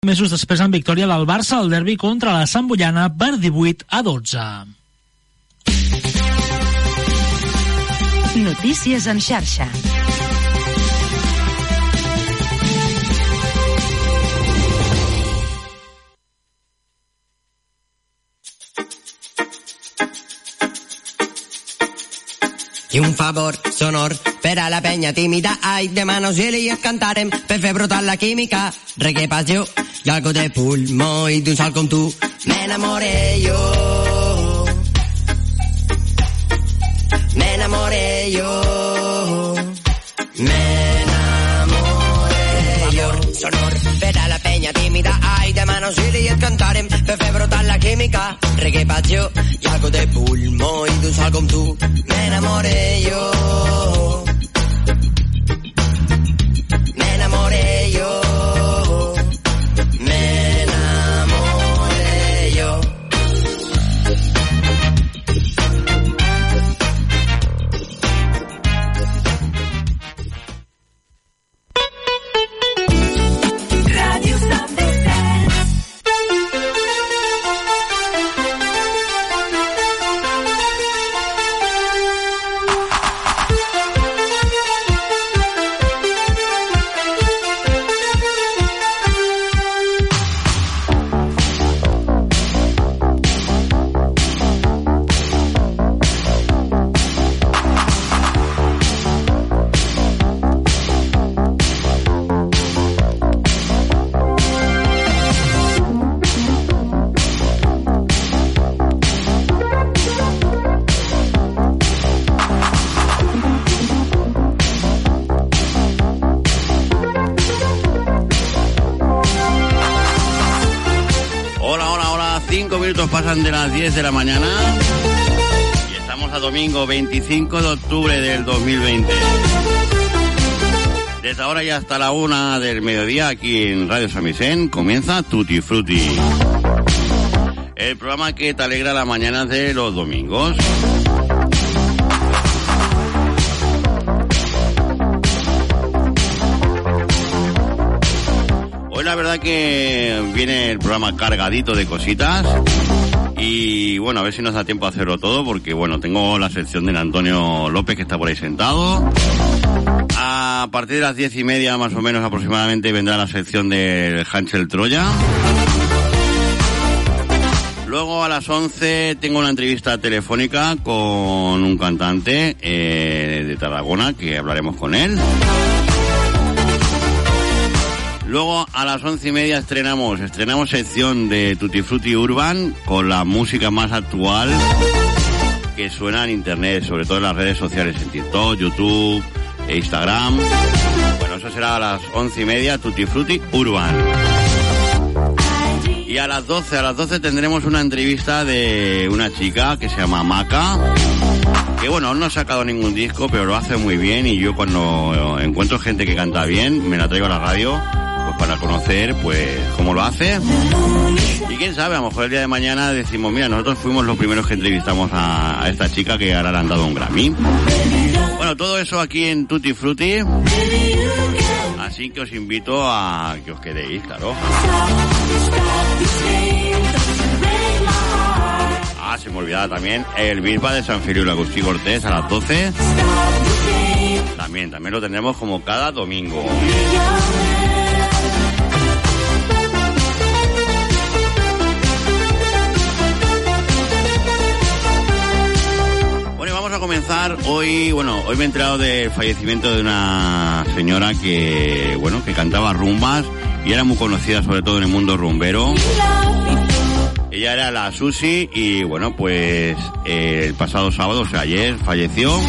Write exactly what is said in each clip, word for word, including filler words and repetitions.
mesos després en victòria del Barça al derbi contra la Samboyana per divuit a dotze. Notícies en xarxa. I un favor sonor per a la penya tímida. Ai, demà no si li cantarem per fer brotar la química. Reggae, passió i algo de pulmó i d'un salt com tu m'enamoré jo. M'enamoré jo. M'enamoré jo. Sonor per a la penya tímida. Ai, demà no si li cantarem per fer brotar la química. Reggae, passió i algo de pulmó i d'un salt com tu m'enamoré jo. M'enamoré jo. M'enamoré jo. Pasan de las diez de la mañana y estamos a domingo veinticinco de octubre del dos mil veinte. Desde ahora y hasta la una del mediodía aquí en Radio San Vicente comienza Tutti Frutti, el programa que te alegra las mañanas de los domingos. Hoy la verdad que viene el programa cargadito de cositas. Y bueno, a ver si nos da tiempo a hacerlo todo, porque bueno, tengo la sección del Antonio López que está por ahí sentado. A partir de las diez y media más o menos aproximadamente vendrá la sección del Hansel Troya. Luego a las once tengo una entrevista telefónica con un cantante eh, de Tarragona, que hablaremos con él. Luego a las once y media estrenamos, estrenamos sección de Tutti Frutti Urban con la música más actual que suena en internet, sobre todo en las redes sociales, en TikTok, YouTube e Instagram. Bueno, eso será a las once y media, Tutti Frutti Urban. Y a las doce, a las doce tendremos una entrevista de una chica que se llama Maca, que bueno, no ha sacado ningún disco, pero lo hace muy bien, y yo cuando encuentro gente que canta bien, me la traigo a la radio para conocer pues cómo lo hace. Y quién sabe, a lo mejor el día de mañana decimos, mira, nosotros fuimos los primeros que entrevistamos a, a esta chica que ahora le han dado un Grammy. Bueno, todo eso aquí en Tutti Frutti, así que os invito a que os quedéis, claro. Ah, se me olvidaba también el Bisba de San Feliu Agustí Cortés a las doce. También, también lo tendremos como cada domingo. Vamos a comenzar hoy, bueno, hoy me he enterado del fallecimiento de una señora que, bueno, que cantaba rumbas y era muy conocida sobre todo en el mundo rumbero. Ella era la Susi y, bueno, pues eh, el pasado sábado, o sea, ayer, falleció.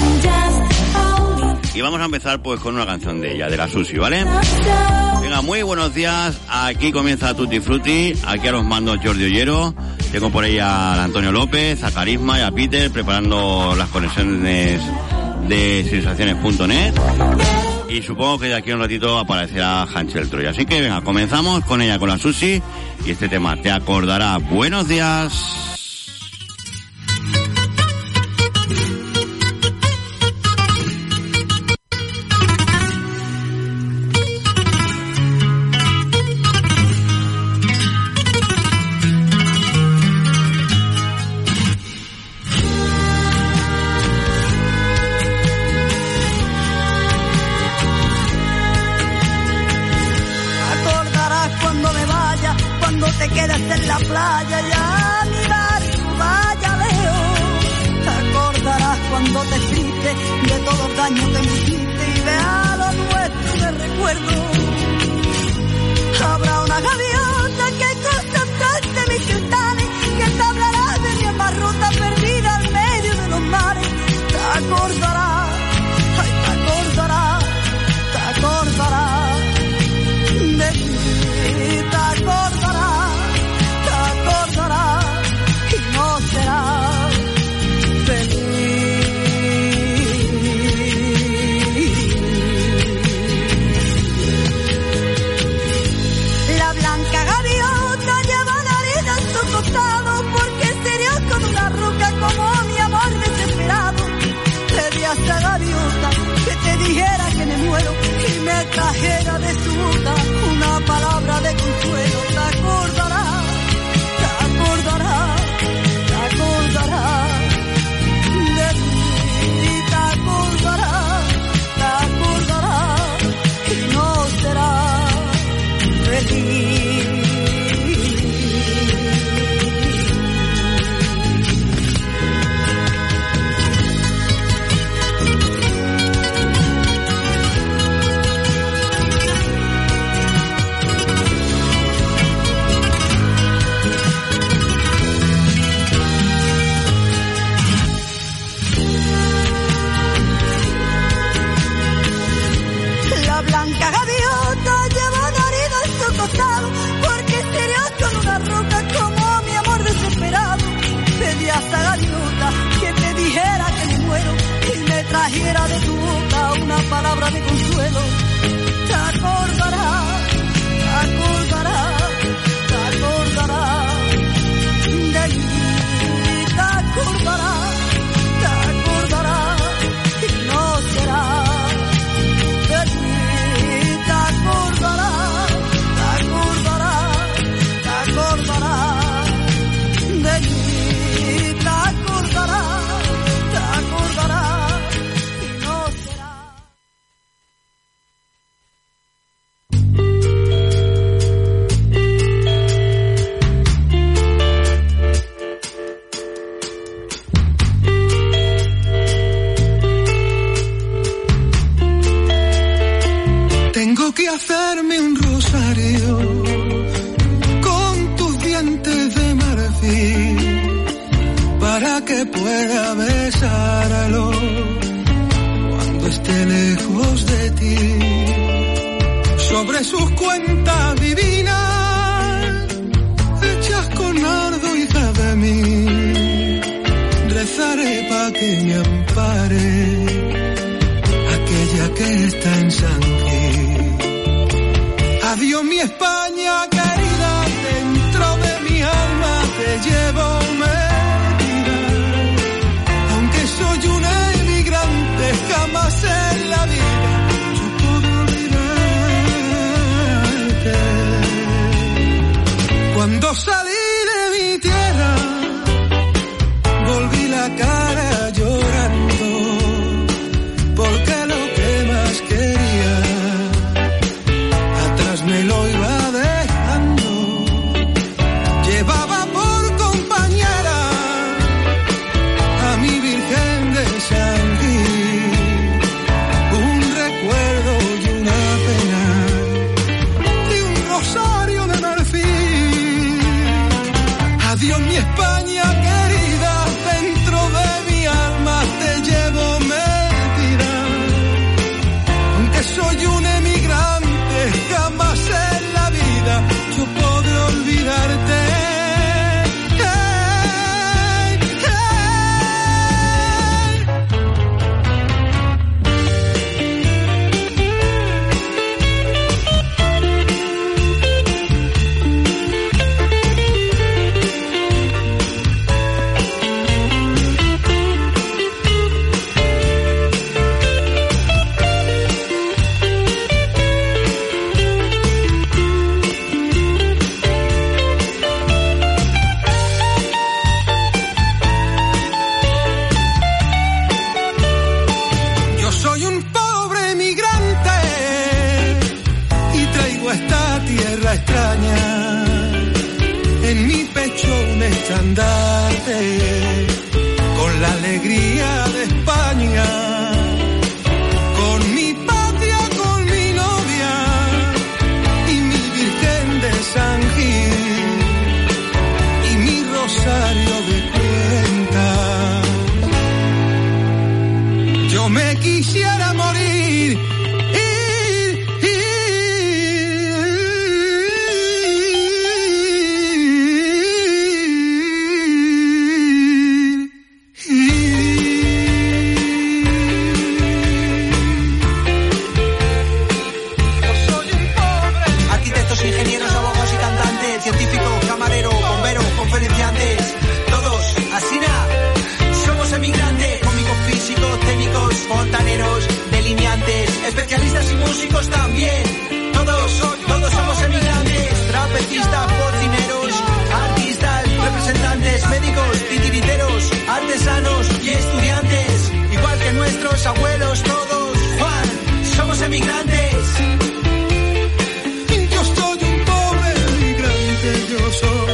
Y vamos a empezar pues con una canción de ella, de la Susi, ¿vale? Venga, muy buenos días, aquí comienza Tutti Frutti, aquí a los mandos Jordi Ollero. Tengo por ahí al Antonio López, a Carisma y a Peter preparando las conexiones de sensaciones punto net. Y supongo que de aquí a un ratito aparecerá Hansel Troya. Así que venga, comenzamos con ella, con la Susi. Y este tema te acordará. Buenos días. te quedas en la playa y a mirar tu valladeo. Te acordarás cuando te fuiste de todo el daño que me hiciste y vea lo nuestro de recuerdo. Habrá una gaviota que concentraste mis cristales, que te hablará de mi amarrota perdida al medio de los mares. Te acordarás, ay, te acordarás, te acordarás de mí, te acordarás, te acordarás y no serás feliz. La blanca gaviota lleva la herida en su costado porque se dio con una roca como mi amor desesperado. Pedí a esa gaviota que te dijera que me muero y me trajera de su boca una palabra de consuelo. Te acordarás, te acordarás, te acordarás de mí, te acordarás, te acordarás y no serás feliz. La blanca gaviota lleva una herida en su costado porque se dio con una roca como mi amor desesperado. Pedí a esa gaviota que te dijera que me muero y me trajera de tu boca una palabra de consuelo. Te acordarás, te acordarás, te acordarás de mí, te acordarás, te acordarás y no serás feliz. Te acordarás, te acordarás, te acordarás de mí, te acordarás, te acordarás y no serás. Tengo que hacerme un rosario con tus dientes de marfil para que pueda besarlo cuando esté lejos de ti. Sobre sus cuentas divinas hechas con nardo, hija de mí, rezaré pa' que me ampare aquella que está en San Gil. Adiós mi España querida, dentro de mi alma te llevo metida. Aunque soy un emigrante, jamás en la vida yo puedo olvidarte. Cuando salí de mi tierra, volví la cara llorando, porque lo que más quería atrás me lo iba dejando. Llevaba por compañera a mi Virgen de San Gil, un recuerdo y una pena y un rosario de marfil. Adiós mi España querida, dentro de mi alma te llevo metida. Aunque soy un emigrante, jamás en la vida yo podré olvidarte. estandarte, con la alegría de España, con mi patria, con mi novia y mi Virgen de San Gil y mi rosario de cuenta. Yo me quisiera morir. Fontaneros, delineantes, especialistas y músicos también. Todos, todos somos emigrantes. Trapecistas, cocineros, artistas, representantes, médicos, titiriteros, artesanos y estudiantes. Igual que nuestros abuelos, todos, Juan, somos emigrantes. Yo soy un pobre emigrante, yo soy.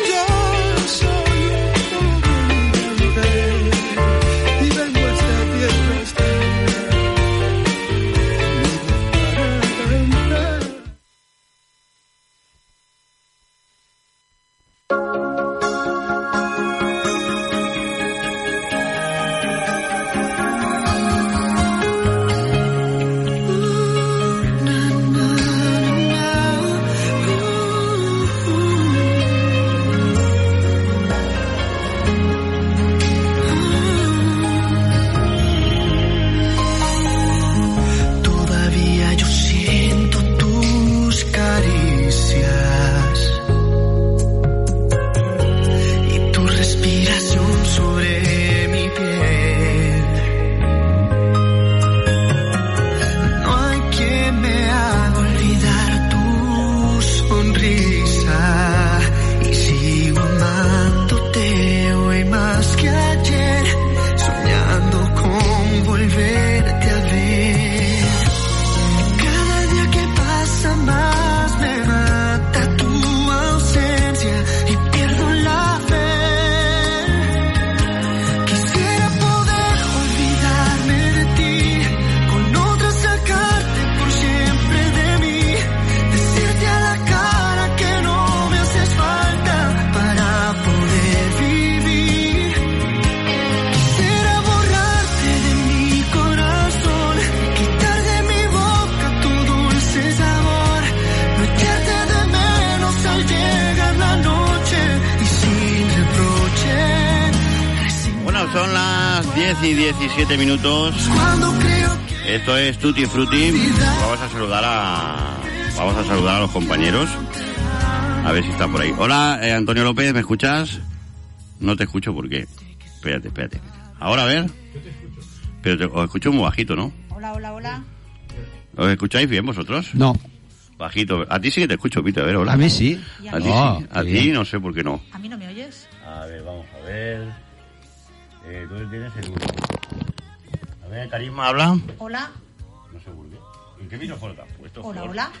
y diecisiete minutos. Esto es Tutti Frutti. Vamos a saludar a vamos a saludar a los compañeros. A ver si está por ahí. Hola, eh, Antonio López, ¿me escuchas? No te escucho, ¿por qué? Espérate, espérate. Ahora, a ver. Pero te, os escucho muy bajito, ¿no? Hola, hola, hola. ¿Os escucháis bien vosotros? No. Bajito. A ti sí que te escucho, Pito. A ver, hola. A mí sí. A, a ti oh, sí. A ti bien. No sé por qué no. ¿A mí no me oyes? A ver, vamos a ver. Eh, tú tienes el uno. A ver, Carisma, habla. Hola. No sé por qué. ¿En qué micrófono te has puesto? Hola, Flor? hola.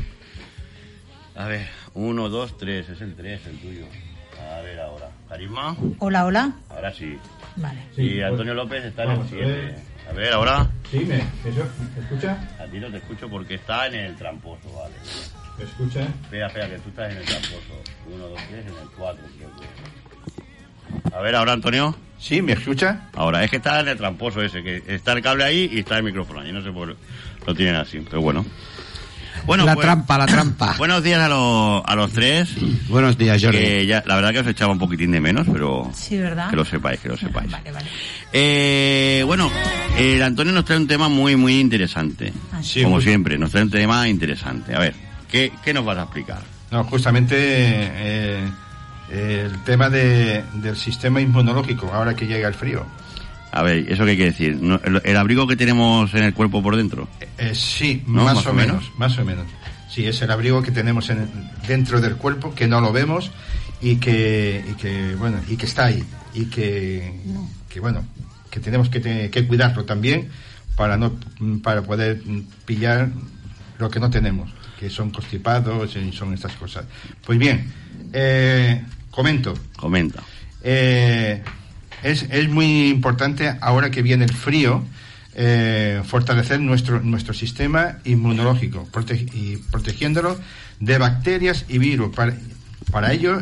A ver, uno, dos, tres. Es el tres, el tuyo. A ver ahora. Carisma. Hola, hola. Ahora sí. Vale. Y Antonio López está en el siete. A ver, ahora. Sí, ¿me, eso, ¿me escucha? A ti no te escucho porque está en el tramposo, vale. ¿Me escucha? Espera, espera, que tú estás en el tramposo. uno, dos, tres, en el cuatro, creo que. A ver, ahora, Antonio. Sí, ¿me escucha? Ahora, es que está en el tramposo ese, que está el cable ahí y está el micrófono ahí. No sé por lo tienen así, pero bueno. Bueno, la pues, trampa, la trampa. Buenos días a los, a los tres. Buenos días, Jordi. Que ya, la verdad que os echaba un poquitín de menos, pero... Sí, ¿verdad? Que lo sepáis, que lo sepáis. Vale, vale. Eh, bueno, el Antonio nos trae un tema muy, muy interesante. Ah, sí, como muy... siempre, nos trae un tema interesante. A ver, ¿qué, qué nos vas a explicar? No, justamente eh, el tema de, del sistema inmunológico, ahora que llega el frío. A ver, ¿eso qué quiere decir? ¿El, el abrigo que tenemos en el cuerpo por dentro? Eh, sí, ¿No? más, ¿Más o o menos, menos? más o menos. Sí, es el abrigo que tenemos en, dentro del cuerpo, que no lo vemos y que, y que bueno, y que está ahí. Y que, no. que bueno, que tenemos que, te, que cuidarlo también para no para poder pillar lo que no tenemos, que son constipados y son estas cosas. Pues bien, eh, comento. Comenta. Eh, es, es muy importante, ahora que viene el frío, eh, fortalecer nuestro, nuestro sistema inmunológico, prote- y protegiéndolo de bacterias y virus. Para, para ello,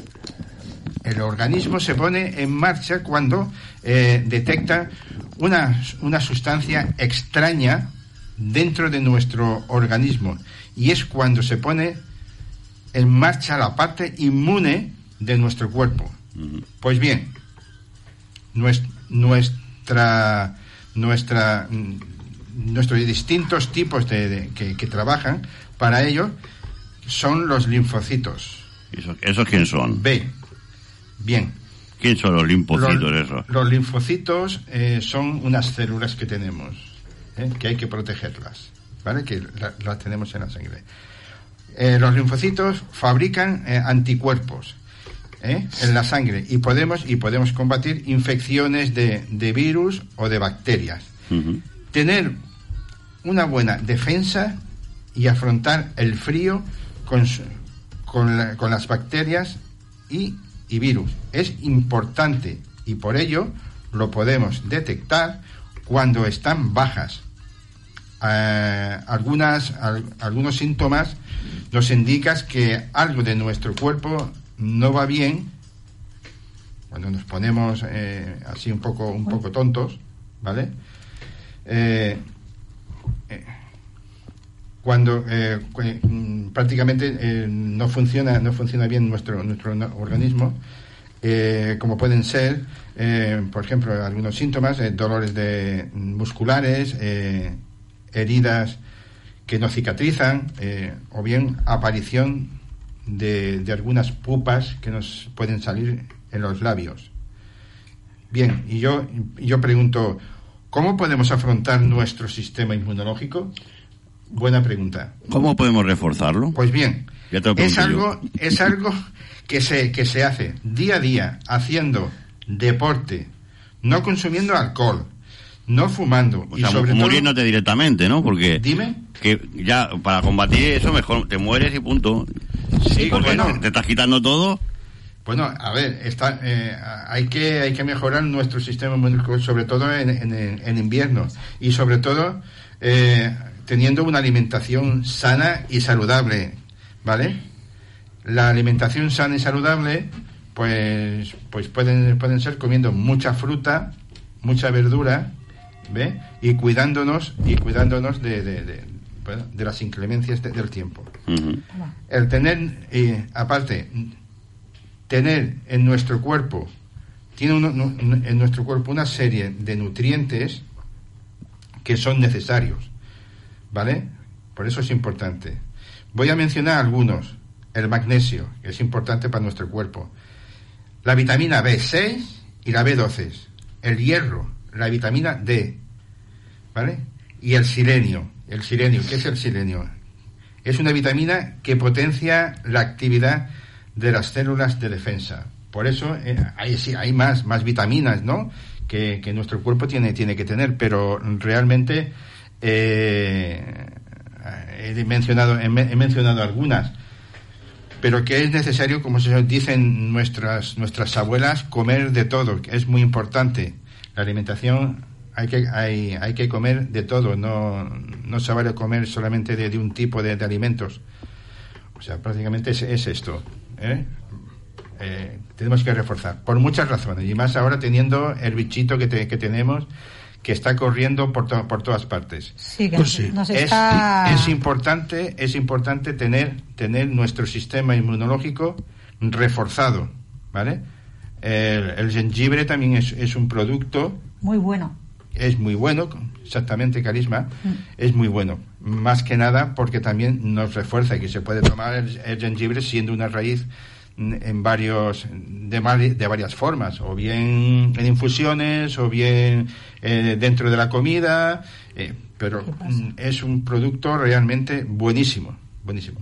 el organismo se pone en marcha cuando eh, detecta una, una sustancia extraña dentro de nuestro organismo, y es cuando se pone en marcha la parte inmune de nuestro cuerpo. Uh-huh. Pues bien, nuestra nuestra nuestra nuestros distintos tipos de, de que, que trabajan para ello son los linfocitos. ¿Esos, esos quién son? B. Bien. ¿Quién son los linfocitos los, esos? Los linfocitos eh, son unas células que tenemos, ¿eh? que hay que protegerlas, ¿vale? Que las la tenemos en la sangre. Eh, los linfocitos fabrican eh, anticuerpos ¿eh? en la sangre y podemos y podemos combatir infecciones de, de virus o de bacterias. Uh-huh. Tener una buena defensa y afrontar el frío con, con, la, con las bacterias y, y virus es importante, y por ello lo podemos detectar cuando están bajas. Eh, algunas al, algunos síntomas nos indican que algo de nuestro cuerpo no va bien cuando nos ponemos eh, así un poco un poco tontos, ¿vale? Eh, eh, cuando eh, prácticamente eh, no funciona no funciona bien nuestro nuestro organismo, eh, como pueden ser eh, por ejemplo algunos síntomas, eh, dolores de musculares, eh, heridas que no cicatrizan, eh, o bien aparición de, de algunas pupas que nos pueden salir en los labios. Bien, y yo yo pregunto, ¿cómo podemos afrontar nuestro sistema inmunológico? Buena pregunta. ¿Cómo podemos reforzarlo? Pues bien, es algo yo. es algo que se que se hace día a día, haciendo deporte, no consumiendo alcohol, no fumando, o y sea, sobre muriéndote todo, directamente, ¿no? Porque dime que ya para combatir eso mejor te mueres y punto. Sí, porque bueno, te estás quitando todo. Bueno, a ver, está, eh, hay que hay que mejorar nuestro sistema inmunológico, sobre todo en, en, en invierno, y sobre todo eh, teniendo una alimentación sana y saludable, ¿vale? La alimentación sana y saludable, pues pues pueden pueden ser comiendo mucha fruta, mucha verdura, ¿ve? Y cuidándonos y cuidándonos de de, de, bueno, de las inclemencias de, del tiempo. Uh-huh. El tener, eh, aparte, tener en nuestro cuerpo, tiene uno, no, en nuestro cuerpo una serie de nutrientes que son necesarios, ¿vale? Por eso es importante. Voy a mencionar algunos. El magnesio, que es importante para nuestro cuerpo. La vitamina B seis y la B doce. El hierro, la vitamina D, ¿vale? Y el selenio. El selenio, ¿qué es el selenio? Es una vitamina que potencia la actividad de las células de defensa. Por eso eh, hay, sí, hay más, más vitaminas, ¿no? Que, que nuestro cuerpo tiene, tiene que tener, pero realmente eh, he mencionado, he, he mencionado algunas. Pero que es necesario, como se dicen nuestras nuestras abuelas, comer de todo, que es muy importante. La alimentación hay que hay hay que comer de todo, no no se vale comer solamente de, de un tipo de, de alimentos. O sea, prácticamente es, es esto, ¿eh? Eh, tenemos que reforzar por muchas razones, y más ahora teniendo el bichito que te, que tenemos, que está corriendo por to, por todas partes. Sí, que pues sí. Nos es, está... es importante es importante tener tener nuestro sistema inmunológico reforzado, ¿vale? El, el jengibre también es, es un producto muy bueno. Es muy bueno, exactamente, Carisma, mm. es muy bueno. Más que nada porque también nos refuerza que se puede tomar el, el jengibre siendo una raíz en varios de, de varias formas, o bien en infusiones, o bien eh, dentro de la comida, eh, pero es un producto realmente buenísimo, buenísimo.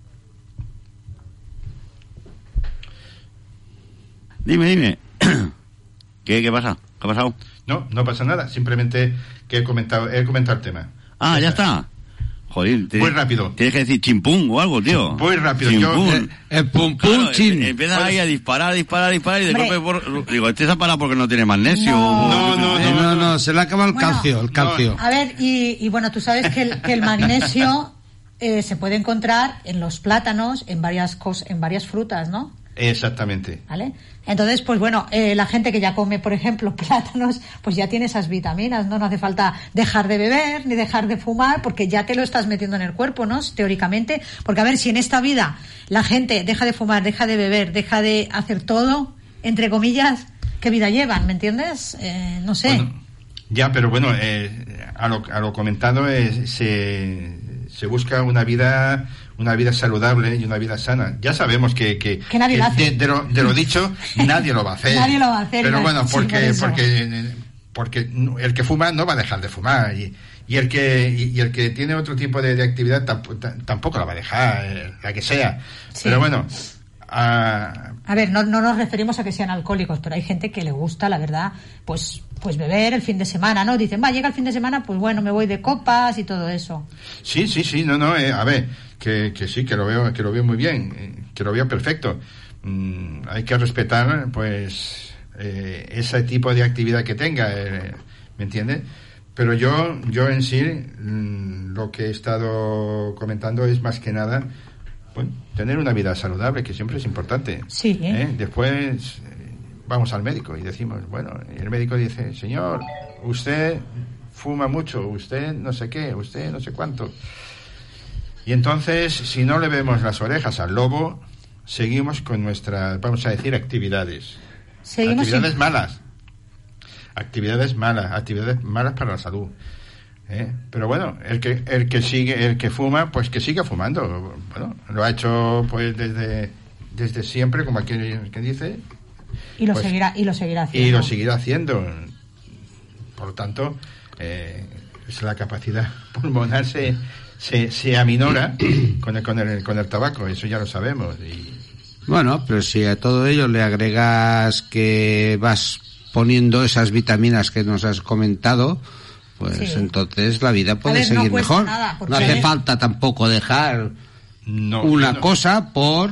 Dime, dime, ¿qué, qué pasa? ¿Qué ha pasado? No, no pasa nada, simplemente que he comentado, he comentado el tema. Ah, ya está. Joder, Muy rápido. Tienes que decir chimpún o algo, tío. Muy rápido. Chimpún. El, el pum pum Claro, chin. em- Empiezas ahí a disparar, disparar, disparar y de Hombre. golpe por... Digo, este se ha parado porque no tiene magnesio. No. No, no, Eh, no, no, se le acaba el Bueno, calcio, el calcio. A ver, y, y bueno, tú sabes que el, que el magnesio eh, se puede encontrar en los plátanos, en varias cos, en varias frutas, ¿no? Exactamente. ¿Vale? Entonces, pues bueno, eh, la gente que ya come, por ejemplo, plátanos, pues ya tiene esas vitaminas, ¿no? No hace falta dejar de beber ni dejar de fumar porque ya te lo estás metiendo en el cuerpo, ¿no? Teóricamente. Porque a ver, si en esta vida la gente deja de fumar, deja de beber, deja de hacer todo, entre comillas, ¿qué vida llevan? ¿Me entiendes? Eh, no sé. Bueno, ya, pero bueno, eh, a, lo, a lo comentado eh, se, se busca una vida una vida saludable y una vida sana. Ya sabemos que, que, Que nadie lo hace. de, de lo, de lo dicho, nadie lo va a hacer. Nadie lo va a hacer, Pero no, bueno, sí, por porque, eso. porque, porque el que fuma no va a dejar de fumar y, y el que y, y el que tiene otro tipo de, de actividad tampoco, tampoco la va a dejar, eh, la que sea. Sí. Pero bueno, a, A ver, no, no nos referimos a que sean alcohólicos, pero hay gente que le gusta, la verdad, pues pues beber el fin de semana, ¿no? Dicen, va, llega el fin de semana, pues bueno, me voy de copas y todo eso. Sí, sí, sí, no, no, eh, a ver, que, que sí, que lo veo, que lo veo muy bien, eh, que lo veo perfecto. Mm, hay que respetar, pues, eh, ese tipo de actividad que tenga, eh, ¿me entiendes? Pero yo, yo en sí, mm, lo que he estado comentando es más que nada, bueno, tener una vida saludable, que siempre es importante. Sí, ¿eh? ¿Eh? Después eh, vamos al médico y decimos, bueno, y el médico dice, señor, usted fuma mucho, usted no sé qué, usted no sé cuánto. Y entonces, si no le vemos las orejas al lobo, seguimos con nuestras, vamos a decir, actividades. Seguimos actividades sin- malas. Actividades malas, actividades malas para la salud. ¿Eh? Pero bueno, el que el que sigue, el que fuma, pues que siga fumando. Bueno, lo ha hecho pues desde desde siempre, como aquí que dice, Y lo pues, seguirá y lo seguirá haciendo. y lo seguirá haciendo. Por lo tanto, eh, es la capacidad pulmonar se se, se aminora con el, con el con el tabaco, eso ya lo sabemos. Y Bueno, pero si a todo ello le agregas que vas poniendo esas vitaminas que nos has comentado, pues Sí. entonces la vida puede A ver, no seguir cuesta mejor. nada, porque- no hace falta tampoco dejar no, una no- cosa por...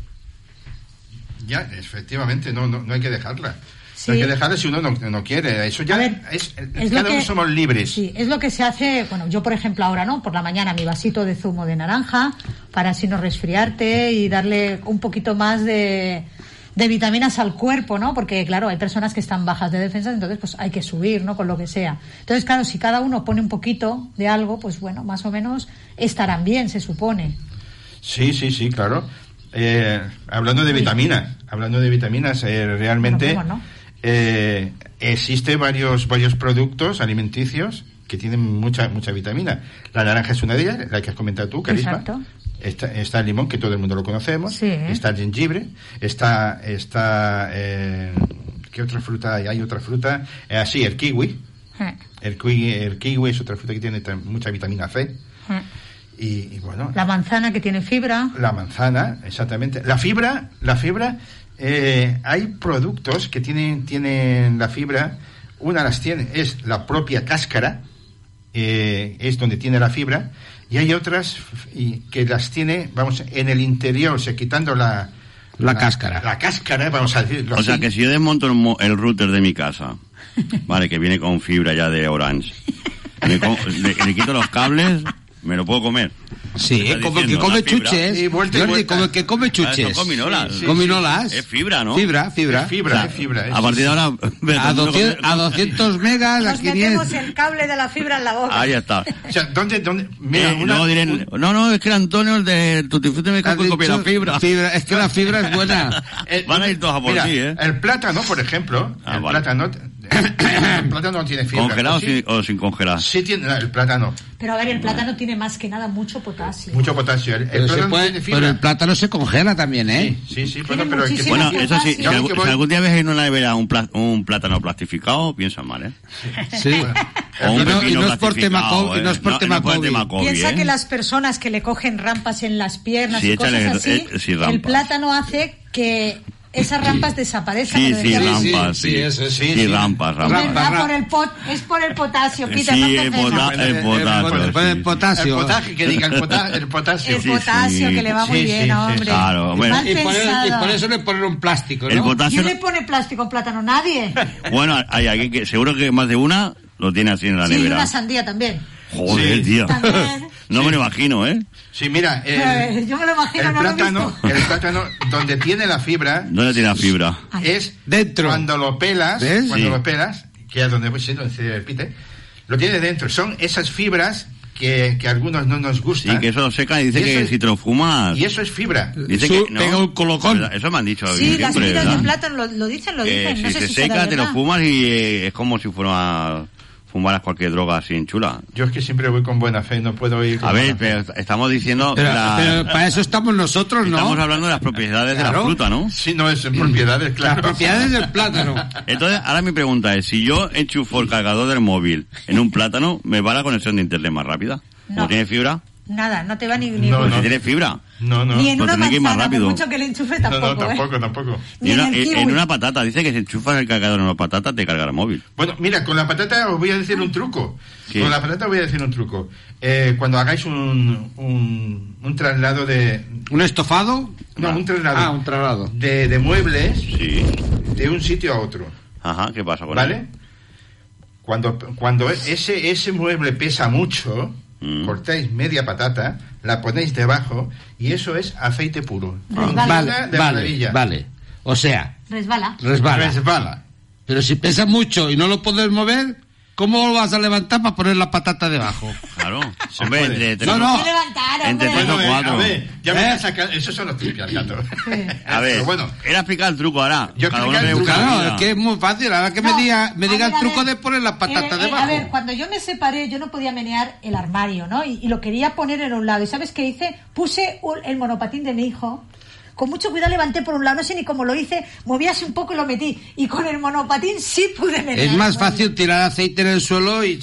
ya, efectivamente, no, no, no hay que dejarla. Sí. No hay que dejarla si uno no, no quiere. Eso ya A ver, es, es lo cada uno que- somos libres. Sí, es lo que se hace, bueno, yo por ejemplo ahora, ¿no? Por la mañana mi vasito de zumo de naranja para así no resfriarte y darle un poquito más de, de vitaminas al cuerpo, ¿no? Porque claro, hay personas que están bajas de defensas, entonces pues hay que subir, ¿no? Con lo que sea. Entonces claro, si cada uno pone un poquito de algo, pues bueno, más o menos estarán bien, se supone. Sí, sí, sí, claro. Eh, hablando de vitaminas, hablando de vitaminas, eh, realmente Nos vemos, ¿no? eh, existe varios varios productos alimenticios que tienen mucha mucha vitamina. La naranja es una de ellas, la que has comentado tú, Carisma. Exacto. Está, está el limón, que todo el mundo lo conocemos. Sí. Está el jengibre. Está, está eh, ¿qué otra fruta hay? Hay otra fruta. Eh, sí, el kiwi. Eh, El kiwi, el kiwi es otra fruta que tiene tam- mucha vitamina C. eh. Y, y bueno, La manzana que tiene fibra. la manzana, exactamente. La fibra, la fibra, eh, hay productos que tienen, tienen la fibra. Una las tiene, es la propia cáscara, eh, es donde tiene la fibra, y hay otras f- y que las tiene, vamos, en el interior, o sea, quitando la... La cáscara. La cáscara, vamos a decirlo O sea así. que si yo desmonto el, mo- el router de mi casa, vale, que viene con fibra ya de Orange, le, co- le- le quito los cables, me lo puedo comer. Sí, Estás como el que diciendo, come la fibra. chuches. Y vuelta y Jordi, vuelta. como el que come Ah, chuches. son gominolas. Sí, sí, Gominolas. Es fibra, ¿no? Fibra, fibra. Es fibra, O sea, es fibra. es- A partir de ahora... A doscientos, a doscientos megas, a Nos metemos quinientos. el cable de la fibra en la boca. Ahí está. O sea, ¿dónde, dónde? Mira, Eh, una- luego diré, un- no, no, es que el Antonio, el de Tutti Frutti me Has cago y copia la dicho fibra. fibra. Es que la fibra es buena. Eh, Van a ir todos a por mira, ti, ¿eh? El plátano, por ejemplo, Ah, el vale. plátano, el plátano no tiene fibra. ¿Congelado ¿o sí? sin- o sin congelar? Sí tiene no, el plátano, Pero a ver, el plátano tiene más que nada mucho potasio. mucho potasio. El, el Pero, se plátano puede- tiene fibra. pero el plátano se congela también, ¿eh? Sí, sí, sí, Tiene bueno, pero el que muchísimo tiene- Bueno, eso sí, si, Yo lo algún- que voy- si algún día ves en una nevera un, pla- un plátano plastificado, piensan mal, ¿eh? Sí. O un Y no, y pepino no es por tema plastificado, co- y no es ¿eh? por No, tema no por el COVID. tema COVID, Piensa ¿eh? que las personas que le cogen rampas en las piernas Sí, y cosas échale, así, eh, sí, el rampas. plátano hace que esas rampas desaparezcan. Sí, me lo sí, decía. rampas, sí. sí, eso es, Sí, sí, sí. rampas, Es rampas. verdad, Rampas. por el pot, es por el potasio, Peter, Sí, no te el ofendas. pota- el potasio, Después del sí, potasio. El potaje, que diga el, pota- el potasio. El sí, potasio, sí. que le va muy Sí, bien, sí, sí. hombre. Claro, bueno. Mal Y por, eso, y pensado. por eso le ponen un plástico, ¿no? El potasio. ¿Quién le pone plástico en plátano? Nadie. Bueno, hay alguien que seguro que más de una lo tiene así en la Sí, y nevera. una sandía también. Joder, Sí. tío. También. No me lo imagino, ¿eh? Sí, mira, el, Eh, yo me lo imagino, el no lo he plátano, visto. el plátano donde tiene la fibra ¿Dónde tiene la fibra? Ay. es Dentro. cuando lo pelas, ¿Ves? cuando Sí. lo pelas, que es donde pues, sí, donde se repite, lo tiene dentro. Son esas fibras que, que a algunos no nos Sí, gustan. que eso lo seca y dice Y eso que es- si te lo fumas... Y eso es fibra. Dice Su- que no. pega un colocón. ¿Verdad? Eso me han dicho Sí, las siempre, fibras ¿verdad? de plátano lo, lo dicen, lo Que dicen. No si sé se si será seca, te lo verdad. fumas y eh, es como si fuera fumaras cualquier droga así chula. Yo es que siempre voy con buena fe, no puedo ir con A ver, buena fe. pero estamos diciendo... Pero, la- pero para eso estamos nosotros, ¿no? Estamos hablando de las propiedades de la Claro. fruta, ¿no? Sí, no, es en propiedades, Las claro. propiedades del plátano. Entonces, ahora mi pregunta es, si yo enchufo el cargador del móvil en un plátano, ¿me va la conexión de internet más rápida? No. ¿O tiene fibra? Nada, no te va ni, ni, No, Pues no. si tiene fibra. No, no. ni en Pues una tiene que ir más manzana, por rápido. mucho que le enchufe No, tampoco, no, ¿eh? tampoco, tampoco. Ni Y en una- el en, kiwi. en una patata, dice que si enchufas el cargador en una patata te carga el móvil. Bueno, mira, con la patata os voy a decir un truco. Sí. Con la patata os voy a decir un truco. Eh, cuando hagáis un, un, un traslado de... ¿Un estofado? No, un traslado. Ah, un traslado. De, de muebles Sí. de un sitio a otro. Ajá, ¿qué pasa con ¿Vale? él? Cuando, cuando ese, ese mueble pesa mucho, Mm. cortáis media patata, la ponéis debajo y eso es aceite puro. Resbala. Vale, Funciona de vale, maravilla. vale. O sea, Resbala. resbala. Resbala. Pero si pesa mucho y no lo puedes mover, ¿cómo lo vas a levantar para poner la patata debajo? Claro. Se Hombre, puede. entre tres No, o- no. Hay que levantar, Entre hombre. tres o Bueno, eh, cuatro. a ver, ya me ¿Eh? estás sacando- esos son los tips al gato. A ver, Pero bueno, era explicar el truco ahora. Yo Cada explicar uno el me truco. busca la Claro, vida. es que es muy fácil. Ahora que me No, diga, me a diga ver, el a truco ver. de poner la patata Eh, eh, debajo. A ver, cuando yo me separé, yo no podía menear el armario, ¿no? Y, y lo quería poner en un lado. ¿Y sabes qué hice? Puse un- el monopatín de mi hijo. Con mucho cuidado levanté por un lado, no sé ni cómo lo hice, moví así un poco y lo metí. Y con el monopatín sí pude menear. Es más fácil tirar aceite en el suelo y...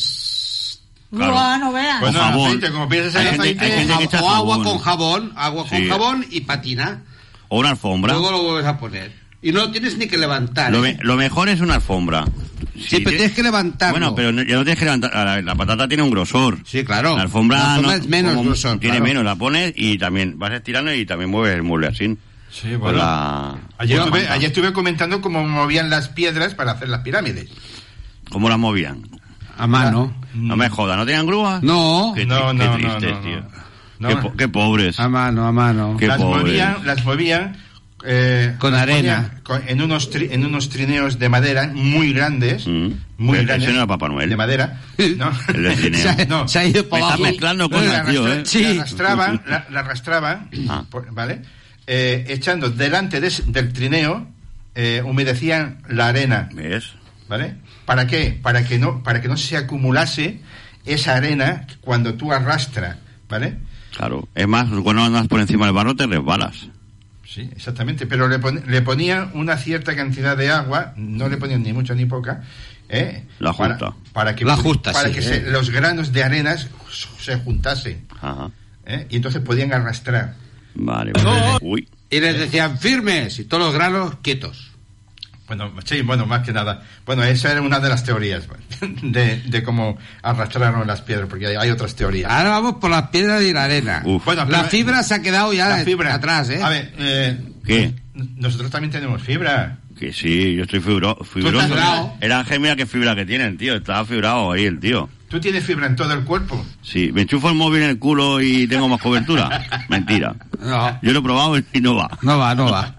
Claro. Buah, no veas. Bueno, Con jabón. aceite, como piensas en Hay gente- aceite, hay gente que echa o agua jabón. con jabón, agua con Sí. jabón y patina. O una alfombra. Luego lo vuelves a poner. Y no tienes ni que levantar. Lo, ¿eh? me- lo mejor es una alfombra. Sí, pero tienes que levantarlo. Bueno, pero no, ya no tienes que levantar. La, la patata tiene un grosor. Sí, claro. La alfombra, La alfombra no- es menos como grosor, Tiene claro. menos, la pones y también vas estirando y también mueves el mueble así. Sí, Con bueno. la- Ayer, con la estuve, manta. ayer estuve comentando cómo movían las piedras para hacer las pirámides. ¿Cómo las movían? A mano. No me jodas, ¿no tenían grúas? No, Qué, No, tri- no, qué no, tristes, no, tío. no. Qué, No. po- qué pobres. a mano, a mano. Qué las pobres. movían, las movían eh, Con las arena. ponían con- en unos tri- en unos trineos de madera muy grandes, Mm. muy Ese grandes. no era Papá Noel. De madera. ¿no? El del trineo. Se, ha- No. se ha ido Me para estás abajo. mezclando La cosas, tío, arrastra- ¿eh? Sí. la arrastraban, la, la arrastraban, Ah. por- ¿vale? Eh, echando delante de ese- del trineo, eh, humedecían la arena, ¿Ves? ¿vale? ¿Para qué? Para que no, para que no se acumulase esa arena cuando tú arrastras, ¿vale? Claro. Es más, cuando andas por encima del barro te resbalas. Sí, exactamente, pero le, pon- le ponían una cierta cantidad de agua, no le ponían ni mucha ni poca, ¿eh? La Para- justa. Para, que, La justa, para sí, que ¿eh? se- los granos de arenas se juntasen, Ajá. ¿eh? Y entonces podían arrastrar. Vale, vale. Uy. Y les decían firmes y todos los granos quietos. Bueno, sí, bueno, más que nada. Bueno, esa era una de las teorías de, de cómo arrastraron las piedras, porque hay, hay otras teorías. Ahora vamos por las piedras y la arena. Uf. Bueno, la pero- fibra se ha quedado ya La fibra. atrás, ¿eh? A ver, eh, ¿Qué? nosotros también tenemos fibra. Que sí, yo estoy fibro, fibroso. estás bravo. El Ángel, mira qué fibra que tiene el tío. Estaba fibrado ahí el tío. ¿Tú tienes fibra en todo el cuerpo? Sí, me enchufo el móvil en el culo y tengo más cobertura. Mentira. No, Yo lo he probado y no va. no va, no va.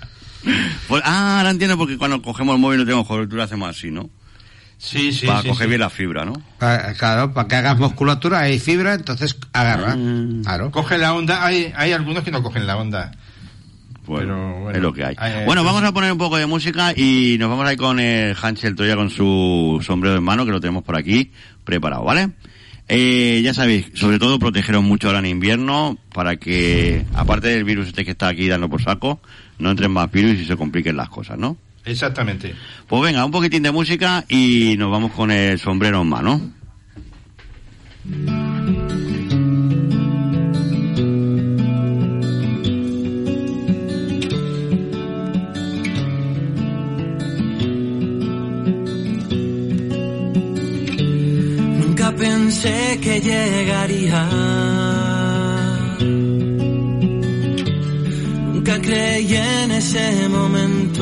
Pues, ah, ahora entiendo porque cuando cogemos el móvil no tenemos cobertura, hacemos así, ¿no? Sí, sí, Para sí. coger sí. bien la fibra, ¿no? Pa- Claro, para que hagas musculatura hay fibra, entonces agarra. Mm. Claro. Coge la onda, hay, hay algunos que no cogen la onda. Pues Pero, bueno, es lo que hay. hay- Bueno, hay- vamos a poner un poco de música y nos vamos a ir con el Hansel Toya con su sombrero en mano, que lo tenemos por aquí preparado, ¿vale? Eh, ya sabéis, sobre todo protegeros mucho ahora en invierno para que, aparte del virus este que está aquí dando por saco, no entren más virus y se compliquen las cosas, ¿no? Exactamente. Pues venga, un poquitín de música y nos vamos con el sombrero en mano. pensé que llegaría. Nunca creí en ese momento.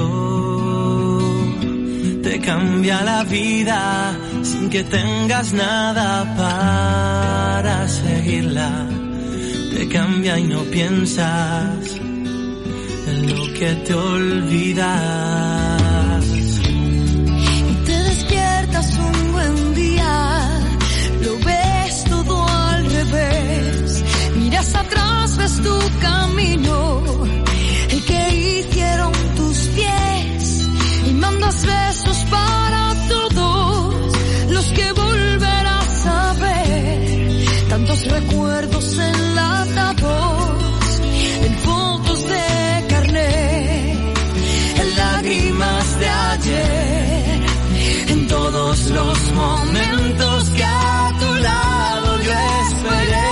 Te cambia la vida sin que tengas nada para seguirla. Te cambia y no piensas en lo que te olvidas. Y te despiertas un buen día, lo ves todo al revés. Miras atrás, ves tu camino, el que hicieron tus pies. Y mandas besos para todos los que volverás a ver. Tantos recuerdos enlatados en fotos de carnet, en lágrimas de ayer, en todos los momentos que a tu lado yo esperé.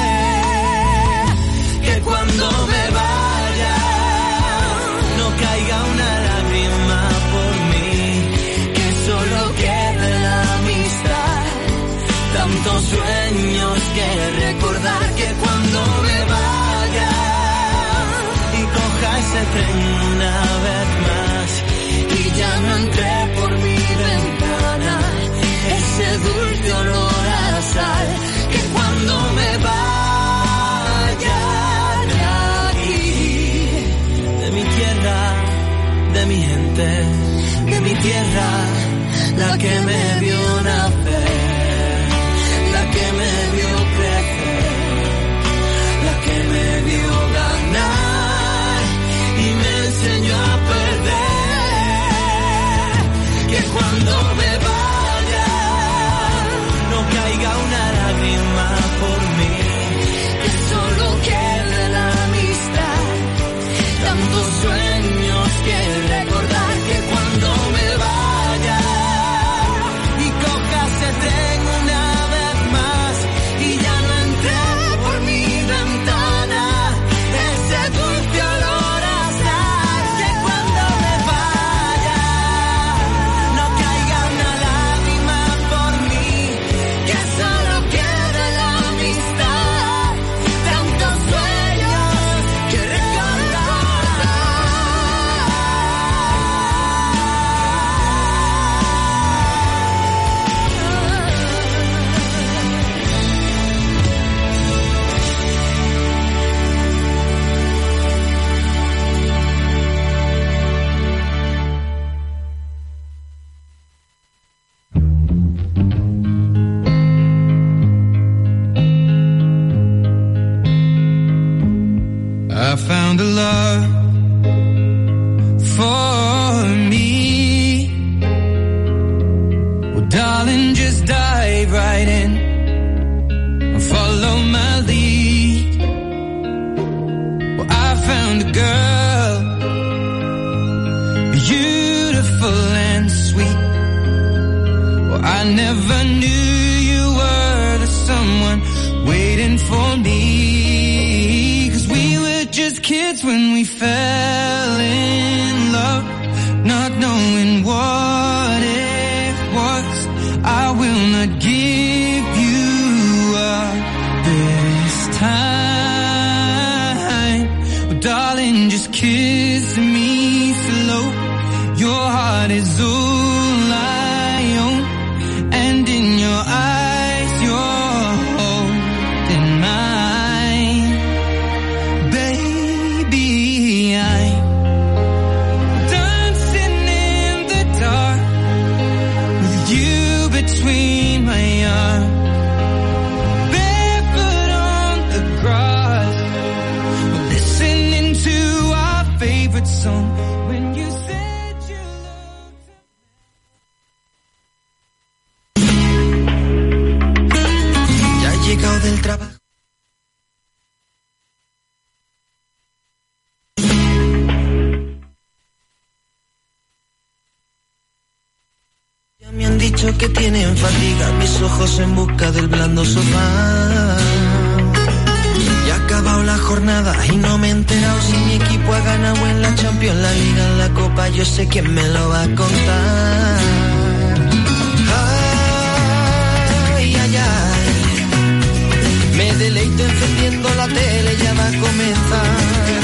Que cuando me vaya no caiga una lágrima por mí, que solo quede la amistad, tantos sueños que recordar. Que cuando me vaya y coja ese tren una vez más y ya no entré por mi ventana, ese dulce olor a sal. Que cuando me vaya de aquí, de mi tierra, de mi gente, de mi tierra, la que me vio nacer, la que me vio crecer, la que me vio ganar y me enseñó a perder. Que cuando me vaya no caiga una lágrima por mí, que solo quede la amistad, tantos sueños que recordar. Que cuando me vaya y coja ese tren una vez más y ya no entré por mi ventana, ese dulce olor a sal. Que cuando me vaya no caiga una lágrima por mí, que solo quede la amistad, tantos sueños que I found a love for me. Well, darling, just dive right in and follow my lead. Well, I found a girl, beautiful and sweet. Well, I never knew you were the someone waiting for me. Just kids when we fell in love, not knowing what it was. I will not give you up this time. Oh, darling, just kiss me slow. Your heart is all I own, and in your eyes you're holding mine. Between my arms, barefoot on the grass, listening to our favorite song. When you said you loved. Ya he llegado del trabajo. Me han dicho que tienen fatiga mis ojos en busca del blando sofá. Ya ha acabado la jornada y no me he enterado si mi equipo ha ganado en la Champions, la Liga, en la Copa. Yo sé quién me lo va a contar. Ay, ay, ay. aceite encendiendo la tele, ya va a comenzar.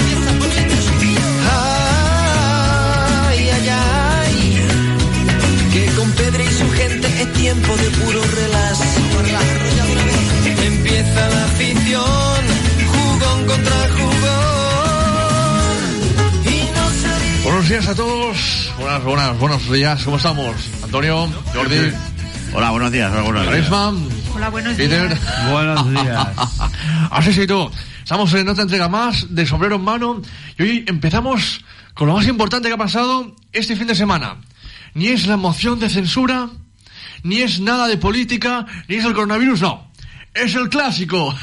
Ay, ay, ay, que con Pedro y su gente es tiempo de puro relax. Empieza la afición, jugón contra jugón. Y no sería... Buenos días a todos. Buenas, buenas, buenos días. ¿Cómo estamos? Antonio, Jordi. Hola, buenos días. Hola, buenos días. Carisma. Hola, buenos Peter. días. Buenos días. Así sí, tú. Estamos en otra entrega más de Sombrero en Mano y hoy empezamos con lo más importante que ha pasado este fin de semana. Ni es la moción de censura, ni es nada de política, ni es el coronavirus, no. Es el clásico.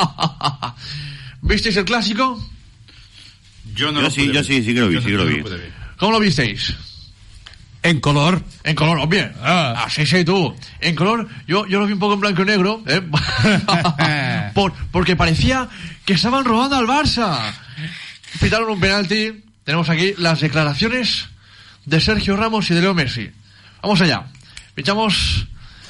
¿Visteis el clásico? Yo no Yo lo sí, pude yo ver. sí, sí que lo vi, Yo sí no- que lo yo no vi. pude ver. ¿Cómo lo visteis? En color. En color, obvio. Ah, sí, sí, tú. En color, yo, yo lo vi un poco en blanco y negro, ¿eh? Por, porque parecía que estaban robando al Barça. Pitaron un penalti. Tenemos aquí las declaraciones de Sergio Ramos y de Leo Messi. Vamos allá. Pinchamos.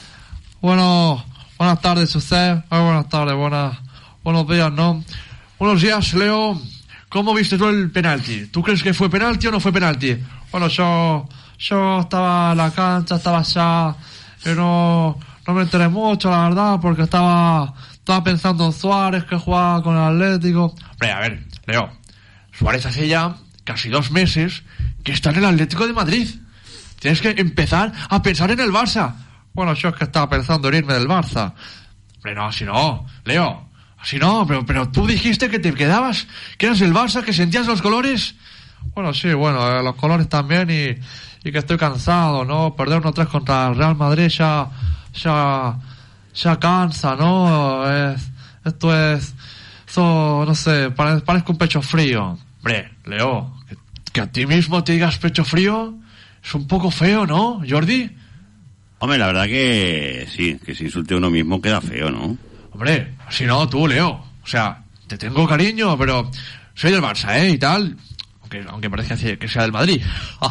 Bueno, buenas tardes usted. Muy buenas tardes, buenas, buenos días, ¿no? Buenos días, Leo. ¿Cómo viste tú el penalti? ¿Tú crees que fue penalti o no fue penalti? Bueno, yo, yo estaba en la cancha, estaba allá, y no, no me enteré mucho, la verdad, porque estaba, estaba pensando en Suárez, que jugaba con el Atlético. Hombre, a ver, Leo, Suárez hace ya casi dos meses que está en el Atlético de Madrid. Tienes que empezar a pensar en el Barça. Bueno, yo es que estaba pensando en irme del Barça. Hombre, no, así no, Leo, así no, pero, pero tú dijiste que te quedabas, que eras del Barça, que sentías los colores. Bueno, sí, bueno, eh, los colores también y, y que estoy cansado, ¿no? Perder uno tres contra el Real Madrid ya, ya, ya cansa, ¿no? Es, esto es, eso, no sé, pare, parezco un pecho frío. Hombre, Leo, que, que a ti mismo te digas pecho frío es un poco feo, ¿no, Jordi? Hombre, la verdad que sí, que si insulte a uno mismo queda feo, ¿no? Hombre, si no, tú, Leo. O sea, te tengo cariño, pero soy del Barça, ¿eh? Y tal. Aunque, aunque parezca que sea del Madrid.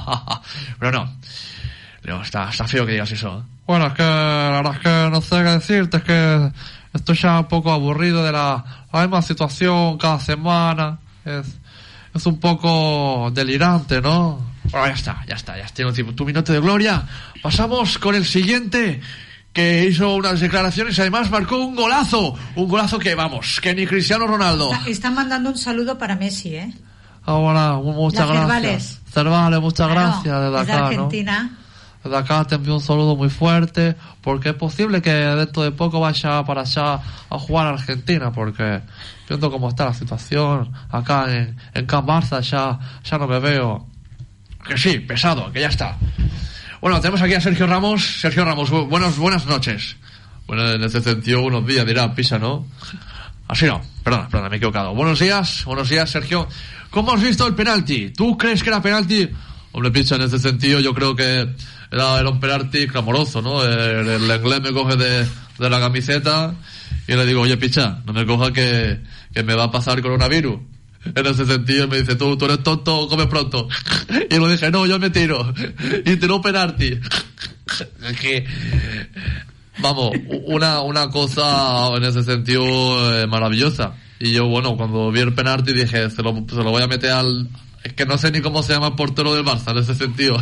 Pero no. Leo, está, está feo que digas eso. Bueno, es que la verdad es que no sé qué decirte. Es que estoy ya un poco aburrido de la, la misma situación cada semana. Es, es un poco delirante, ¿no? Bueno, ya está, ya está, ya tengo tu minuto de gloria. Pasamos con el siguiente, que hizo unas declaraciones, además marcó un golazo, un golazo que, vamos, que ni Cristiano Ronaldo. Están mandando un saludo para Messi, ¿eh? Ahora, muchas La gracias. Cervales. Cervales, muchas Claro, gracias desde desde acá, Argentina. ¿no? Desde acá te envío un saludo muy fuerte, porque es posible que dentro de poco vaya para allá a jugar a Argentina, porque viendo cómo está la situación acá en, en Camp Barça, ya, ya no me veo. Que sí, pesado, que ya está. Bueno, tenemos aquí a Sergio Ramos. Sergio Ramos, bu- buenos, buenas noches. Bueno, en ese sentido, buenos días, dirá Pisa, ¿no? Así no, perdona, perdona, me he equivocado. Buenos días, buenos días, Sergio. ¿Cómo has visto el penalti? ¿Tú crees que era penalti? Hombre, Pisa, en ese sentido yo creo que era, era un penalti clamoroso, ¿no? El, el inglés me coge de, de la camiseta y le digo, oye, Picha, no me coja que, que me va a pasar coronavirus. En ese sentido me dice, tú, tú eres tonto, come pronto. Y le dije, no, yo me tiro. Y tiró penalti. Es que, vamos, una, una cosa en ese sentido eh, maravillosa. Y yo, bueno, cuando vi el penalti dije, se lo, se lo voy a meter al... Es que no sé ni cómo se llama el portero del Barça en ese sentido.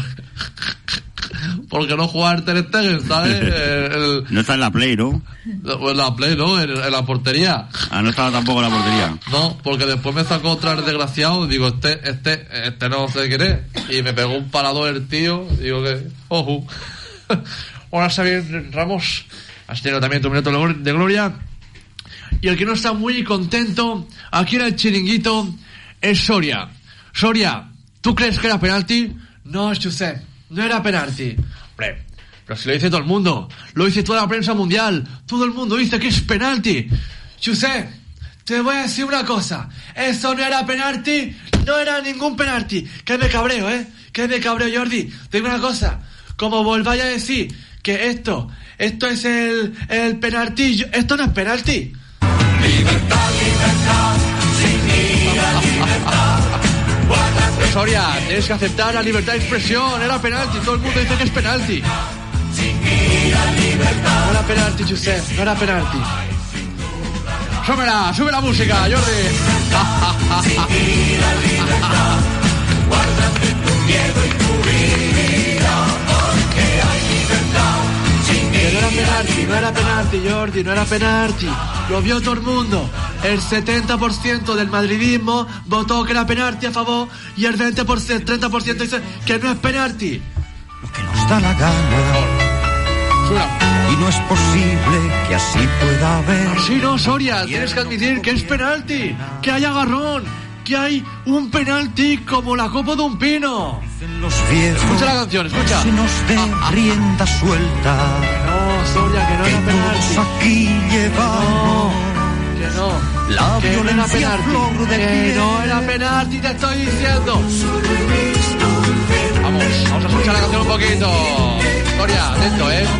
Porque no jugar Ter Stegen, ¿sabes? El, el, No está en la Play, ¿no? en la play, ¿no? En, en la portería. Ah, no estaba tampoco en la portería. No, porque después me sacó otra vez desgraciado. Digo, este, este, este no sé quién es. Y me pegó un parador el tío. Digo que, ojo. Ahora Xavier Ramos, has tenido también tu minuto de gloria. Y el que no está muy contento aquí en el chiringuito es Soria. Soria, ¿tú crees que era penalti? No, Josep, no era penalti. Hombre, pero si lo dice todo el mundo, lo dice toda la prensa mundial, todo el mundo dice que es penalti. Josep, te voy a decir una cosa, eso no era penalti, no era ningún penalti. Que me cabreo, ¿eh? Que me cabreo, Jordi. Te digo una cosa, como volváis a decir que esto, esto es el, el penalti, esto no es penalti. Libertad, libertad, sin ir a libertad. Soria, tienes que aceptar la libertad de expresión. Era penalti, todo el mundo dice que es penalti. No era penalti, Josep, no era penalti. súbela, sube la música, Jordi. Guárdate tu miedo y tu vida, porque hay libertad. Que no era penalti, no era penalti, Jordi, no era penalti. Lo vio todo el mundo. El setenta por ciento del madridismo votó que era penalti a favor y el veinte por ciento, treinta por ciento dice que no es penalti. Lo que nos da la gana. Y no es posible que así pueda haber. Así no, Soria, tienes que admitir que es penalti, que hay agarrón, que hay un penalti como la copa de un pino. Los viejos, escucha la canción, escucha. Se nos dé rienda suelta. No, Soria, que no que era penalti. Todos aquí llevamos. Que no, la que violencia no era penalti. flor de Que piel. no era penalti, te estoy diciendo. Vamos, vamos a escuchar la canción un poquito. Soria, atento, eh.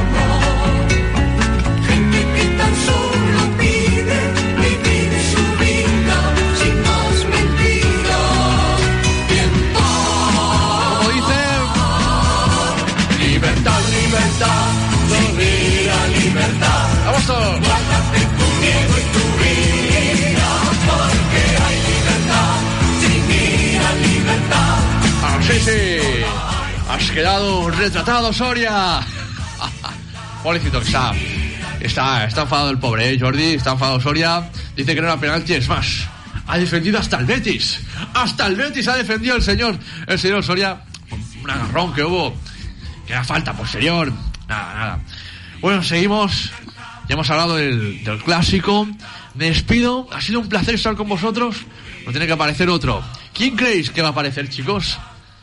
Libertad, libertad, vida, libertad. Vamos todos. Guárdate tu miedo y tu vida, porque hay libertad, sin ira, libertad. Ah, sí, sí. Has quedado retratado, Soria. Pobrecito que está. Está, está enfadado el pobre, ¿eh, Jordi? Está enfadado Soria. Dice que no era penalti, es más. Ha defendido hasta el Betis. Hasta el Betis ha defendido el señor, el señor Soria. Un agarrón que hubo. Que era falta posterior. Nada, nada. Bueno, seguimos. Ya hemos hablado del, del clásico. Me despido. Ha sido un placer estar con vosotros. No tiene que aparecer otro. ¿Quién creéis que va a aparecer, chicos?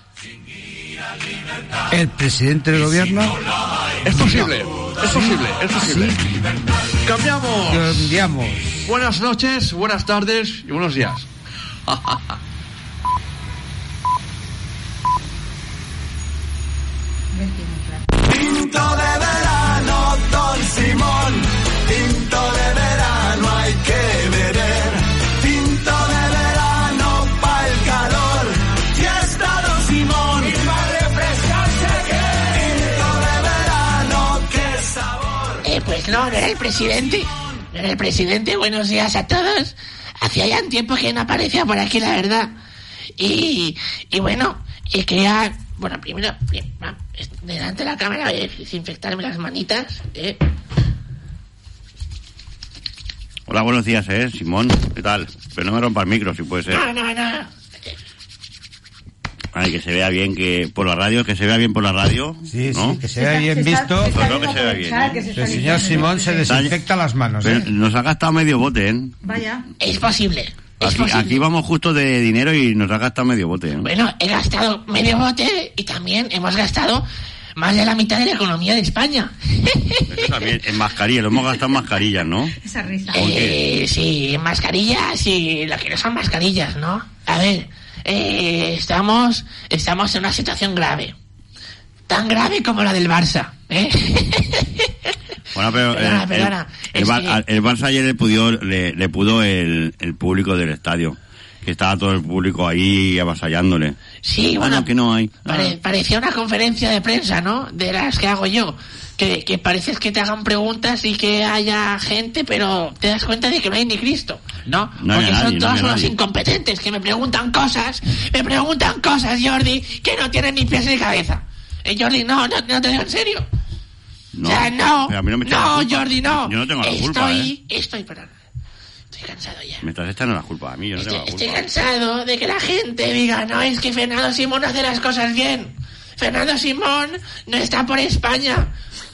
¿El presidente del gobierno? Es posible. Es posible. Es posible. ¿Sí? Cambiamos. Cambiamos. Buenas noches, buenas tardes y buenos días. Tinto de verano, Don Simón. Tinto de verano hay que beber. Tinto de verano pa' el calor. Y está Don Simón. Y para refrescarse que. Tinto de verano, qué sabor. Eh, pues no, no era el presidente. No era el presidente. Buenos días a todos. Hacía ya un tiempo que no aparecía por aquí, la verdad. Y, y bueno, y quería... Bueno, primero, delante de la cámara voy a desinfectarme las manitas, ¿eh? Hola, buenos días, ¿eh, Simón? ¿Qué tal? Pero no me rompa el micro, si puede ser. No, no, no. Ay, que se vea bien que por la radio, que se vea bien por la radio. Sí, ¿no? sí, que se vea bien visto. Pues no, que se vea bien, ¿eh? El señor Simón se desinfecta las manos, ¿eh? Pero nos ha gastado medio bote, ¿eh? Vaya. Es posible. Es Aquí, posible. aquí vamos justo de dinero y nos ha gastado medio bote, ¿eh? Bueno, he gastado medio bote y también hemos gastado más de la mitad de la economía de España. Eso también, en mascarillas, lo hemos gastado en mascarillas, ¿no? Esa risa. Eh, sí, mascarillas y lo que no son mascarillas, ¿no? A ver, eh, estamos, estamos en una situación grave. Tan grave como la del Barça, ¿eh? Bueno, pero Perdona, el, perdona, el, el, es Bar- que- el Barça ayer le pudo, le, le pudo el, el público del estadio, que estaba todo el público ahí avasallándole. Sí, Ah, bueno, no, que no hay. pare- parecía una conferencia de prensa, ¿no? De las que hago yo. Que, que pareces que te hagan preguntas y que haya gente, pero te das cuenta de que no hay ni Cristo, ¿no? No hay Porque a nadie, son no todos hay a unos nadie. incompetentes que me preguntan cosas, me preguntan cosas, Jordi, que no tienen ni pies ni cabeza. Eh, Jordi, no, no, no te digo en serio. No, o sea, no, pero a mí no me echa la no, culpa. Jordi, no. Yo no tengo la estoy, culpa, ¿eh? Estoy, perdón. Estoy cansado ya. Me estás echando la culpa a mí, yo no tengo la Estoy culpa. cansado de que la gente diga, no, es que Fernando Simón hace las cosas bien. Fernando Simón no está por España.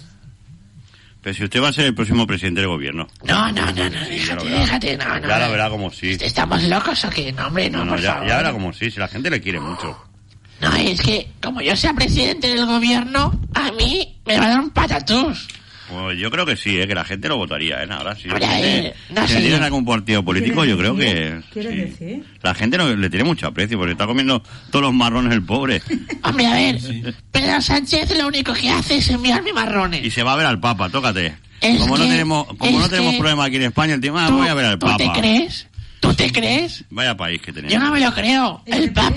Pero si usted va a ser el próximo presidente del gobierno. No, no, no, no, Sí, ya déjate, lo verá. déjate, no, no. Ya la verá como sí. ¿Estamos locos o qué? No, hombre, no, No, no, por ya, favor. ya verá como sí, si la gente le quiere mucho. No, es que como yo sea presidente del gobierno, a mí me va a dar un patatús. Pues yo creo que sí, ¿eh? Que la gente lo votaría, ¿eh? Ahora sí. Ahora, Si eh, no sé tienes yo. algún partido político, yo creo que... ¿Quieres sí. decir? La gente no, le tiene mucho aprecio porque está comiendo todos los marrones el pobre. Hombre, a ver, Pedro Sánchez lo único que hace es enviarme marrones. Y se va a ver al Papa, tócate. Es como no que- tenemos, como no es tenemos que- problema aquí en España, el tema, ah, ¿Tú- voy a ver al ¿Tú Papa. te crees? ¿Tú te crees? Vaya país que tenemos. Yo no me lo creo. El Papa.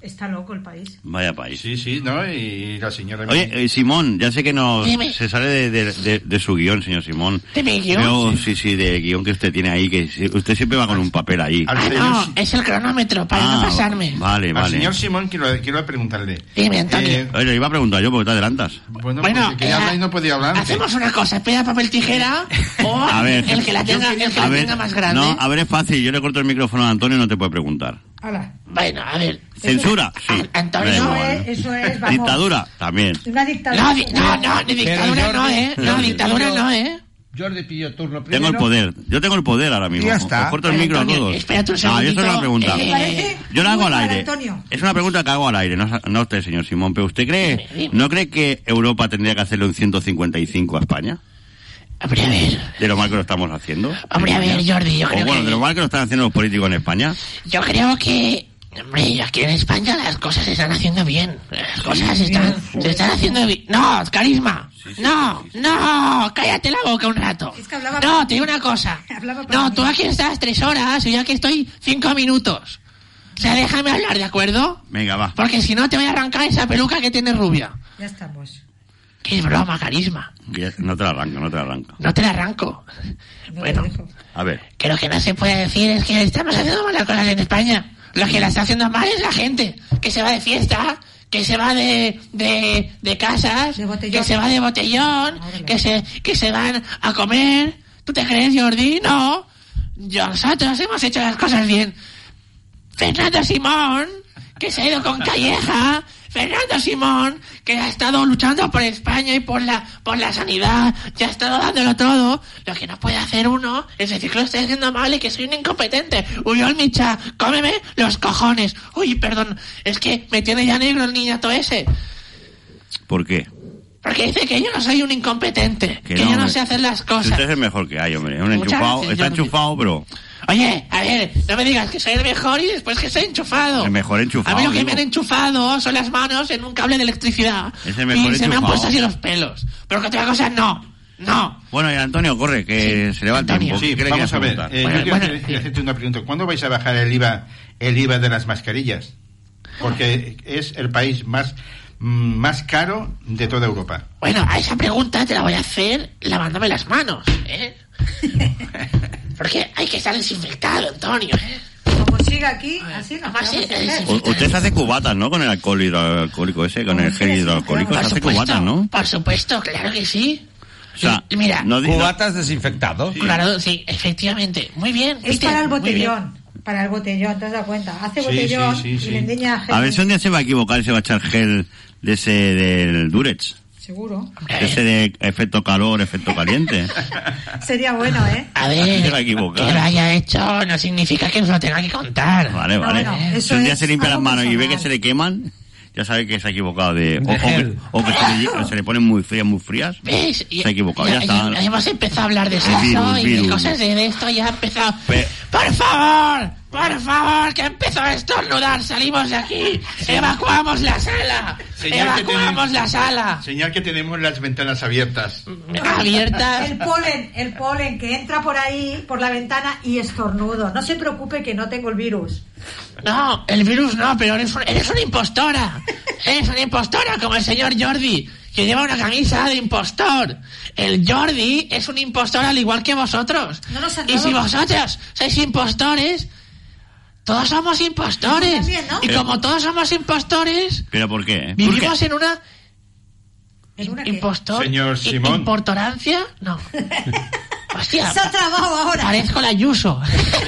Está loco el país. Vaya país. Sí, sí, ¿no? Y la señora... Oye, eh, Simón, ya sé que nos Dime. se sale de, de, de, de su guión, señor Simón. ¿De mi guión? Yo, sí, sí, de guión que usted tiene ahí, que si- usted siempre va con un papel ahí. Al Ah, señor, no, es el cronómetro, para Ah, no pasarme. Vale, al vale. señor Simón quiero, quiero preguntarle. Dime, Antonio. Eh, Oye, le iba a preguntar yo, porque te adelantas. bueno, Bueno, porque quería eh, hablar y no podía hablar. Hacemos una cosa, piedra, papel, tijera, o A ver. el que la tenga, el que A la ver, tenga más grande. no, a ver, es fácil. Yo le corto el micrófono a Antonio y no te puede preguntar. Hala. Bueno, a ver. ¿Censura? Sí. A- Antonio, Da Eso igual. es, eso es, vamos. ¿Dictadura? También. Una dictadura. No, di- no, no, ni dictadura no, ¿eh? No, dictadura no, ¿eh? Jordi pilló turno primero. Tengo el poder. Yo tengo el poder ahora mismo. Ya está. Os corto el Vale, micro a Antonio, todos. espérate un Ah, yo eso es una segundito. pregunta. Eh, ¿Parece? Yo la hago Muy al mal, aire. Antonio. Es una pregunta que hago al aire, no, no usted, señor Simón. Pero ¿usted cree, Dime, dime. no cree que Europa tendría que hacerle un ciento cincuenta y cinco a España? Hombre, a ver. De lo mal que lo estamos haciendo. Hombre, a ver, Jordi, yo O creo bueno, que... de lo mal que lo están haciendo los políticos en España. Yo creo que... Hombre, aquí en España las cosas se están haciendo bien. Las cosas se están, se están haciendo bien. No, carisma. No, no, cállate la boca un rato. Es que hablaba No, para te digo una cosa. Hablaba para No, mí. tú aquí estás tres horas y yo aquí estoy cinco minutos. O sea, déjame hablar, ¿de acuerdo? Venga, va. Porque si no te voy a arrancar esa peluca que tienes rubia. Ya estamos. Qué broma, carisma. Ya, No te la arranco, no te la arranco. No te la arranco. No Bueno, te dejo. A ver. que lo que no se puede decir es que estamos haciendo malas cosas en España. Lo que la está haciendo mal es la gente, que se va de fiesta, que se va de, de, de casas, De botellón. que se va de botellón, Madre que mía. se, que se van a comer. ¿Tú te crees, Jordi? No. Yo- Nosotros hemos hecho las cosas bien. Fernando Simón, que se ha ido con Calleja. Fernando Simón, que ha estado luchando por España y por la por la sanidad, ya ha estado dándolo todo. Lo que no puede hacer uno es decir que lo estoy haciendo mal y que soy un incompetente. Uyol Micha, cómeme los cojones. Uy, perdón, es que me tiene ya negro el niñato ese. ¿Por qué? Porque dice que yo no soy un incompetente, que, no, yo no hombre. sé hacer las Si cosas. usted es el mejor que hay, hombre. Es un Muchas enchufado. gracias, Está Jordi. enchufado, pero... Oye, a ver, no me digas que soy el mejor y después que soy enchufado. El mejor enchufado, A mí lo que digo. me han enchufado son las manos en un cable de electricidad. Es el mejor y se me han enchufado. puesto así los pelos. Pero que otra cosa no. No. Bueno, y Antonio, corre, que se le va el Antonio. tiempo. Sí, ¿Qué le vamos quieres a ver. preguntar? Eh, Bueno, yo quiero bueno, hacer- sí. hacerte una pregunta. ¿Cuándo vais a bajar el IVA, el IVA de las mascarillas? Porque es el país más, mm, más caro de toda Europa. Bueno, a esa pregunta te la voy a hacer lavándome las manos, ¿eh? Porque hay que estar desinfectado, Antonio, ¿eh? Como siga aquí, así nos Además, quedamos eh, sin eh, ver. U- Usted se hace cubatas, ¿no? Con el alcohol hidroalcohólico ese, con el gel hidroalcohólico. Se Por hace supuesto, cubatas, ¿no? por supuesto, claro que sí. O sea, Y mira, no di- no- Cubatas desinfectados. claro, sí, efectivamente. Muy bien. Es Peter, para el muy bien. botellón. Para el botellón, ¿te has dado cuenta? Hace Sí, botellón sí, sí, y sí. le endeña gel. A ver si un día se va a equivocar y se va a echar gel de ese del Durex. Seguro. Hombre, Ese de efecto calor, efecto caliente. Sería bueno, ¿eh? A Se ver, va a equivocar. que lo haya hecho no significa que os lo tenga que contar. Vale, No, vale. no, eso Si un día es se limpia las algo manos y ve que personal. se le queman, ya sabe que se ha equivocado de... O, De o que, gel. o que se, le, se le ponen muy frías, muy frías. ¿Ves? Se ha equivocado, ya está. ya hemos empezado a hablar de sexo Virus, y de virus. cosas de, de esto, ya ha empezado... Pe- ¡Por favor! ¡Por favor! ¡Que empezó a estornudar! ¡Salimos de aquí! ¡Evacuamos la sala! Señal que ¡Evacuamos tenemos- la sala! Señal que tenemos las ventanas abiertas. Abiertas. El polen, el polen que entra por ahí, por la ventana y estornudo. No se preocupe que no tengo el virus. No, el virus no, pero eres, un- eres una impostora. Eres una impostora como el señor Jordi, que lleva una camisa de impostor. El Jordi es un impostor al igual que vosotros. No nos han Y dado- si vosotros sois impostores, todos somos impostores. También, ¿no? Y como todos somos impostores, ¿Pero por qué? ¿Por vivimos qué? en una... ¿En una qué? ¿Impostor? Señor I- Simón. ¿Importorancia? No. Hostia, Se ha trabado ahora. parezco la Ayuso.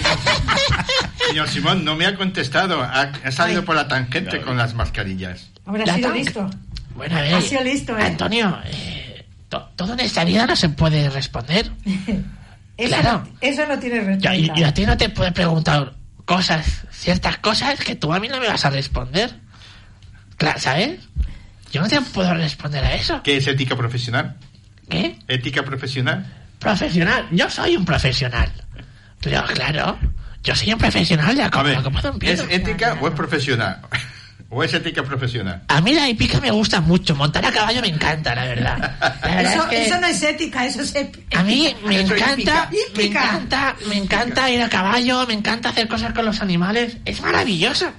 Señor Simón, no me ha contestado. Ha, ha salido Ay. por la tangente con las mascarillas. Habrá La sido tan- listo. Bueno, a ver. Ha sido listo, ¿eh? Antonio, eh, to- todo en esta vida no se puede responder. Eso, Claro. no, eso no tiene Yo, respuesta. y- yo a ti no te puedo preguntar cosas, ciertas cosas que tú a mí no me vas a responder. Claro, ¿sabes? Yo no te puedo responder a eso. ¿Qué es ética profesional? ¿Qué? ¿Ética profesional? Profesional. Yo soy un profesional. Pero claro, yo soy un profesional de A ver, como un ¿es ética o es profesional? ¿O es ética profesional? A mí la hípica me gusta mucho. Montar a caballo me encanta, la verdad. La verdad Eso, es que... eso no es ética, eso es ép- A mí me Eso es encanta, hípica. me Hípica. encanta, me encanta ir a caballo, me encanta hacer cosas con los animales, es maravilloso.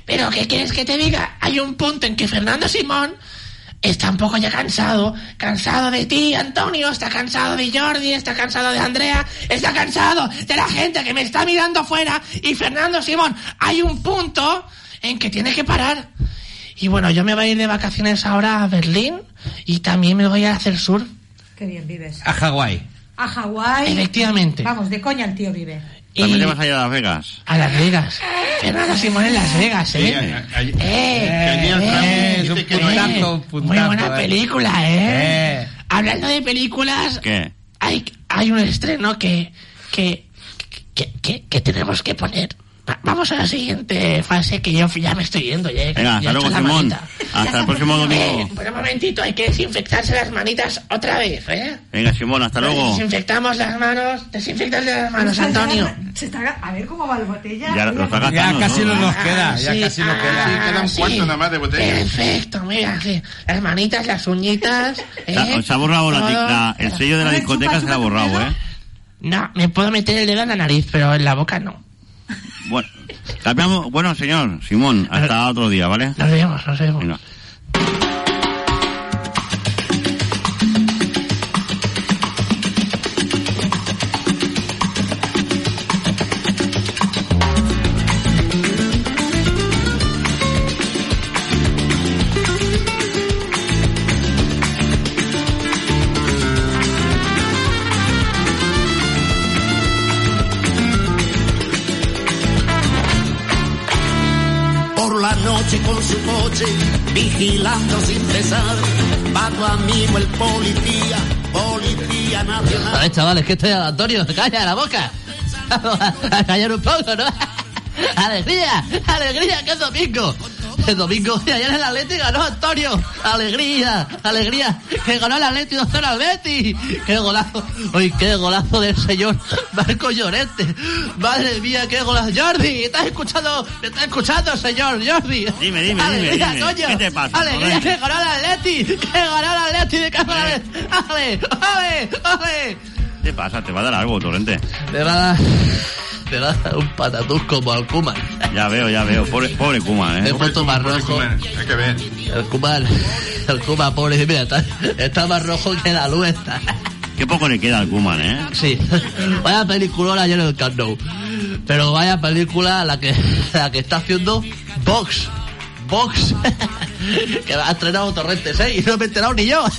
Pero ¿qué quieres que te diga? Hay un punto en que Fernando Simón está un poco ya cansado, cansado de ti, Antonio, está cansado de Jordi, está cansado de Andrea, está cansado de la gente que me está mirando afuera, y Fernando Simón, hay un punto en que tiene que parar. Y bueno, yo me voy a ir de vacaciones ahora a Berlín y también me voy a hacer surf. Qué bien vives. A Hawái. A Hawái. Efectivamente. Vamos, de coña el tío vive. ¿También te vas a ir a Las Vegas? A Las Vegas. Fernando Simón en Las Vegas, ¿eh? Sí, a- a- eh, que allí eh, dice eh, que no hay- puntazo, un puntazo, muy buena eh. película, ¿eh? Eh. Hablando de películas, ¿Qué? hay, hay un estreno que, que, que, que, que tenemos que poner. Va- Vamos a la siguiente fase, que yo ya me estoy yendo. Ya, Venga, ya hasta he luego, hecho la Simón. manita. Hasta el próximo Eh, domingo. pero un momentito, hay que desinfectarse las manitas otra vez, ¿eh? Venga, Simón, hasta luego. Desinfectamos las manos, desinfectas las manos, Antonio. Se está- a ver cómo va la botella. Ya lo está Ya gastando. casi no nos Ah, queda, ya sí, casi no ah, queda. Sí, queda un sí. cuarto nada más de botella. Perfecto, mira, sí. Las manitas, las uñitas. Se ha- ¿eh? se ha borrado la, Todo. la- el sello de la A ver, discoteca, chupa, se le ha chupa tu borrado, dedo. ¿eh? No, me puedo meter el dedo en la nariz, pero en la boca no. Bueno, cambiamos. Bueno, señor Simón, hasta otro día, ¿vale? Nos vemos, nos vemos. Venga. Por la noche con su coche, vigilando sin cesar, va tu amigo el policía, policía nacional. A ver, chavales, que estoy Antonio, calla la boca. A callar un poco, ¿no? ¡Alegría! ¡Alegría! ¡Que es domingo! El domingo de ayer el Atleti ganó Antonio. ¡Alegría! ¡Alegría! ¡Que ganó el Atleti dos cero al Betis! ¡Qué golazo! ¡Uy, qué golazo del señor Marco Llorente! ¡Madre mía, qué golazo! ¡Jordi! ¿Estás escuchando? ¿Me estás escuchando, señor Jordi? Dime, dime, ¡Alegría, dime, coño! dime. ¿Qué te pasa, ¡Alegría, Torrente? que ganó el Atleti! ¡Que ganó el Atleti de casa! ¡Ale! ¡Ale! ¡Ale! ¿Qué pasa? ¿Te va a dar algo, Torrente? Me va a dar... Me va a dar un patatús como al Koeman. Ya veo, ya veo. Pobre, pobre Koeman, He ¿eh? puesto más rojo. Hay que ver. El Koeman, el Koeman, pobre, mira, está, está más rojo que la luz está. Qué poco le queda al Koeman, ¿eh? Sí, vaya película ayer en el Camp Nou. Pero vaya película la que, la que está haciendo Vox. Vox. Que ha estrenado Torrente seis y no me he enterado ni yo.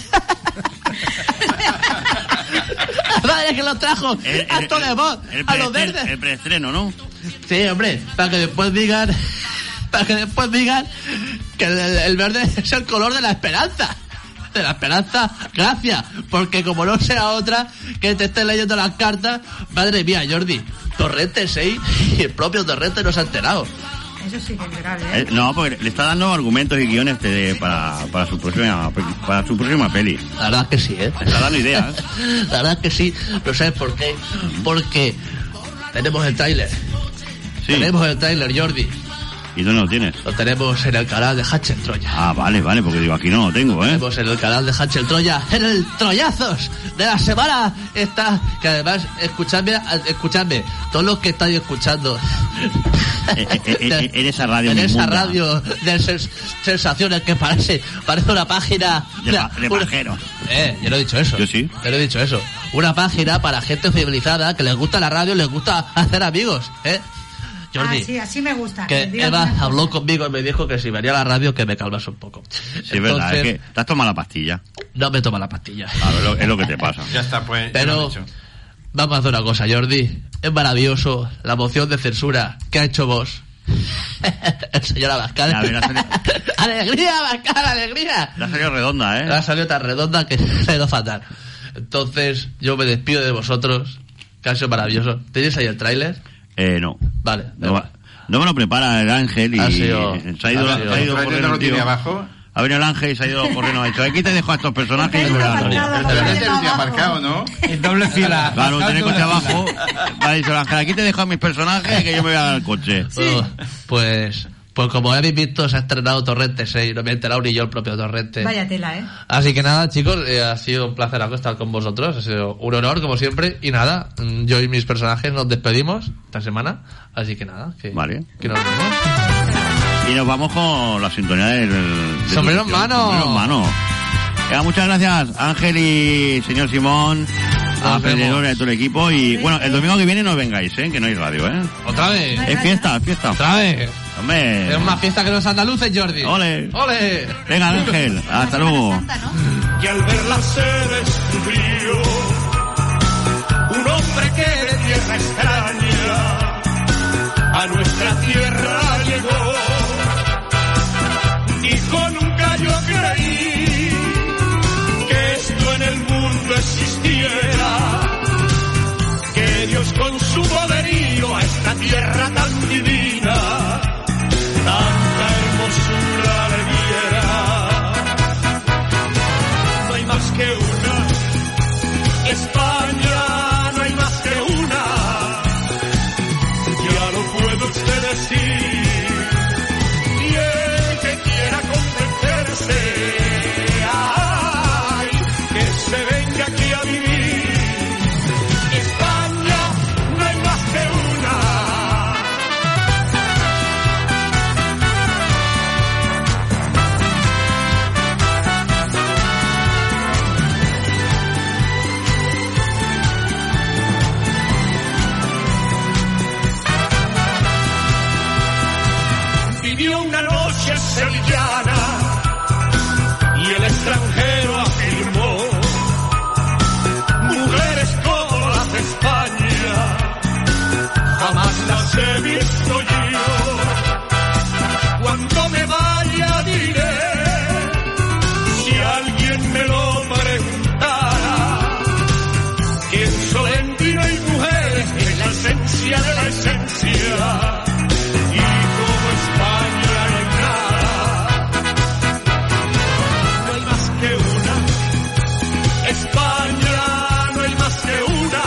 Madre que lo trajo acto de voz El, a los pre- verdes. el preestreno, ¿no? Sí, hombre, para que después digan, para que después digan que el, el verde es el color de la esperanza. De la esperanza, gracias, porque como no sea otra que te esté leyendo las cartas, madre mía, Jordi, Torrente seis y el propio Torrente no se ha enterado. Eso sí que es grave, ¿eh? Eh, no, porque le está dando argumentos y guiones de- para, para su próxima para su próxima peli. La verdad que sí, ¿eh? Le está dando ideas. La verdad que sí, pero ¿sabes por qué? Porque tenemos el tráiler. Sí. Tenemos el tráiler, Jordi. ¿Y dónde lo tienes? Lo tenemos en el canal de Hachel Troya. Ah, vale, vale, porque digo, aquí no lo tengo, ¿eh? Tenemos en el canal de Hachel Troya, en el Troyazos de la semana está, que además, escuchadme, escuchadme, todos los que estáis escuchando Eh, eh, eh, eh, en esa radio en esa inmunda. radio de sens- sensaciones que parece, parece una página De una- pa- de una- pajero. Eh, yo no he dicho eso. Yo sí. Yo no he dicho eso. Una página para gente civilizada que les gusta la radio, les gusta hacer amigos, ¿eh? Jordi. Ah, sí, así me gusta. Que digas Eva una cosa. habló conmigo y me dijo que si venía a la radio que me calmas un poco. Sí, es verdad, es que te has tomado la pastilla. No me toma la pastilla. Claro, es lo, es lo que te pasa. Ya está, pues. ya Pero lo han hecho. vamos a hacer una cosa, Jordi. Es maravilloso la moción de censura que ha hecho vos. El señor Abascal. Ya, verás, ¡Alegría, Abascal, alegría! Le ha salido redonda, ¿eh? Ha salido tan redonda que se ha ido fatal. Entonces, yo me despido de vosotros, que ha sido maravilloso. ¿Tenéis ahí el tráiler? Eh, no. Vale. No, va- no me lo prepara el Ángel y Ha sido- se ha ido, ha sido- se ha ido ¿El tráiler corriendo no lo el tío. tiene abajo? Ha venido el Ángel y se ha ido corriendo. Ha dicho, aquí te dejo a estos personajes. El y me tráiler lo aparcado, dan. El Vale, tráiler lo tiene abajo. aparcado, ¿no? En doble fila. Claro, tiene el coche Doble abajo. fila. Va a decir el Ángel, aquí te dejo a mis personajes que yo me voy al coche. Bueno, pues, pues como habéis visto, se ha estrenado Torrente seis. No me he enterado ni yo el propio Torrente. Vaya tela, ¿eh? Así que nada, chicos, eh, ha sido un placer estar con vosotros, ha sido un honor, como siempre, y nada, mm, yo y mis personajes nos despedimos esta semana, así que nada, que, Vale. que nos vemos. Y nos vamos con la sintonía del... del Sombrero en mano. Sombrero en mano. Ya, muchas gracias, Ángel y señor Simón, a Pedro y a todo el equipo. Y bueno, el domingo que viene no vengáis, ¿eh? Que no hay radio, ¿eh? ¿Otra vez? Es fiesta, es fiesta. ¿Otra vez? Hombre. Es más fiesta que los andaluces, Jordi. ¡Ole! ¡Ole! Venga, Ángel, hasta luego. Y al verla se descubrió un hombre que de tierra extraña a nuestra tierra llegó. Dijo, nunca yo creí que esto en el mundo existiera, que Dios con su poderío a esta tierra tan divina tanta hermosura le diera. No hay más que una España, no hay más que una, ya lo puede usted decir. Y el que quiera convencerse, ay, que se venga aquí a vivir. España, no hay más que una. Vivió una noche sevillana y el extranjero afirmó: mujeres como las de España jamás las he visto yo. Cuando me vaya diré, si alguien me lo preguntara, que en Solentino hay mujeres que es la esencia de la esencia. España no hay nada, no hay más que una. España no hay más que una,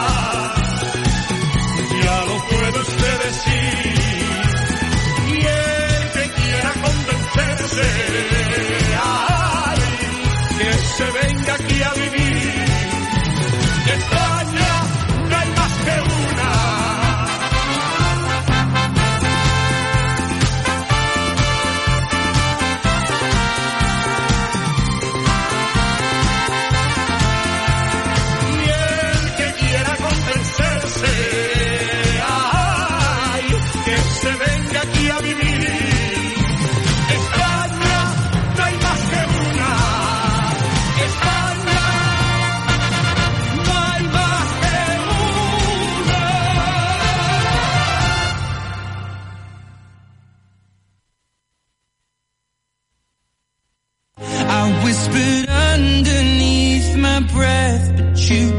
ya lo puede usted decir. Y el que quiera convencerse, ay, que se venga aquí a vivir. España no hay más que una. Ay, que se venga aquí a vivir. España, no hay más que una. España, no hay más que una. I whispered underneath my breath, but you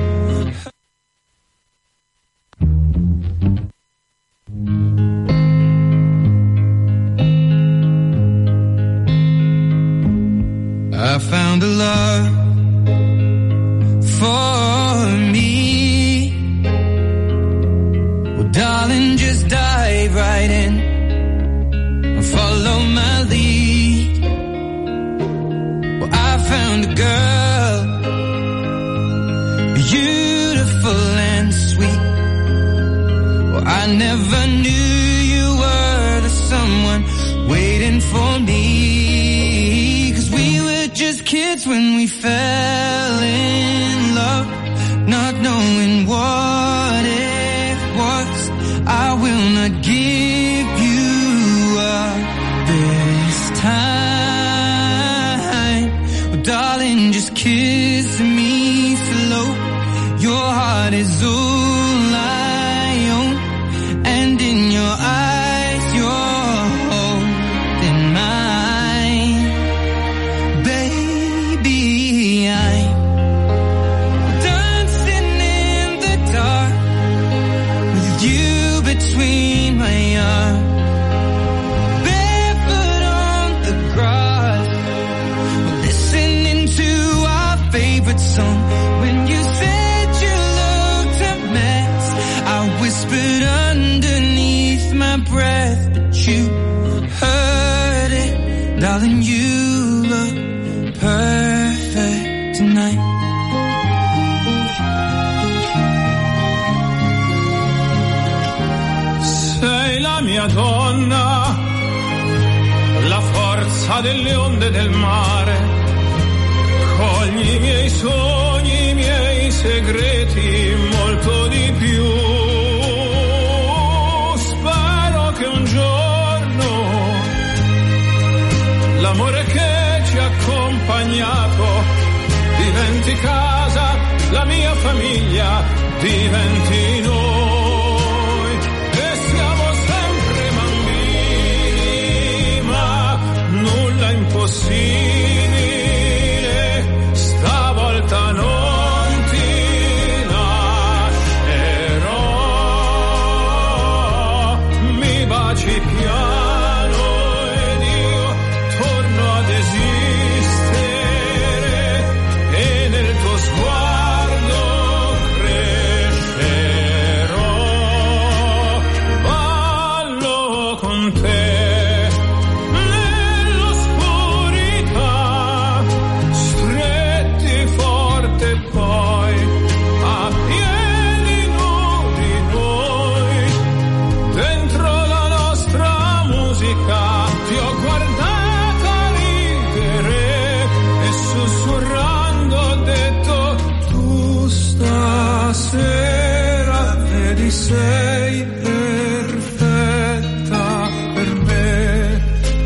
I found a love for me. Well, darling, just dive right in and follow my lead. Well, I found a girl, beautiful and sweet. Well, I never knew you were the someone waiting for me. Just kids when we fell in love, not knowing what it was. I will not give you up this time. Oh, darling, just kiss me slow. Your heart is all I own, and in your eyes you're holding mine. Between my arms, barefoot on the grass, listening to our favorite song. When you said you looked a mess, I whispered underneath my breath, but you heard it, darling. You look perfect tonight. Sei la mia donna, a delle onde del mare. Cogli i miei sogni, i miei segreti, molto di più. Spero che un giorno l'amore che ci ha accompagnato diventi casa, la mia famiglia diventi noi, e siamo sempre bambini, ma nulla impossibile, stavolta non ti lascerò, mi baci piano ed io torno ad esistere, e nel tuo sguardo crescerò, ballo con te nell'oscurità, stretti forte poi a piedi nudi noi, dentro la nostra musica ti ho guardata ridere e sussurrando ho detto tu stasera vedi sei perfetta per me.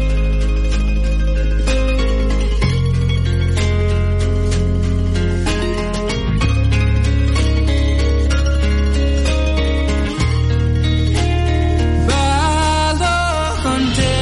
Ballo con te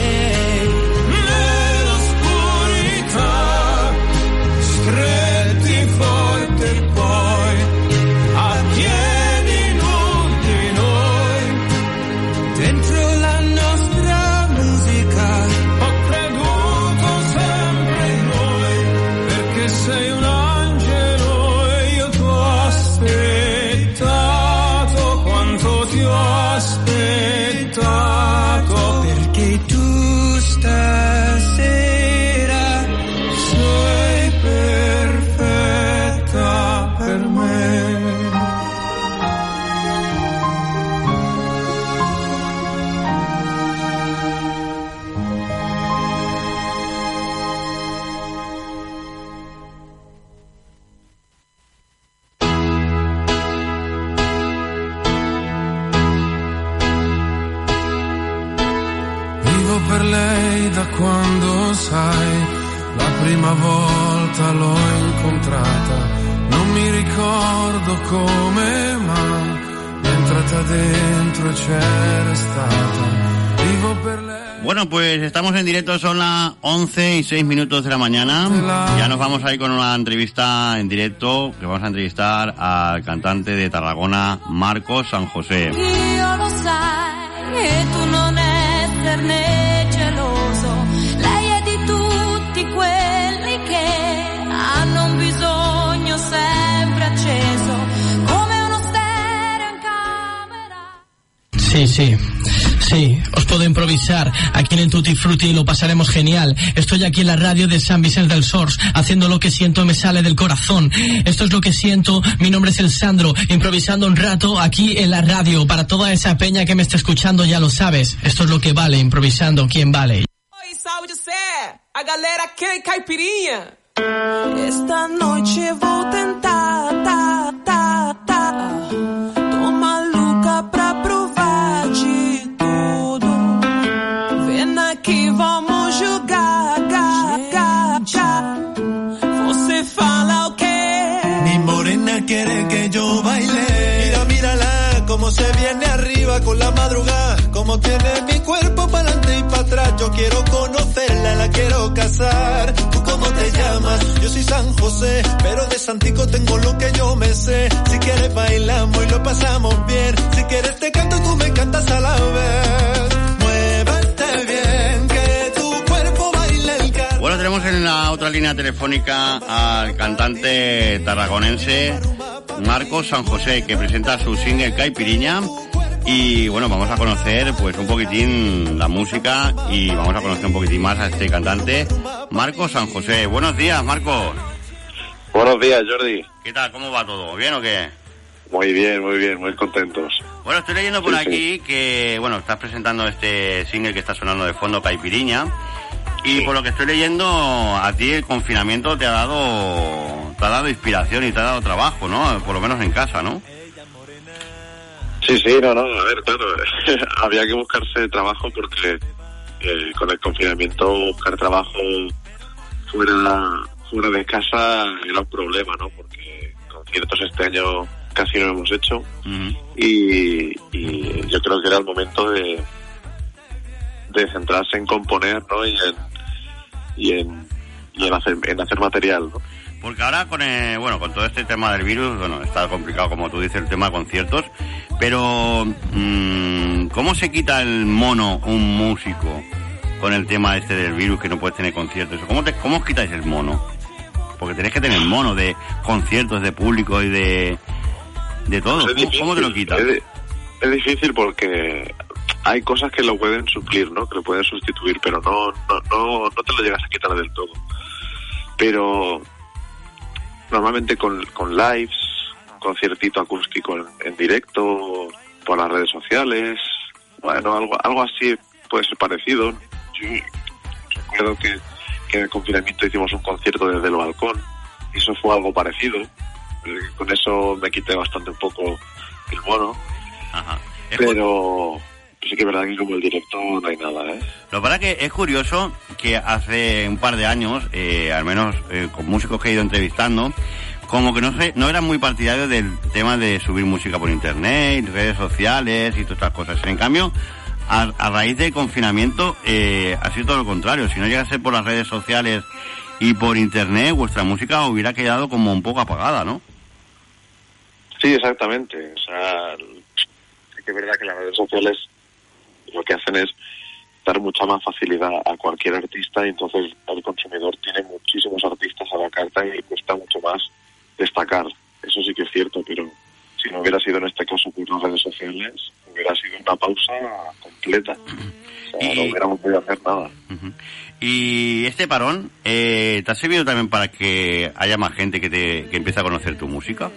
Nell'oscurità, stretti forte poi a piedi nudi noi, dentro la nostra musica. ho creduto sempre in noi, perché sei un angelo e io ti ho aspettato quanto ti ho aspettato, Perché tu stasera sei perfetta per me. vivo per lei da quando, sai, la prima volta l'ho incontrata. Non mi ricordo come, ma è entrata dentro e c'era stata. Vivo per lei. Bueno, pues estamos en directo, son las once y seis minutos de la mañana. Ya nos vamos a ir con una entrevista en directo, que vamos a entrevistar al cantante de Tarragona, Marcos San José. Io lo sai e tu non esserne geloso, lei è di tutti quelli che hanno un bisogno sempre acceso, come uno stereo in camera. Sí, sí. Sí, os puedo improvisar. Aquí en el Tutti Frutti lo pasaremos genial. Estoy aquí en la radio de San Vicente del Sors, haciendo lo que siento me sale del corazón. Esto es lo que siento, mi nombre es el Sandro, improvisando un rato aquí en la radio. Para toda esa peña que me está escuchando ya lo sabes. Esto es lo que vale, improvisando, ¿quién vale? Oi, salve de sé, a galera que caipirinha. Esta noche vou tentar, tá, tá, tá. Tô maluca pra provar de tudo. Vem aqui, vamos jogar, ga, ga, ga. Você fala o quê? Mi morena quiere que yo baile. Mira, mírala, cómo se viene arriba con la madrugada. Cómo tiene mi cuerpo para adelante y para atrás. Yo quiero conocerla, la quiero casar. ¿Tú cómo te llamas? Yo soy San José, pero de Santico tengo lo que yo me sé. Si quieres bailamos y lo pasamos bien. Si quieres te canto y tú me cantas a la vez. Muévete bien, que tu cuerpo baile el carro. Bueno, tenemos en la otra línea telefónica al cantante tarragonense Marcos San José, que presenta su single Caipiriña. Y bueno, vamos a conocer pues un poquitín la música y vamos a conocer un poquitín más a este cantante, Marcos San José. Buenos días, Marcos. Buenos días, Jordi. ¿Qué tal? ¿Cómo va todo? ¿Bien o qué? Muy bien, muy bien, muy contentos. Bueno, estoy leyendo por Sí, aquí que, bueno, estás presentando este single que está sonando de fondo, Caipiriña. Y por lo que estoy leyendo, a ti el confinamiento te ha dado te ha dado inspiración y te ha dado trabajo, ¿no? Por lo menos en casa, ¿no? Sí, sí, no, no, a ver, claro, había que buscarse trabajo porque eh, con el confinamiento buscar trabajo fuera fuera de casa era un problema, ¿no? Porque conciertos este año casi no hemos hecho. Uh-huh. y, y yo creo que era el momento de de centrarse en componer, ¿no? Y en y en, y en hacer en hacer material, ¿no? Porque ahora con el, bueno, con todo este tema del virus, bueno, está complicado, como tú dices, el tema de conciertos, pero mmm, ¿cómo se quita el mono un músico con el tema este del virus que no puedes tener conciertos? ¿Cómo te, cómo os quitáis el mono? Porque tenéis que tener mono de conciertos, de público y de de todo. Pues ¿Cómo, ¿Cómo te lo quitas? Es, es difícil porque hay cosas que lo pueden suplir, ¿no? Que lo pueden sustituir, pero no no no, no te lo llegas a quitar del todo. Pero normalmente con, con lives, un conciertito acústico en, en directo, por las redes sociales, bueno, algo algo así puede ser parecido. Yo recuerdo que, que en el confinamiento hicimos un concierto desde el balcón, y eso fue algo parecido. Con eso me quité bastante un poco el mono. Ajá. Pero sí que es verdad que como el directo no hay nada, ¿eh? Lo que pasa es que es curioso que hace un par de años, eh, al menos eh, con músicos que he ido entrevistando, como que no sé, no eran muy partidarios del tema de subir música por internet, redes sociales y todas estas cosas. En cambio, a, a raíz del confinamiento eh, ha sido todo lo contrario. Si no llegase por las redes sociales y por internet, vuestra música hubiera quedado como un poco apagada, ¿no? Sí, exactamente. O sea, sí que es verdad que las redes sociales lo que hacen es dar mucha más facilidad a cualquier artista, y entonces el consumidor tiene muchísimos artistas a la carta y cuesta mucho más destacar. Eso sí que es cierto, pero si no hubiera sido en este caso por las redes sociales, hubiera sido una pausa completa. O sea, y... no hubiéramos podido hacer nada. Uh-huh. Y este parón, eh, ¿te ha servido también para que haya más gente que te que empiece a conocer tu música?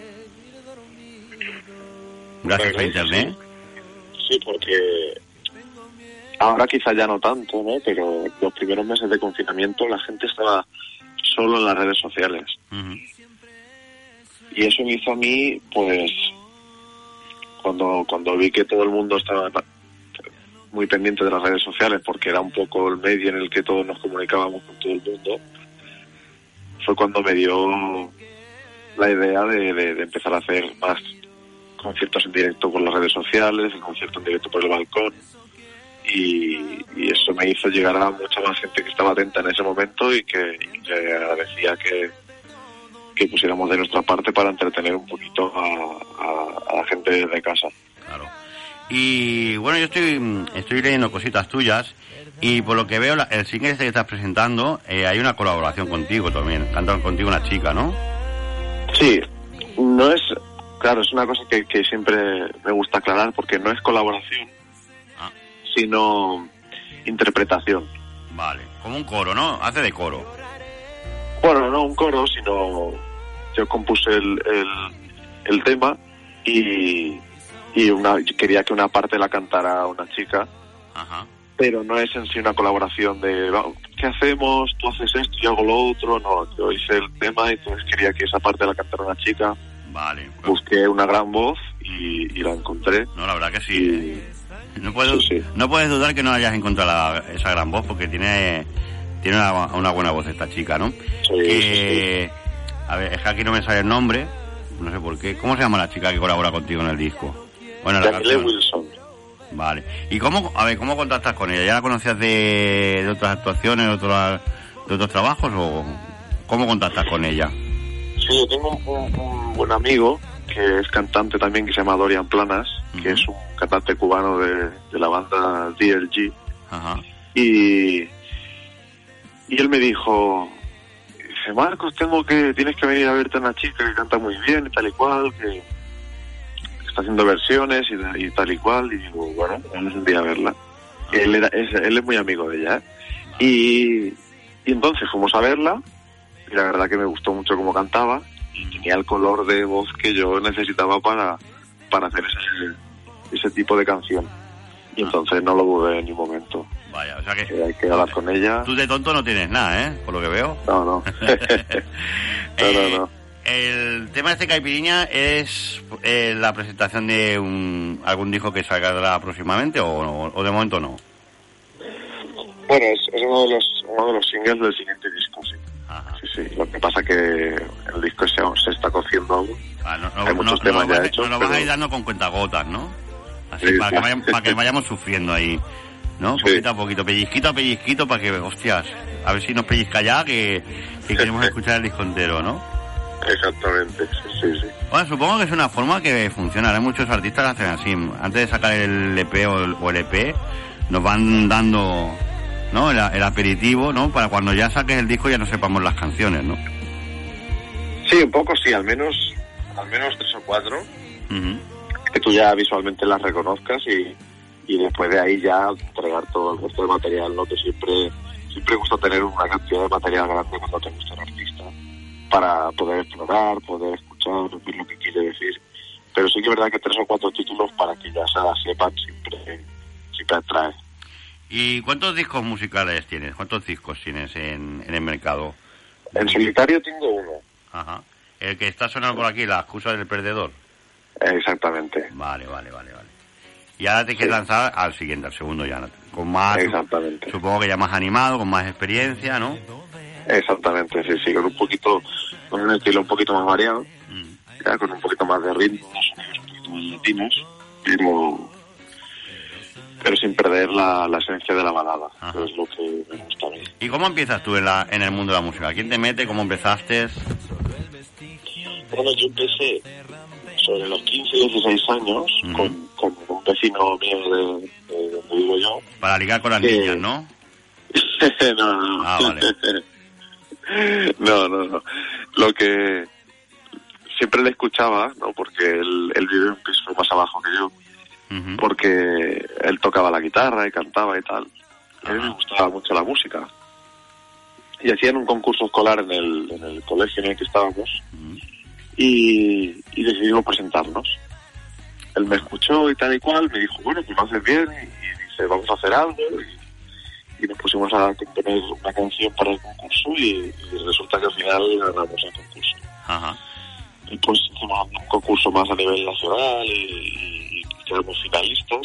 Gracias a internet. Sí, sí, porque ahora quizá ya no tanto, ¿no? Pero los primeros meses de confinamiento la gente estaba solo en las redes sociales. Uh-huh. Y eso me hizo a mí, pues, cuando cuando vi que todo el mundo estaba muy pendiente de las redes sociales, porque era un poco el medio en el que todos nos comunicábamos con todo el mundo, fue cuando me dio la idea de, de, de empezar a hacer más conciertos en directo por las redes sociales, el concierto en directo por el balcón, y, y eso me hizo llegar a mucha más gente que estaba atenta en ese momento y que, y que agradecía que, que pusiéramos de nuestra parte para entretener un poquito a, a, a la gente de casa. Claro. Y bueno, yo estoy estoy leyendo cositas tuyas, y por lo que veo, la, el single este que estás presentando, eh, hay una colaboración contigo también, cantan contigo una chica, ¿no? Sí, no es... Claro, es una cosa que, que siempre me gusta aclarar, porque no es colaboración, ah. sino interpretación. Vale, como un coro, ¿no? Hace de coro. Bueno, no un coro, sino yo compuse el, el, el tema y, y una, quería que una parte la cantara una chica. Ajá. Pero no es en sí una colaboración de, ¿qué hacemos? Tú haces esto, yo hago lo otro. No, yo hice el tema y entonces quería que esa parte la cantara una chica. Vale. Pues... Busqué una gran voz y, y la encontré. No, la verdad que sí. Y... No puedes, sí, sí. no puedes dudar que no hayas encontrado la, esa gran voz, porque tiene tiene una, una buena voz esta chica, ¿no? Sí, que, sí, sí. A ver, es que aquí no me sale el nombre, no sé por qué. ¿Cómo se llama la chica que colabora contigo en el disco? Bueno, la Danielle Wilson. Vale. ¿Y cómo, a ver, cómo contactas con ella? ¿Ya la conocías de, de otras actuaciones, de otros, de otros trabajos, o cómo contactas con ella? Sí, yo tengo un, un buen amigo que es cantante también, que se llama Dorian Planas, uh-huh. que es un cantante cubano de, de la banda D L G. Ajá. Y, y él me dijo, dice, Marcos, tengo que, tienes que venir a verte a una chica que canta muy bien y tal y cual, que está haciendo versiones y, y tal y cual. Y digo, bueno, vamos un día a verla. Uh-huh. Él, era, es, él es muy amigo de ella, ¿eh? Uh-huh. Y, y entonces fuimos a verla. Y la verdad que me gustó mucho cómo cantaba y tenía el color de voz que yo necesitaba para, para hacer ese, ese tipo de canción. Y entonces no lo dudé en ningún momento. Vaya, o sea que... que hay que hablar con ella. Tú de tonto no tienes nada, ¿eh? Por lo que veo. No, no. no, no, no. El tema de este Caipiriña es eh, la presentación de un, algún disco que salga próximamente o, o de momento no. Bueno, es, es uno de los uno de los singles del siguiente disco, sí. Ajá. Sí, sí. Lo que pasa que el disco se, se está cociendo aún. Ah, no, no, Hay no, muchos no, temas no, ya no, hechos. no lo pero... vas a ir dando con cuentagotas, ¿no? Así Sí, para, sí. Que vayamos, para que vayamos sufriendo ahí, ¿no? Sí. Poquito a poquito, pellizquito a pellizquito para que, hostias, a ver si nos pellizca ya que, que queremos escuchar el disco entero, ¿no? Exactamente, sí, sí, sí. Bueno, supongo que es una forma que funciona. Hay muchos artistas que hacen así. Antes de sacar el E P o el, o el E P, nos van dando, ¿no? El, el aperitivo, ¿no? Para cuando ya saques el disco ya no sepamos las canciones, ¿no? Sí, un poco sí, al menos al menos tres o cuatro, Uh-huh. que tú ya visualmente las reconozcas y, y después de ahí ya entregar todo el resto de material, ¿no? Que siempre siempre gusta tener una cantidad de material grande cuando te gusta un artista, para poder explorar, poder escuchar, ver lo que quiere decir. Pero sí que es verdad que tres o cuatro títulos para que ya se la sepan siempre, siempre atrae. ¿Y cuántos discos musicales tienes? ¿Cuántos discos tienes en, en el mercado? En solitario tengo uno. Ajá. El que está sonando por aquí, La excusa del perdedor. Exactamente. Vale, vale, vale, vale. Y ahora te quieres lanzar al siguiente, al segundo ya, con más... Exactamente. Supongo que ya más animado, con más experiencia, ¿no? Exactamente, sí, sí, con un poquito, con un estilo un poquito más variado, mm. ya con un poquito más de ritmo, sonidos un poquito más latinos, pero, pero sin perder la, la esencia de la balada, Ajá. que es lo que me gusta a mí. ¿Y cómo empiezas tú en, la, en el mundo de la música? ¿Quién te mete? ¿Cómo empezaste? Bueno, yo empecé sobre los quince, dieciséis años Mm. con, con un vecino mío de, de donde vivo yo. Para ligar con las que- niñas, ¿no? no, no, no. Ah, vale. no, no, no. Lo que siempre le escuchaba, ¿no? Porque él, él vive en un piso más abajo que yo. Ujú. Porque él tocaba la guitarra y cantaba y tal. A mí me gustaba mucho la música. Y hacían un concurso escolar en el, en el colegio en el que estábamos. Y, y decidimos presentarnos. Él me escuchó y tal y cual, me dijo, bueno, pues lo haces bien, y, y dice, vamos a hacer algo, y, y nos pusimos a componer una canción para el concurso, y, y resulta que al final ganamos el concurso. Ajá. Y pues hicimos un concurso más a nivel nacional, y, y, y quedamos finalistas,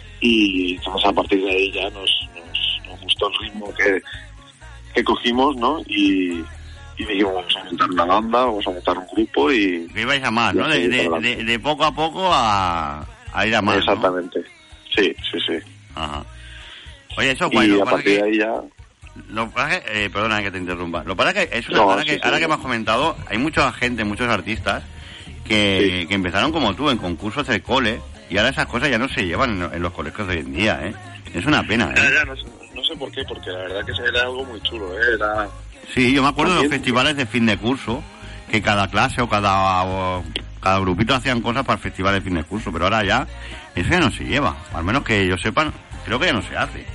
y entonces a partir de ahí ya nos, nos, nos gustó el ritmo que, que cogimos, ¿no? Y... Y dijimos, vamos a montar una banda, vamos a montar un grupo y... Que ibais a más, ¿no? De, de, de, de poco a poco a, a ir a más, Exactamente. ¿no? Sí, sí, sí. Ajá. Oye, eso es Y guay. Lo a que pasa partir que- de ahí ya... Lo que pasa que, eh, perdona que te interrumpa. Lo que pasa que es una No, ahora, sí, que, sí, ahora sí. que me has comentado, hay mucha gente, muchos artistas que, que empezaron como tú en concursos de cole y ahora esas cosas ya no se llevan en, en los colegios de hoy en día, ¿eh? Es una pena, Ya, ¿eh? ya, no, sé- no sé por qué, porque la verdad que era algo muy chulo, ¿eh? Era... Sí, yo me acuerdo de los También- festivales de fin de curso, que cada clase o cada o cada grupito hacían cosas para el festival de fin de curso, pero ahora ya eso ya no se lleva, al menos que yo sepa, creo que ya no se hace.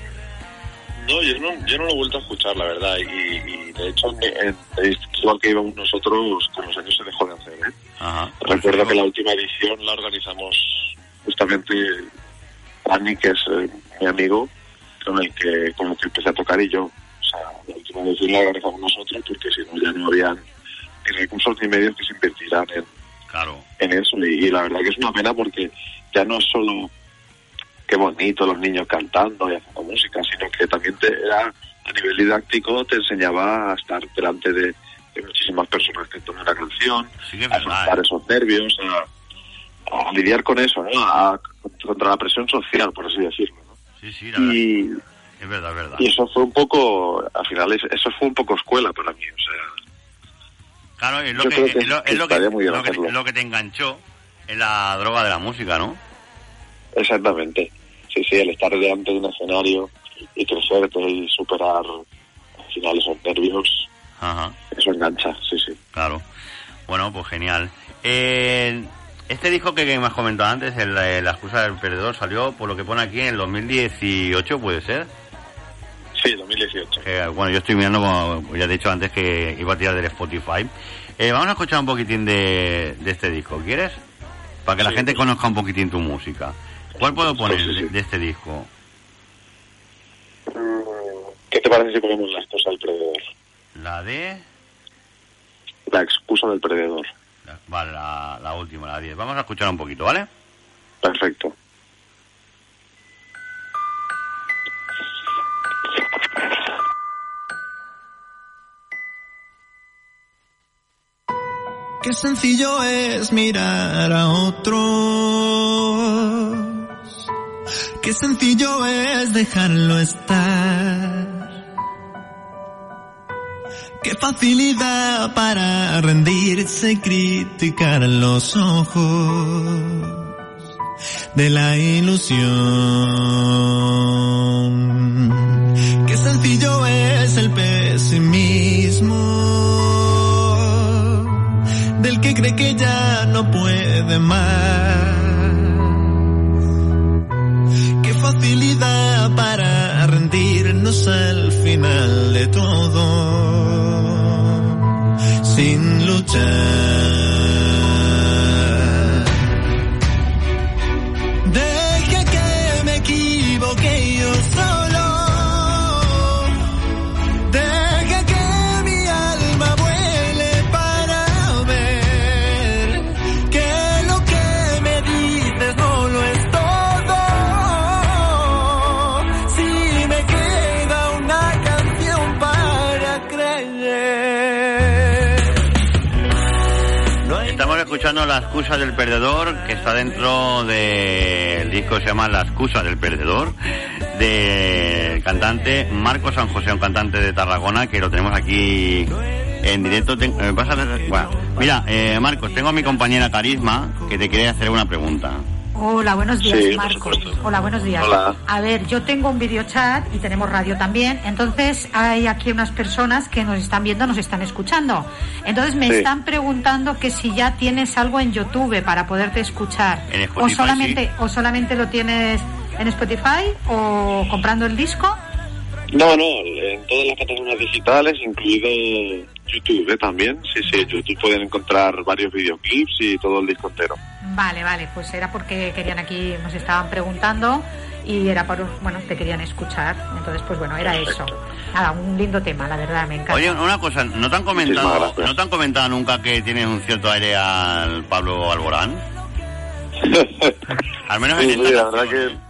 No, yo no, yo no lo he vuelto a escuchar, la verdad, y, y de hecho, en el festival que íbamos nosotros, con los años se dejó de hacer, ¿eh? Ajá. Recuerdo que la última edición la organizamos justamente Dani, que es eh, mi amigo, con el que con el que empecé a tocar, y yo. O sea, la última edición la organizamos nosotros, porque si no ya no habían ni recursos ni medios que se invertirán en, Claro. en eso. Y, y la verdad que es una pena, porque ya no es solo qué bonito los niños cantando y haciendo música, sino que también te era, a nivel didáctico, te enseñaba a estar delante de, de muchísimas personas que toman una canción, Sí que es a verdad, soltar ¿eh? esos nervios, a, a lidiar con eso, ¿no? A, contra la presión social, por así decirlo. ¿no? Sí, sí, la verdad. Y, Es verdad, es verdad. y eso fue un poco, al final, es- eso fue un poco escuela para mí, o sea... Claro, es lo Yo que, creo que es lo, es lo que, estaría muy bien lo que- hacerlo. lo que te enganchó en la droga de la música, ¿no? Exactamente. Sí, sí, el estar delante de un escenario y crecerte y superar al final esos nervios, Ajá. eso engancha, sí, sí. Claro. Bueno, pues genial. Eh, este disco que, que me has comentado antes, el, eh, La excusa del perdedor, salió por lo que pone aquí en el dos mil dieciocho, ¿puede ser? Sí, dos mil dieciocho. Que, bueno, yo estoy mirando, como ya te he dicho antes, que iba a tirar del Spotify. Eh, vamos a escuchar un poquitín de, de este disco, ¿quieres? Para que la Sí, gente pues. conozca un poquitín tu música. ¿Cuál puedo poner Sí, sí, sí. de, de este disco? te parece si ponemos la excusa del perdedor? La de... La excusa del perdedor. La- Vale, la, la última, la diez. Vamos a escuchar un poquito, ¿vale? Perfecto. Qué sencillo es mirar a otros. Qué sencillo es dejarlo estar. Qué facilidad para rendirse y criticar los ojos de la ilusión. Qué sencillo es el pesimismo del que cree que ya no puede más. Qué facilidad para rendirnos al final de todo, sin luchar. Deja que me equivoque yo solo. Deja que mi alma vuele para ver que lo que me dices no lo es todo. Si me queda una canción para creer. Estamos escuchando La excusa del perdedor, que está dentro del disco que se llama La excusa del perdedor, del cantante Marcos San José, un cantante de Tarragona, que lo tenemos aquí en directo. Ten- eh, vas a ver- bueno, mira, eh, Marcos, tengo a mi compañera Carisma, que te quiere hacer una pregunta. Hola, buenos días, Sí, por Marcos. supuesto. Hola, buenos días. Hola. A ver, yo tengo un videochat y tenemos radio también. Entonces, hay aquí unas personas que nos están viendo, nos están escuchando. Entonces, me Sí. están preguntando que si ya tienes algo en YouTube para poderte escuchar. En o Spotify, solamente o solamente lo tienes en Spotify o comprando el disco. No, no, en todas las plataformas digitales, incluido YouTube, ¿eh? También. Sí, sí, en YouTube pueden encontrar varios videoclips y todo el disco entero. Vale, vale, pues era porque querían aquí, nos estaban preguntando y era por, bueno, te querían escuchar. Entonces, pues bueno, era eso. Nada, un lindo tema, la verdad, me encanta. Oye, una cosa, ¿no te han Muchísimas comentado, gracias. ¿no te han comentado nunca que tienes un cierto aire al Pablo Alborán? Al menos en Sí, esta sí, la canción, verdad que... ¿eh?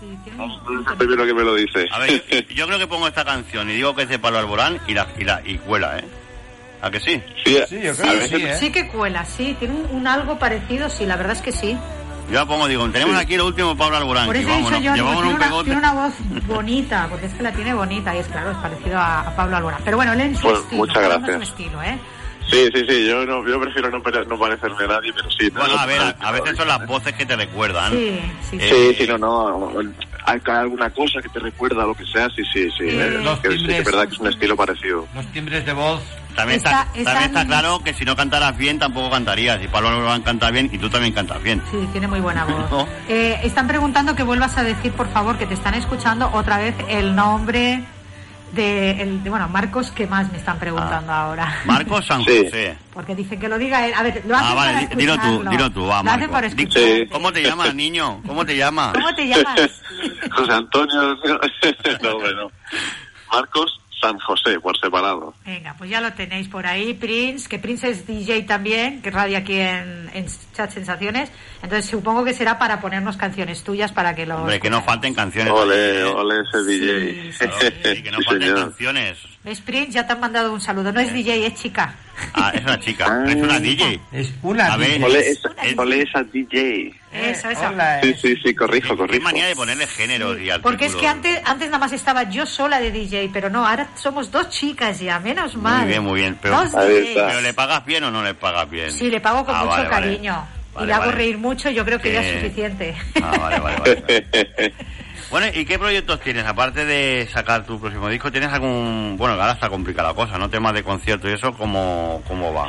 No es el primero que me lo dice. A ver, yo creo que pongo esta canción y digo que es de Pablo Alborán y la y la y cuela, ¿eh? ¿A que sí? Sí, Sí, sí que cuela, sí, tiene un, un algo parecido, sí, la verdad es que sí. Yo la pongo, digo, tenemos aquí lo último de Pablo Alborán. Por y eso he dicho vámonos, yo, digo, llevámonos tiene un una, pegote. tiene una voz bonita, porque es que la tiene bonita y es claro, es parecido a, a Pablo Alborán. Pero bueno, él en su Pues, estilo, muchas cada uno en gracias. su estilo, ¿eh? Sí, sí, sí, yo, no, yo prefiero no, pare- no parecerme a nadie, pero sí. Bueno, no, a ver, no, a, a veces son las voces que te recuerdan. Sí, sí, Eh, Sí, sí, no, no. Hay alguna cosa que te recuerda, lo que sea, sí, sí, sí. Eh, Los que sí, timbres. es verdad que es un estilo parecido. Los timbres de voz. También Está- está, está también está en- claro que si no cantaras bien, tampoco cantarías. Y Pablo Alborán canta bien y tú también cantas bien. Sí, tiene muy buena voz. ¿No? Eh, están preguntando que vuelvas a decir, por favor, que te están escuchando otra vez el nombre de, el, de bueno, Marcos, ¿qué más me están preguntando ahora? Marcos San Sí. José. Porque dicen que lo diga él. A ver, lo hacen Ah, vale, para di- dilo tú, escucharlo. dilo tú, va, Lo hacen Marcos. para Di- escucharte. ¿Cómo te llamas, niño? ¿Cómo te llamas? ¿Cómo te llamas? José Antonio, no, bueno. Marcos San José, por separado. Venga, pues ya lo tenéis por ahí, Prince, que Prince es D J también, que radia aquí en, en Chat Sensaciones. Entonces supongo que será para ponernos canciones tuyas para que lo... Hombre, que no falten canciones. Ole, ole ese D J. Sí, que no Sí, falten señor. canciones. ¿Ves, Prince? Ya te han mandado un saludo. No es D J, es chica. Ah, es una chica, es una D J. Es una A ver, Ole es- esa, es- ole esa D J. Eso, eso. Sí, sí, sí, corrijo, Qué corrijo. manía de ponerle géneros y artículos. Porque es que antes, antes nada más estaba yo sola de D J, pero no, ahora somos dos chicas ya, menos mal. Muy bien, muy bien. Pero, Dos D Js. pero ¿le pagas bien o no le pagas bien? Sí, le pago con Ah, mucho vale, vale. cariño. Vale, y le hago vale. reír mucho, yo creo que ya es Que- suficiente. Ah, vale, vale, vale. Bueno, ¿y qué proyectos tienes? Aparte de sacar tu próximo disco, ¿tienes algún...? Bueno, ahora está complicada la cosa, ¿no? Temas de concierto y eso, ¿cómo, cómo va?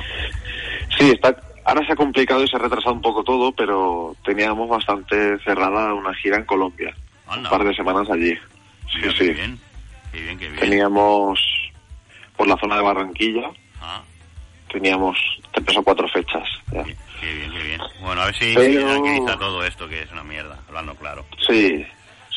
Sí, está, ahora se ha complicado y se ha retrasado un poco todo, pero teníamos bastante cerrada una gira en Colombia. Anda. Un par de semanas allí. Sí, Mira, sí. Qué bien, qué bien, qué bien. Teníamos por la zona de Barranquilla, Ah, teníamos tres o cuatro fechas. ya. qué bien, qué bien. Bueno, a ver si, Pero- si tranquiliza todo esto, que es una mierda, hablando claro. Sí,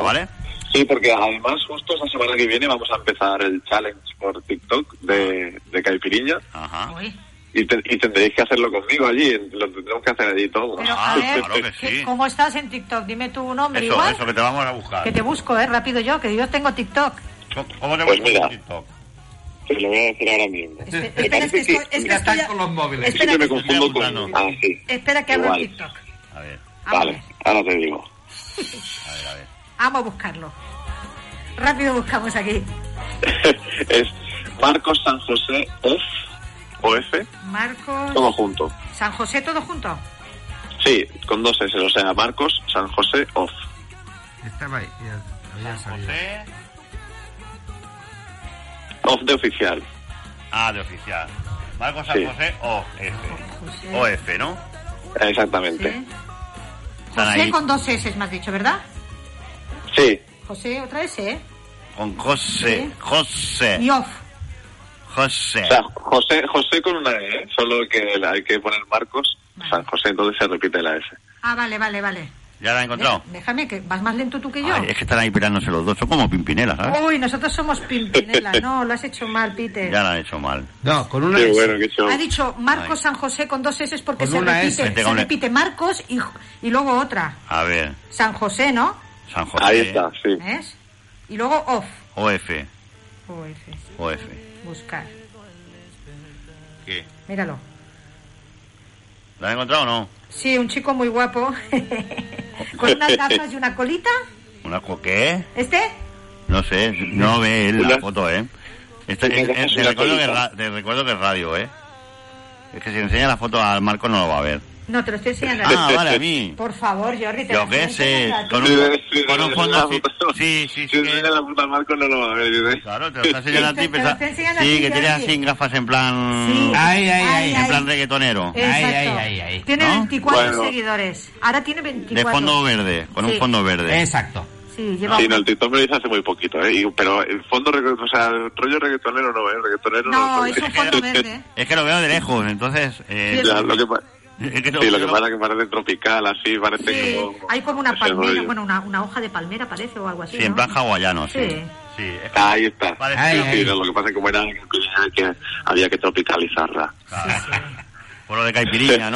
¿vale? Sí, porque además justo esa semana que viene vamos a empezar el challenge por TikTok de, de Caipiriña. Ajá. Y, te, y tendréis que hacerlo conmigo allí, lo tendremos que hacer allí todo. Pero, a ver, ¿qué- ¿cómo estás en TikTok? Dime tu nombre Eso, igual. eso, que te vamos a buscar. Que te busco, eh, rápido yo, que yo tengo TikTok. ¿Cómo te Pues buscas mira. en TikTok? Te lo voy a decir ahora mismo. Espera, es que estoy, es que estoy, con los móviles. Es que me confundo con... Ah, sí. espera que abro el Igual. TikTok. A ver. Vale, ahora te digo. A ver, a ver. Vamos a buscarlo. Rápido buscamos aquí. Es Marcos San José Off, O F, Marcos... todo junto. San José, todo junto. Sí, con dos S, o sea, Marcos San José Off. Estaba ahí, ya, ya San salió. José. Off de oficial. Ah, de oficial. Marcos San Sí. José O F. José. O F, ¿no? Exactamente. Están José ahí con dos S, me has dicho, ¿verdad? Sí. José, otra S, ¿eh? con José. José. Y off. José. O sea, José, José con una E, ¿eh? Solo que le hay que poner Marcos San José, entonces se repite la S. Ah, vale, vale, vale. ¿Ya la has encontrado? Déjame, que vas más lento tú que yo. Ay, es que están ahí peleándose los dos. Son como Pimpinela, ¿sabes? Uy, nosotros somos Pimpinela. No, lo has hecho mal, Peter. Ya la han hecho mal. No, con una Qué S. bueno, qué show. Ha dicho Marcos Ay. San José con dos S porque Con se una repite, S. se repite Marcos y, y luego otra. A ver. San José, ¿no? San José. Ahí está, sí. ¿Ves? Y luego off. O F. O F. O F. Buscar. ¿Qué? Míralo. ¿La has encontrado o no? Sí, un chico muy guapo. Con unas gafas y una colita. ¿Una co- qué? ¿Este? No sé, no ve él la Una- foto, ¿eh? Este, Una es- gafas es- y te, una recuerdo que es colita. ra- te recuerdo que es radio, ¿eh? Es que si enseña la foto al Marco no lo va a ver. No, te lo estoy enseñando. Ah, vale, a mí. Por favor, Jordi, te Yo lo qué estoy sé, enseñando a ti. con Sí, un, sí, con un sí, fondo sí, así. Sí, sí, Si sí. enseña la puta Marcos no lo va a ver, dice. Claro, te lo está enseñando a ti. Te- te lo pensa- estoy enseñando a Sí, ti, que tiene Jordi. así gafas en plan... Sí. Ay, ay, ay. En plan reggaetonero. Exacto. Ay, ay, ay, ay. Tiene ¿No? veinticuatro Bueno. seguidores. Ahora tiene De veinticuatro. fondo verde, con un Sí. fondo verde. Exacto. Sí, lleva Sí, un- no, el TikTok me lo hice hace muy poquito, ¿eh? Y- pero el fondo, regga- o sea, el rollo reggaetonero no, ¿eh? El reggaetonero No, no. es un fondo verde. Es que lo veo de lejos, entonces... Eh, Sí, Ya, lo que, pa- es que no- sí, lo que no- pasa es que parece tropical, así, parece Sí, como... hay como una ese palmera, rollo. bueno, una, una hoja de palmera parece o algo así, Sí, en ¿no? plan hawaiano, sí. Sí. Sí, es como- Ahí está. Parece- Ay, Sí, ay. no, lo que pasa es que como era que, que había que tropicalizarla. Por lo de caipiriña, ¿no?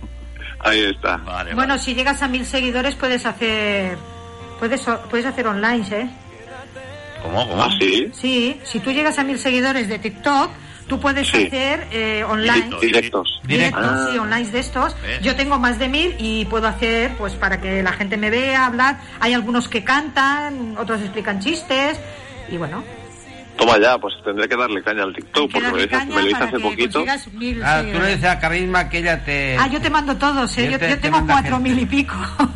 Ahí está. Vale, Bueno, vale. si llegas a mil seguidores puedes hacer... Puedes, puedes hacer online, ¿eh? ¿Cómo, cómo? ¿Ah, sí? Sí, si tú llegas a mil seguidores de TikTok, tú puedes Sí. hacer eh, online. Directo. Directos. Directos, Ah. sí, online de estos. ¿Ves? Yo tengo más de mil y puedo hacer, pues, para que la gente me vea, hablar. Hay algunos que cantan, otros explican chistes y bueno. Toma ya, pues tendré que darle caña al TikTok, porque me lo darle hice, caña me lo hice para hace que poquito. consigas mil Ah, tú le seguidores. dices a Carisma que ella te... Ah, yo te mando todos, ¿eh? Yo Yo, te- yo te tengo manda cuatro gente. mil y pico.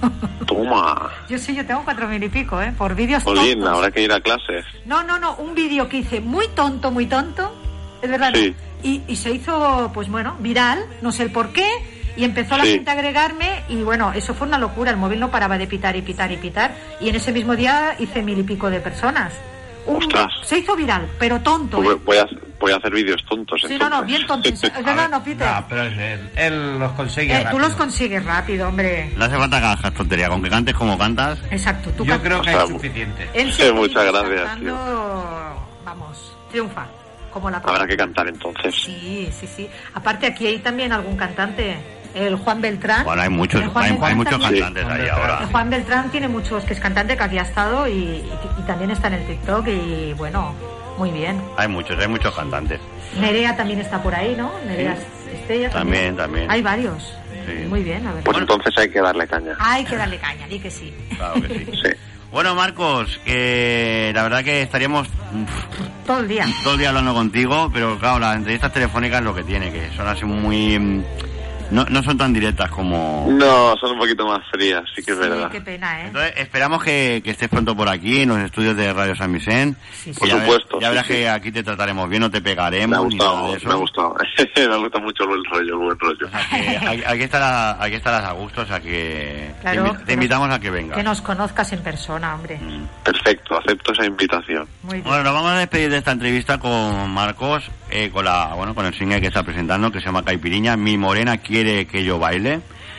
Toma. Yo sí, yo tengo cuatro mil y pico, ¿eh? Por vídeos Jolín, tontos. habrá que ir a clases. No, no, no, un vídeo que hice muy tonto, muy tonto, es verdad, ¿no? Sí. y, y se hizo, pues bueno, viral, no sé el por qué, y empezó la Sí. gente a agregarme, y bueno, eso fue una locura, el móvil no paraba de pitar y pitar y pitar, y en ese mismo día hice mil y pico de personas. Un- Ostras. se hizo viral, pero tonto, Pues ¿eh? voy a, voy a hacer vídeos tontos. Sí, no, no, bien tonto, es verdad, no, Peter. No, pero es él, él los consigue Eh, tú rápido. los consigues rápido, hombre. No hace falta que hagas tontería, con que cantes como cantas. Exacto, tú Yo can- creo que O sea, es suficiente. Él Sí, se muchas pone gracias, cantando, vamos, triunfa, como la Habrá que cantar entonces. Sí, sí, sí. Aparte aquí hay también algún cantante, el Juan Beltrán. Bueno, hay muchos, El Juan hay, hay Beltrán muchos también. cantantes Sí, ahí Juan ahora. El Juan Beltrán tiene muchos, que es cantante, que aquí ha estado y, y- y también está en el TikTok y bueno, muy bien. Hay muchos, hay muchos cantantes. Nerea también está por ahí, ¿no? Nerea Estella También, también. Hay varios. Sí. Muy bien, la verdad. Pues entonces hay que darle caña. Hay que darle caña, di que sí. Claro que sí. Sí. Bueno, Marcos, que la verdad que estaríamos uf, Todo el día. todo el día hablando contigo, pero claro, las entrevistas telefónicas es lo que tiene, que son así muy... mm, No, no son tan directas como... No, son un poquito más frías, sí que es verdad. Qué pena, ¿eh? Entonces, esperamos que, que estés pronto por aquí, en los estudios de Radio San Vicente. Sí, sí. Por Ya ve- supuesto, Ya verás sí, sí. que aquí te trataremos bien, no te Me ha pegaremos ni nada de gustado, eso. me ha gustado. me gusta mucho el rollo, el buen rollo. O sea, que aquí, aquí estarás, aquí estarás a gusto, o sea que Claro, te, invi- te que invitamos nos- a que vengas. Que nos conozcas en persona, hombre. Perfecto, acepto esa invitación. Muy bien. Bueno, nos vamos a despedir de esta entrevista con Marcos, eh, con la, bueno, con el single que está presentando, que se llama Caipiriña. Mi morena quiere que yo baile.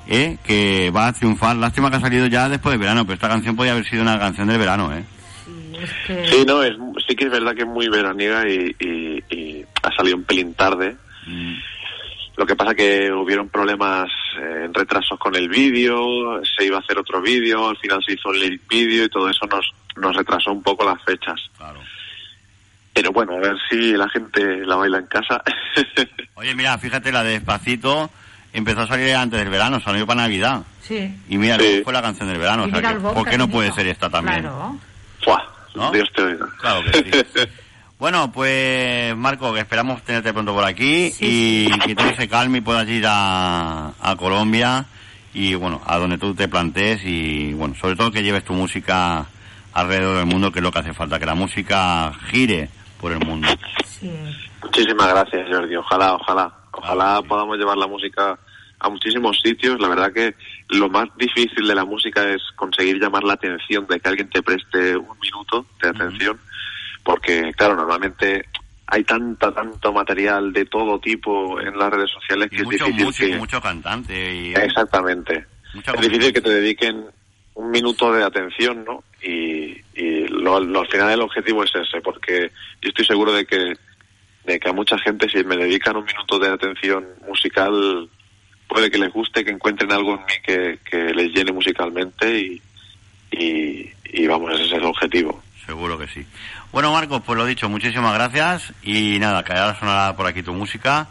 ¿eh? Que va a triunfar. Lástima que ha salido ya después del verano, pero esta canción podía haber sido una canción del verano, ¿eh? Sí, no, es, sí que es verdad que es muy veraniega y, y, y ha salido un pelín tarde. Mm. Lo que pasa que hubieron problemas eh, en retrasos con el vídeo, se iba a hacer otro vídeo, al final se hizo el lyric vídeo y todo eso nos, nos retrasó un poco las fechas. Claro. Pero bueno, a ver si la gente la baila en casa. Oye, mira, fíjate, la de Despacito empezó a salir antes del verano, salió para Navidad. Sí. Y mira, Sí. luego fue la canción del verano. Y O sea, mira que, el Bob ¿por qué no también, puede ¿no? ser esta también? Claro. ¡Fua! ¿No? Dios te oiga. Claro que sí. Bueno, pues Marco, que esperamos tenerte pronto por aquí Sí, y que todo se calme y puedas ir a, a Colombia y bueno, a donde tú te plantees y bueno, sobre todo que lleves tu música alrededor del mundo, que es lo que hace falta, que la música gire por el mundo. Sí. Muchísimas gracias, Jordi. Ojalá, ojalá. Ojalá sí. podamos llevar la música a muchísimos sitios. La verdad que lo más difícil de la música es conseguir llamar la atención, de que alguien te preste un minuto de atención. Uh-huh. Porque, claro, normalmente hay tanta, tanto material de todo tipo en las redes sociales que Y es mucho difícil músico, que... mucho cantante. Y... Exactamente. Mucha es difícil que te dediquen un minuto de atención, ¿no? Y, y lo, lo, al final el objetivo es ese, porque yo estoy seguro de que, de que a mucha gente, si me dedican un minuto de atención musical, puede que les guste, que encuentren algo en mí que, que les llene musicalmente y, y, y vamos, ese es el objetivo. Seguro que sí. Bueno, Marcos, pues lo dicho, muchísimas gracias y nada, que ahora sonará por aquí tu música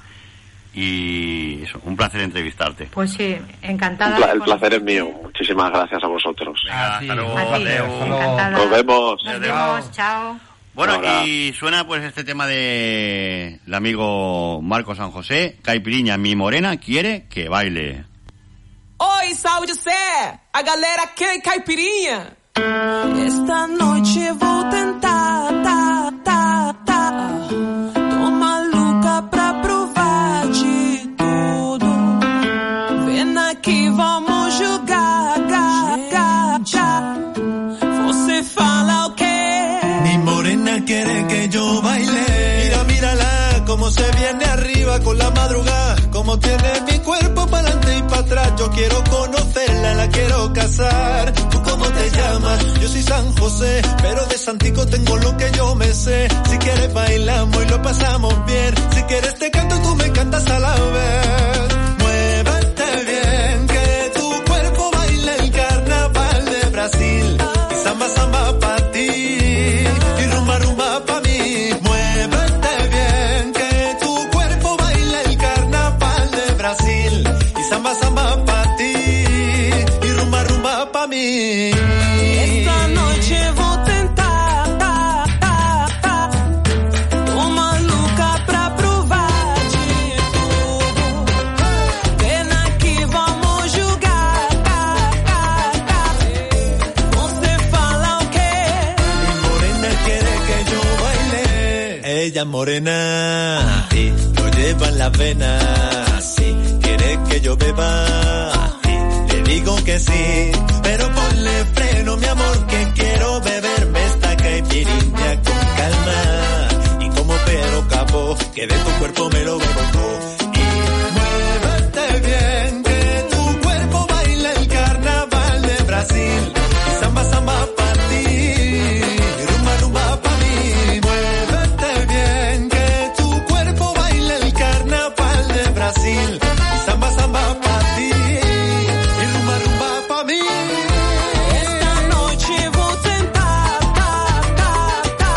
y eso, un placer entrevistarte. Pues sí, encantada. Pla- de el placer es conocerte. mío. Muchísimas gracias a vosotros. Venga, hasta luego. A ti, Adeu. encantada. Nos vemos. Nos vemos, chao. Bueno, Hola. y suena pues este tema de el amigo Marco San José, Caipiriña, mi morena quiere que baile. Oi, saúde, Sé! A galera quer caipirinha? Esta noche vou tentar, tá, tá, tá. Tô maluca pra provar de tudo. Vem aqui, vamos jogar, gá, gá, gá. Você fala o quê? Mi morena quiere que yo baile. Mira, mírala, como se viene arriba con la madrugada. Como tiene mi cuerpo para adelante y para atrás. Yo quiero conocerla, la quiero casar. ¿Tú cómo te llamas? Yo soy San José, pero de Santico tengo lo que yo me sé. Si quieres bailamos y lo pasamos bien. Si quieres te canto y tú me cantas a la vez. Muévete bien, que tu cuerpo baila el carnaval de Brasil. Y samba, samba pa' ti. Y rumba, rumba pa' mí. Muévete bien, que tu cuerpo baila el carnaval de Brasil. Y samba, samba pa' ti. Y rumba, rumba pa' mí. Esta noche vou tentar, tá, tá, tá. Tô maluca pra provar de tudo. Vem aqui, vamos jogar, tá, tá, tá. Você fala o quê? Mi morena quiere que yo baile. Ella es morena y lo lleva en las venas. Sí, quiere que yo beba. Y le digo que sí, pero ponle freno, mi amor, que quiero beberme esta caipirinha con calma. Y como Pedro Capó, que de tu cuerpo me lo bebo todo. Y muévete bien, que tu cuerpo baila el carnaval de Brasil. Y samba, samba pa' ti. Y rumba, rumba pa' mí. Muévete bien, que tu cuerpo baila el carnaval de Brasil. Y samba, samba pa' ti. Y rumba, rumba pa' mí. Esta noche vou tentar, tá, tá, tá.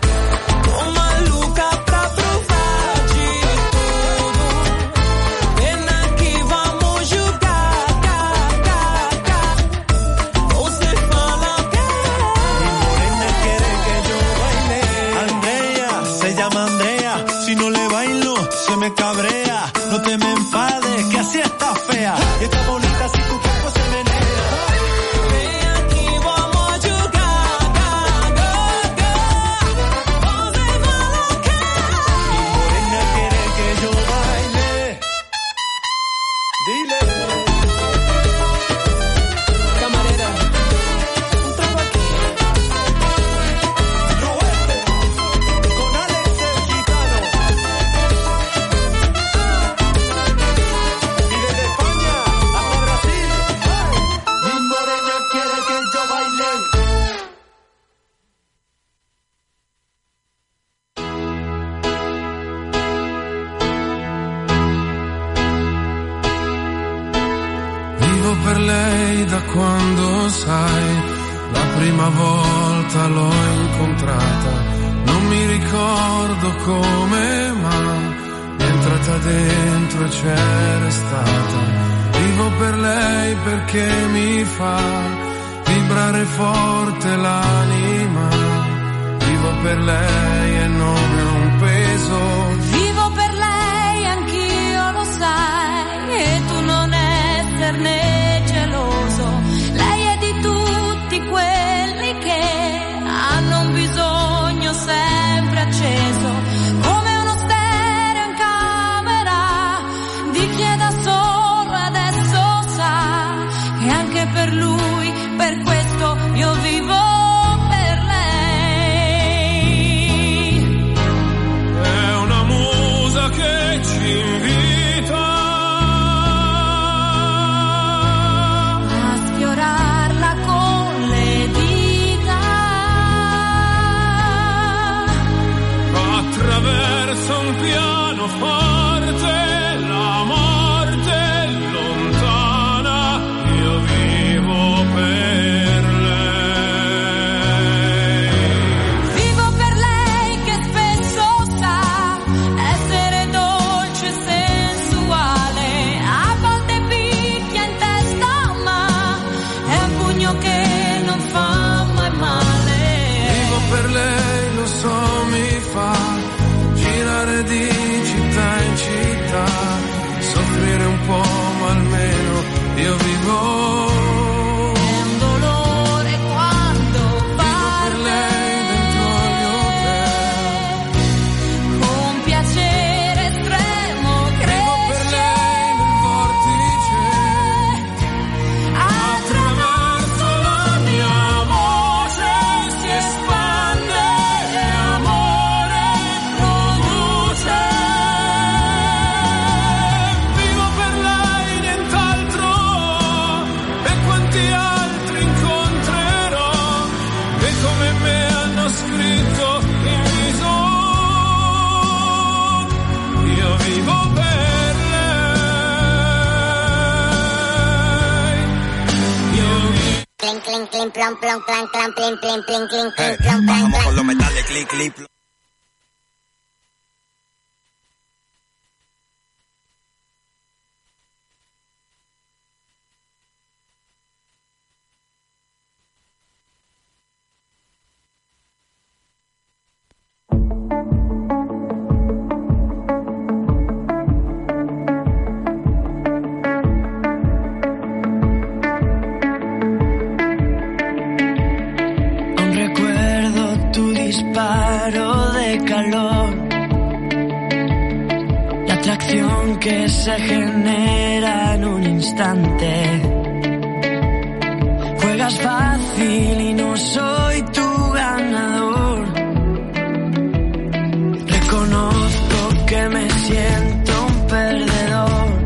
Tô maluca pra provar de tudo. Vem aqui, vamos jogar, gá, gá, gá. Você fala o quê? Morena quiere que yo baile. Andrea, se llama Andrea. Si no le bailo, se me cabrea. No te me enfades, que así está fea. Y está bonita si tu cuerpo se menea. Vem aqui, vamos jogar, gá, gá, gá. Você fala o quê? Morena quiere que yo baile. Dile. Camarera, un trago aquí. Roberto, con Alex el Gitano. lei da quando, sai, la prima volta l'ho incontrata. Non mi ricordo come, ma è entrata dentro e c'era stata. Vivo per lei perché mi fa vibrare forte l'anima. Vivo per lei e non è un peso. Vivo per lei, anch'io lo sai, e tu non esserne geloso. Lei è di tutti quelli che hanno un bisogno sempre acceso, come uno stereo in camera di chi è da solo adesso sa che anche per lui, per questo io vivo per lei. È una musa che ci invita a sfiorarla con le dita attraverso un pianoforte, la morte è lontana, io vivo per lei. Vivo per lei che spesso sa essere dolce e sensuale, a volte picchia in testa ma è un pugno che non fa mai male. Vivo per lei, lo so, mi fa girare di città in città, soffrire un po' ma almeno io vivo. È un dolore quando parla per lei dentro agli hotel, con piacere estremo cresce nel vortice, attraverso la mia voce si espande e amore produce. Vivo per lei, nient'altro, e quanti altri incontrerò che come me hanno scritto in viso. Io vivo per lei. Io vivo. Clink, clink, clink, plom, plom, clan, clan, plin, plin, plin, clink, Hey, clink, plom, plom, bajamos clan. con los metales, clic, clic. pl- Aún recuerdo tu disparo de calor, la atracción que se genera en un instante. Juegas fácil y no soy tu ganador. Reconozco que me siento un perdedor,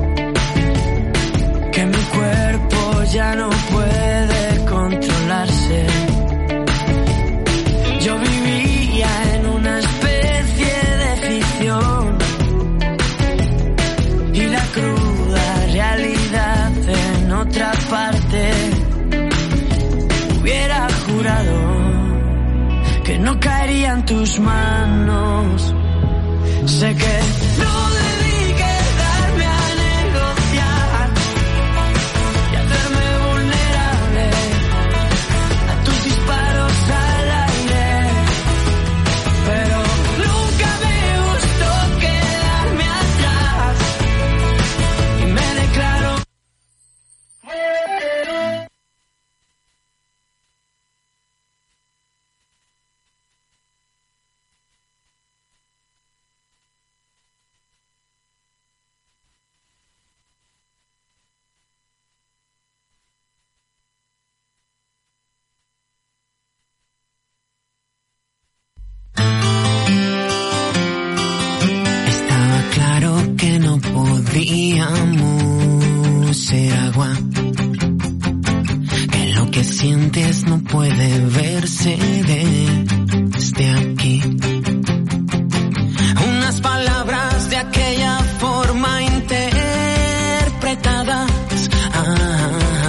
que mi cuerpo ya no puede controlarse. Yo vivía en una especie de ficción y la cruda realidad en otra parte. Hubiera jurado que no caería en tus manos. Sé que no debí quedarme a negociar y hacerme vulnerable a tus disparos al aire, pero nunca me gustó quedarme atrás y me declaro. Estaba claro que no podíamos ser agua, que lo que sientes no puede verse desde aquí. Unas palabras de aquella forma interpretadas, ah,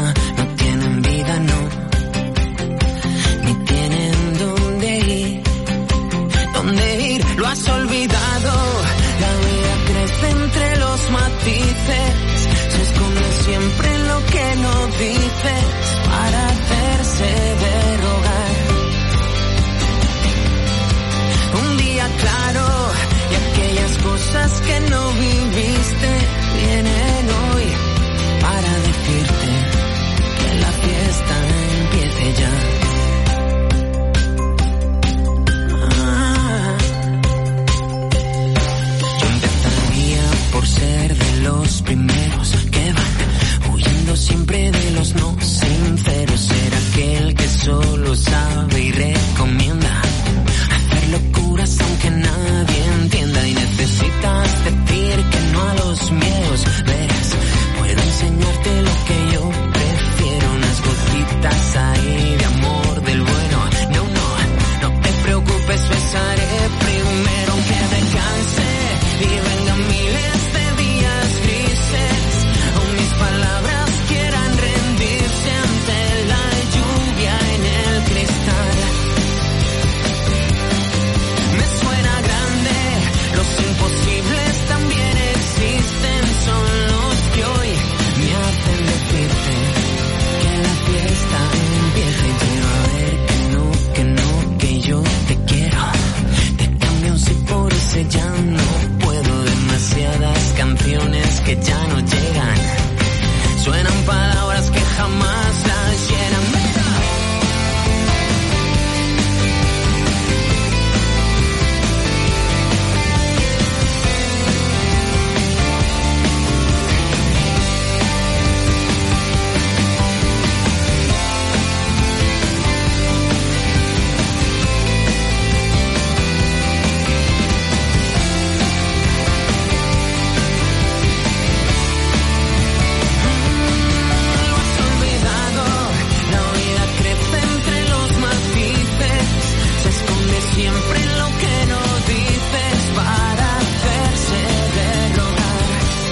menos no sincero, ser aquel que solo sabe y recomienda hacer locuras aunque nadie entienda. Y necesitas decir que no a los miedos. Verás, puedo enseñarte lo que yo prefiero, unas gotitas ahí de amor del bueno. No, no, no te preocupes, besaré primero aunque me canse y vengan miles de días grises, o mis palabras quieran rendirse ante la lluvia en el cristal. Me suena grande, los imposibles también existen, son los que hoy me hacen decirte que la fiesta empieza. Y quiero a ver que no, que no, que yo te quiero. Te cambio un sí por ese ya no puedo. Demasiadas canciones que ya no llegan, suenan palabras que jamás las llenan. Siempre lo que no dices para hacerse de rogar.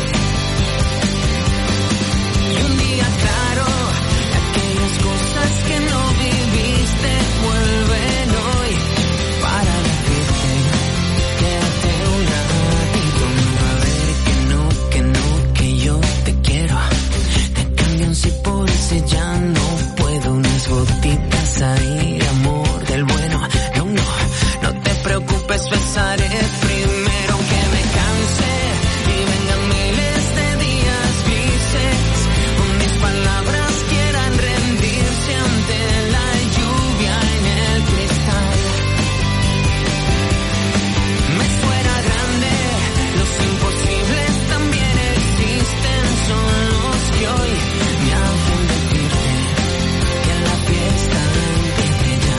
Y un día claro, aquellas cosas que no viviste vuelven hoy para decirte quédate un ratito. A ver que no, que no, que yo te quiero. Te cambio un sí por ese ya no puedo. Unas gotitas ahí de amor del bueno. No, no, no te preocupes, besaré primero aunque me canse y vengan miles de días grises, o mis palabras quieran rendirse ante la lluvia en el cristal. Me fuera grande, los imposibles también existen, son los que hoy me hacen decirte que la fiesta empiece ya.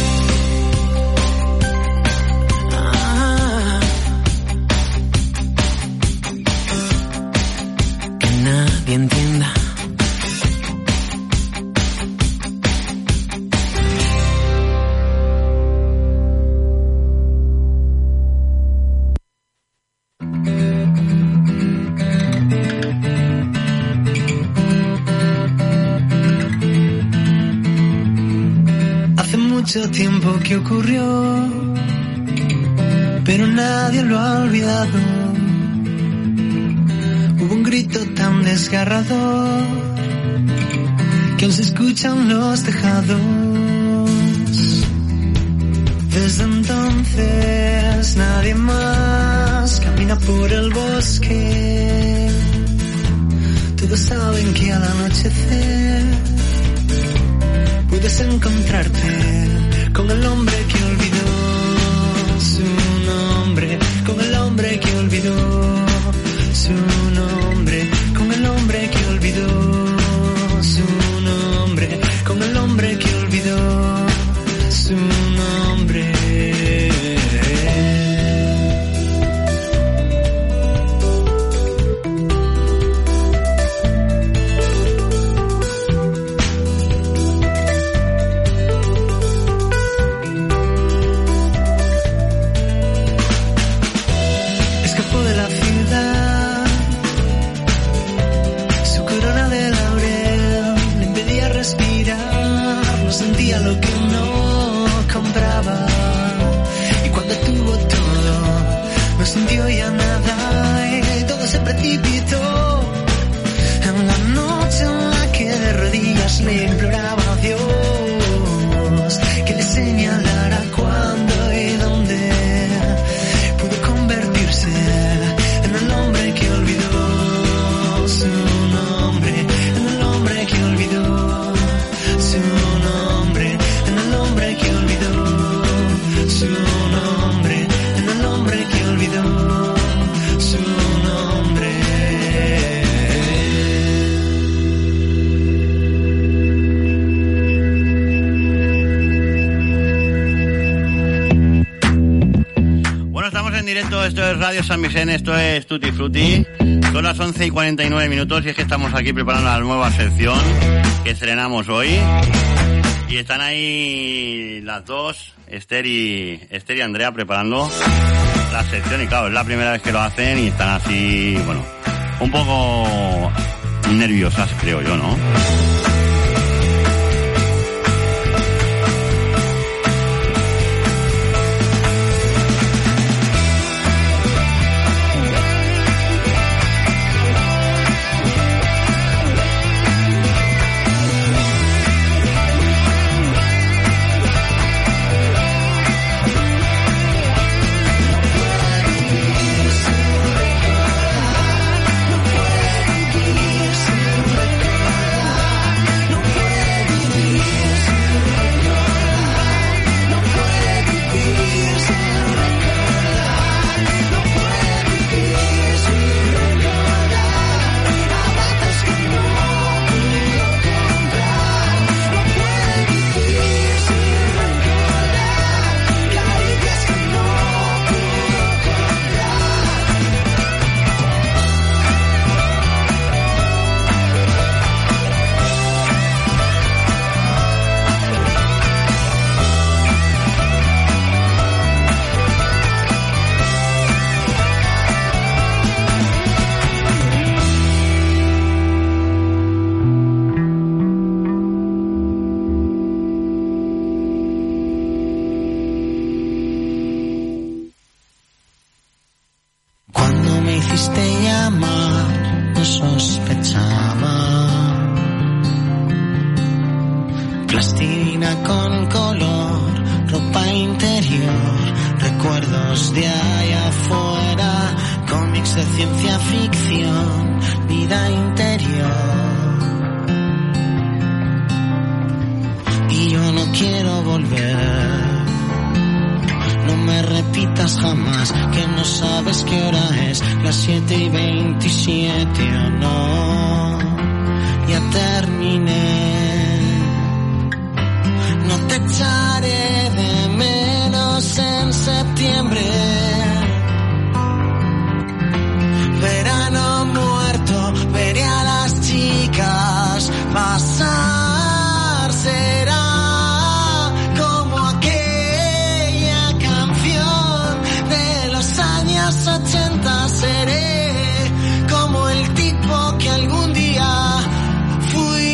Que nadie entienda. Hace mucho tiempo que ocurrió, pero nadie lo ha olvidado. Hubo un grito tan desgarrador que aún se escuchan los tejados. Desde entonces nadie más camina por el bosque. Todos saben que al anochecer puedes encontrarte con el hombre que olvidó su nombre, con el hombre que olvidó su nombre, con el hombre que olvidó su nombre, con el hombre que olvidó su nombre. momento, esto es Radio San Vicente, esto es Tutti Frutti. Son las once y cuarenta y nueve minutos y es que estamos aquí preparando la nueva sección que estrenamos hoy. Y están ahí las dos, Esther y, Esther y Andrea, preparando la sección. Y claro, es la primera vez que lo hacen y están así, bueno, un poco nerviosas, creo yo, ¿no? Seré como el tipo que algún día fui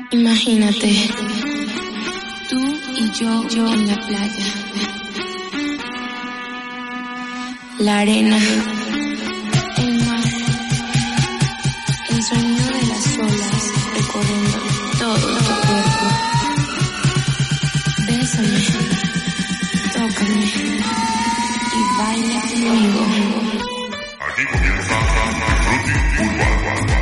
Imagínate, tú y yo, yo en la playa. La arena, el mar, el sonido de las olas recorriendo todo tu cuerpo. Bésame, tócame y baila conmigo. Aquí comienza Tutti Urbano.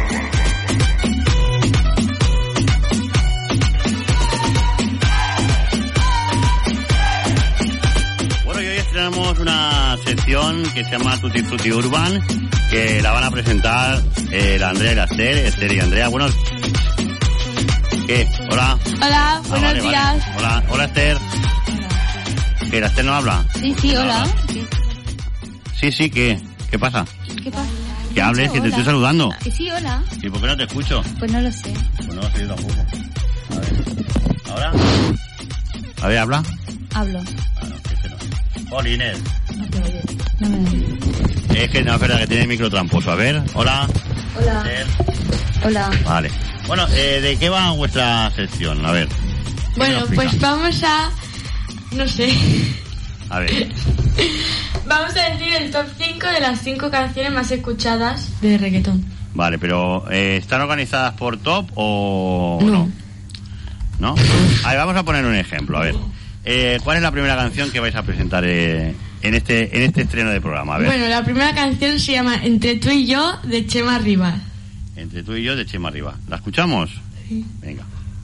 Tenemos una sección que se llama Tutti Frutti Urban, que la van a presentar eh, la Andrea y la Esther, Esther y Andrea. Bueno, ¿qué? Hola. Hola, Ah, buenos vale, días. vale. Hola, hola Esther. ¿Qué, la Esther no habla? Sí, sí, hola. Sí, sí, ¿qué? ¿Qué pasa? ¿Qué pasa? Que hables, que te Hola. estoy saludando. Que sí, hola. ¿Y por qué no te escucho? Pues no lo sé. Pues no lo sé yo tampoco. A ver. ¿Ahora? A ver, habla. Hablo. Hola, Inés. No te oye. No me oye. Es que no es verdad que tiene el micro tramposo. A ver, hola. Hola. Esther. Hola. Vale. Bueno, eh, ¿de qué va vuestra sección? A ver. Bueno, ¿qué me pues explica? vamos a... No sé. A ver. Vamos a decir el top cinco de las cinco canciones más escuchadas de reggaetón. Vale, pero eh, ¿están organizadas por top o No. no? A ver, vamos a poner un ejemplo. A ver. Eh, ¿Cuál es la primera canción que vais a presentar eh, en este en este estreno de programa? A ver. Bueno, la primera canción se llama Entre tú y yo, de Chema Rivas. Entre tú y yo, de Chema Arriba. ¿La escuchamos? Sí. Venga.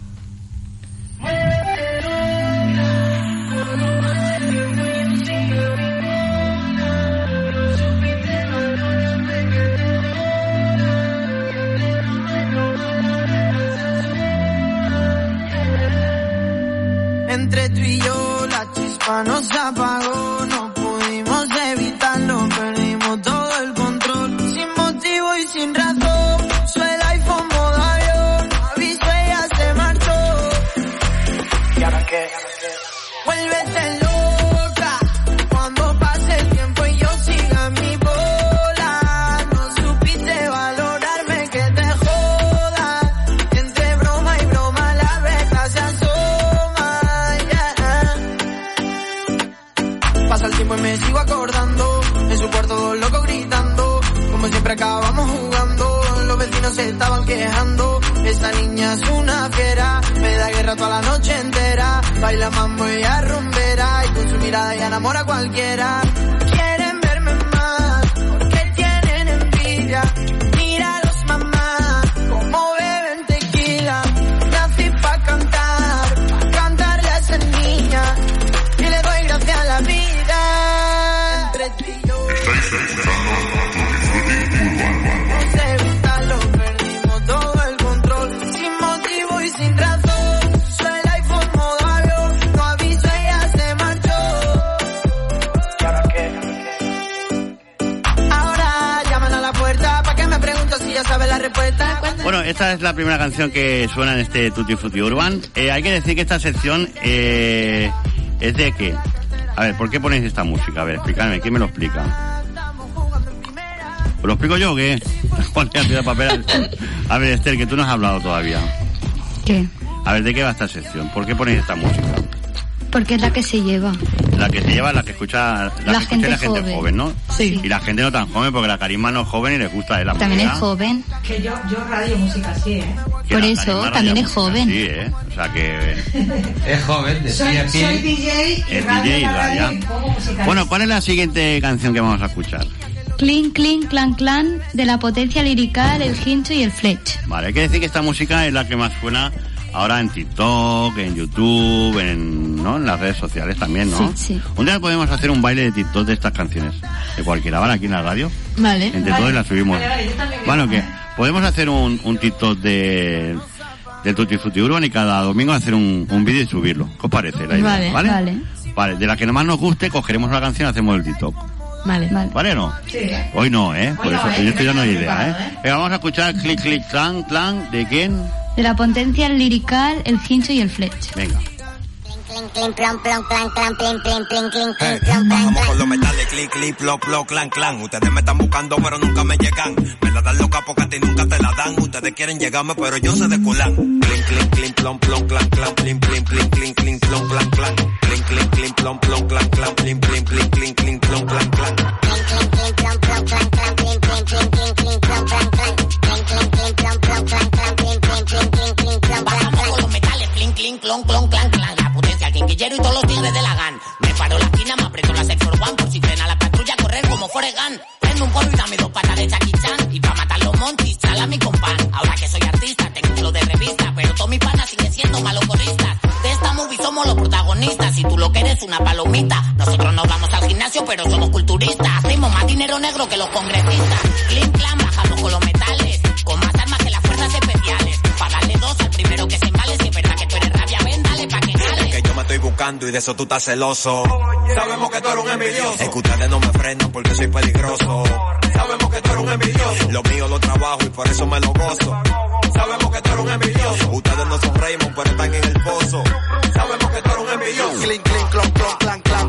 Entre tú y yo la chispa nos apagó, no pudimos evitarlo, perdimos todo el control, sin motivo y sin razón, puso el iPhone modo avión, aviso ella se marchó. ¿Y ahora qué? Vuélvete loca, cuando pase el tiempo y yo siga mi bola, no supiste valorarme, que te joda, entre broma y broma la verdad se asoma. Pasa el tiempo y me sigo acordando, en su cuarto dos locos gritando, como siempre acabamos jugando, los vecinos se estaban quejando, esa niña es una fiera, me da guerra toda la noche entera, baila mambo y arrumbera, y con su mirada ya enamora a cualquiera. Quieren verme más, porque tienen envidia, míralos mamá, como beben tequila, nací pa' cantar, pa' cantarle a esa niña, y le doy gracias a la vida. Entre tú y yo, Estáis escuchando Tutti Frutti Urbano. pudimos evitarlo, perdimos todo el control, sin motivo y sin razón, puso el iPhone modo avión, no aviso ella se marchó. ¿Y ahora qué? Ahora llaman a la puerta, pa' que me pregunto si ya sabe la respuesta. Bueno, esta es la primera canción que suena en este Tutti Frutti Urban. Eh, hay que decir que esta sección eh, es de qué. A ver, ¿por qué ponéis esta música? A ver, explícame, ¿quién me lo explica? ¿Lo explico yo o qué? Juan, ya tira papel. A ver, Esther, que tú no has hablado todavía. ¿Qué? A ver, ¿de qué va esta sección? ¿Por qué ponéis esta música? Porque es la que se lleva. La que se lleva, la que escucha la, La que gente escucha la gente joven. joven, ¿no? Sí. Y la gente no tan joven, porque la Carisma no es joven y le gusta de la También es música. joven. Que yo, yo radio música sí, ¿eh? Que Por la eso, Carisma también radio es joven. Sí, ¿eh? O sea que... Es joven, de Soy, pie a pie. soy D J y Es radio, D J y la radio radio. y pongo música. Bueno, ¿cuál es la siguiente canción que vamos a escuchar? Clean, clean, clan, clan, de la potencia lirical, el hincho y el fletch. Vale, hay que decir que esta música es la que más suena ahora en TikTok, en YouTube, en, ¿no? En las redes sociales también, ¿no? Sí, sí. Un día podemos hacer un baile de TikTok de estas canciones, de cualquiera, ¿vale? Aquí en la radio. Vale. Entre Vale. todos las subimos. Vale, vale, yo también Bueno, quiero. que podemos hacer un, un TikTok de del Tutti Frutti Urban y cada domingo hacer un, un vídeo y subirlo. ¿Qué os parece la idea? Vale, ¿Vale? vale. Vale, de la que más nos guste, cogeremos una canción y hacemos el TikTok. Vale. ¿Vale o no? Sí, ¿eh? Hoy no, ¿eh? Por Hoy no, eso, ¿eh? yo estoy dando Que idea, preparado, ¿eh? ¿eh? Venga, vamos a escuchar Click, Click, Clan, Clan, ¿de quién? De la potencia lirical, el hincho y el fletch. Venga. Clink, plom, plom, clan, clan, plin, plin, plin, clink, Hey, clink, plom, clan, bajamos clan. con los metales, clic, clic, plop, plop, clan, clan. Ustedes me están buscando, pero nunca me llegan. Me la dan loca porque a ti nunca te la dan. Ustedes quieren llegarme, pero yo sé de culán. Clin, clin, clin, plom, plom, clan, clan, plin, plin, plin, plin, plin, plom, clan, clan. Clin, clin, clin, plom, plom, clan, clan, plin, plin, plin, plin, plin, plom, clan, clan. Clink, clink, clink, plom, plom, clan, clan, plin, plin, plin, plin, plin, plom, clan, clan. Clink, clink, clink, plom, plom, clan, clan, plin, plin, plin, plin, plin, plom, clan, Bajamos clan. con los metales, clink, clink, clon, clon, clan, clan. La potencia, el quinquillero y todos los tigres de la GAN. Me paro la esquina, me aprieto la sex for one. Por si frena la patrulla, correr como Forrest Gump. Prendo un porro y dame dos patas de Jackie Chan. Y pa' matar los montis, chala mi compán. Ahora que soy artista, tengo lo de revista. Pero todos mis panas siguen siendo malos corristas. De esta movie somos los protagonistas. Si tú lo que eres una palomita. Nosotros no vamos al gimnasio, pero somos culturistas. Hacemos más dinero negro que los congresistas. Clink, clan, bajamos con los metales. Con más armas que las fuerzas especiales. Pa' darle dos al primero que se embale. Si es verdad que tú eres rabia, ven, dale pa' que jale. Que yo me estoy buscando y de eso tú estás celoso. Sabemos que tú eres un envidioso. Es que ustedes no me frenan porque soy peligroso. Sabemos que tú eres un envidioso. Lo mío lo trabajo y por eso me lo gozo. Sabemos que tú eres un envidioso. Ustedes no son Raymond, pero están en el pozo. Sabemos que tú eres un envidioso. Clink, clink, clon, clon, clan, clan.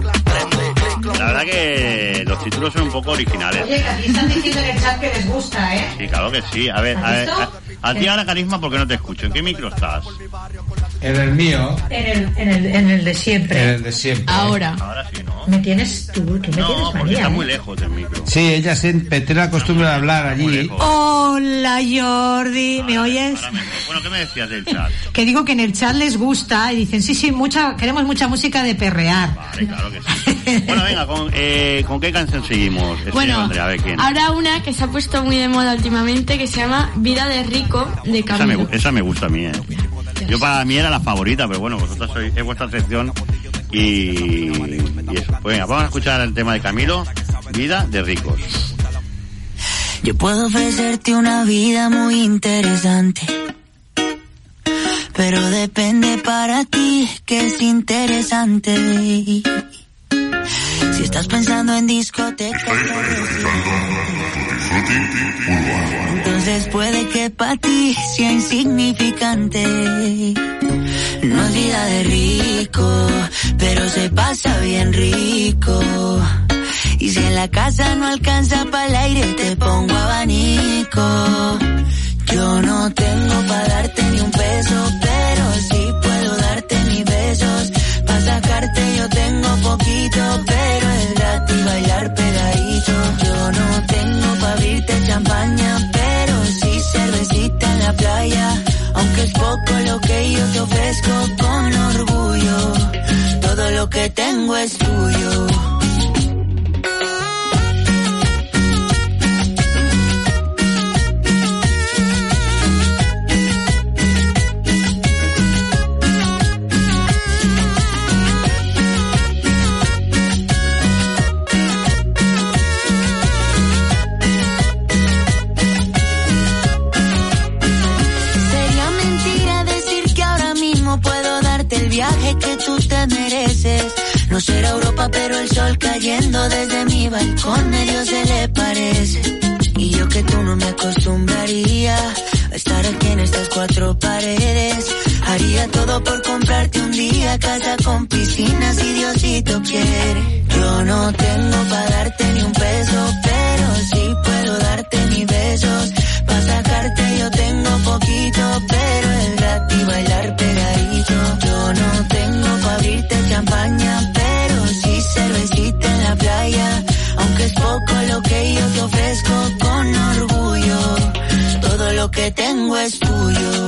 La verdad que los títulos son un poco originales. Oye, aquí están diciendo en el chat que les gusta, ¿eh? Sí, claro que sí. A ver, a ver, a, a ti ahora, Carisma, ¿por qué no te escucho? ¿En qué micro estás? En el mío. En el, en el, en el de siempre. En el de siempre. Ahora. Ahora sí, ¿no? Me tienes tú, tú me tienes No, porque manía, está ¿eh? muy lejos del micro. Sí, ella siempre tiene la costumbre de hablar allí. Hola Jordi, ¿me oyes? Bueno, ¿qué me decías del chat? Que digo que en el chat les gusta y dicen, sí, sí, mucha, queremos mucha música de perrear. Vale, claro que sí. Bueno, venga, ¿con, eh, ¿con qué canción seguimos? Este, Bueno, Andrea, a ver quién. ahora una que se ha puesto muy de moda últimamente que se llama Vida de Rico de Esa me, Camilo. gu- esa me gusta a mí, eh. Yo para mí era la favorita, pero bueno, vosotros sois, es vuestra sección y, y eso. Pues venga, vamos a escuchar el tema de Camilo, Vida de Ricos. Yo puedo ofrecerte una vida muy interesante, pero depende para ti que es interesante. Si estás pensando en discotecas, entonces puede que para ti sea insignificante. No es vida de rico, pero se pasa bien rico. Y si en la casa no alcanza para el aire, te pongo abanico. Yo no tengo para darte ni un peso, pero sí puedo darte mis besos. Pa' sacarte yo tengo poquito, pero es gratis bailar pegadito. Yo no tengo pa' abrirte champaña, pero sí cervecita en la playa. Aunque es poco lo que yo te ofrezco con orgullo, todo lo que tengo es tuyo. Sería mentira decir que ahora mismo puedo darte el viaje que tú te mereces. No será Europa, pero el sol cayendo desde mi balcón medio se le parece. Y yo que tú no me acostumbraría a estar aquí en estas cuatro paredes. Haría todo por comprarte un día casa con piscina si Diosito quiere. Yo no tengo para darte ni un peso, pero sí puedo darte mis besos. Pa' sacarte yo tengo poquito, pero es gratis bailar pegadito. Yo no tengo pa' abrirte champaña, pero sí cervecita en la playa. Aunque es poco lo que yo te ofrezco con orgullo, todo lo que tengo es tuyo.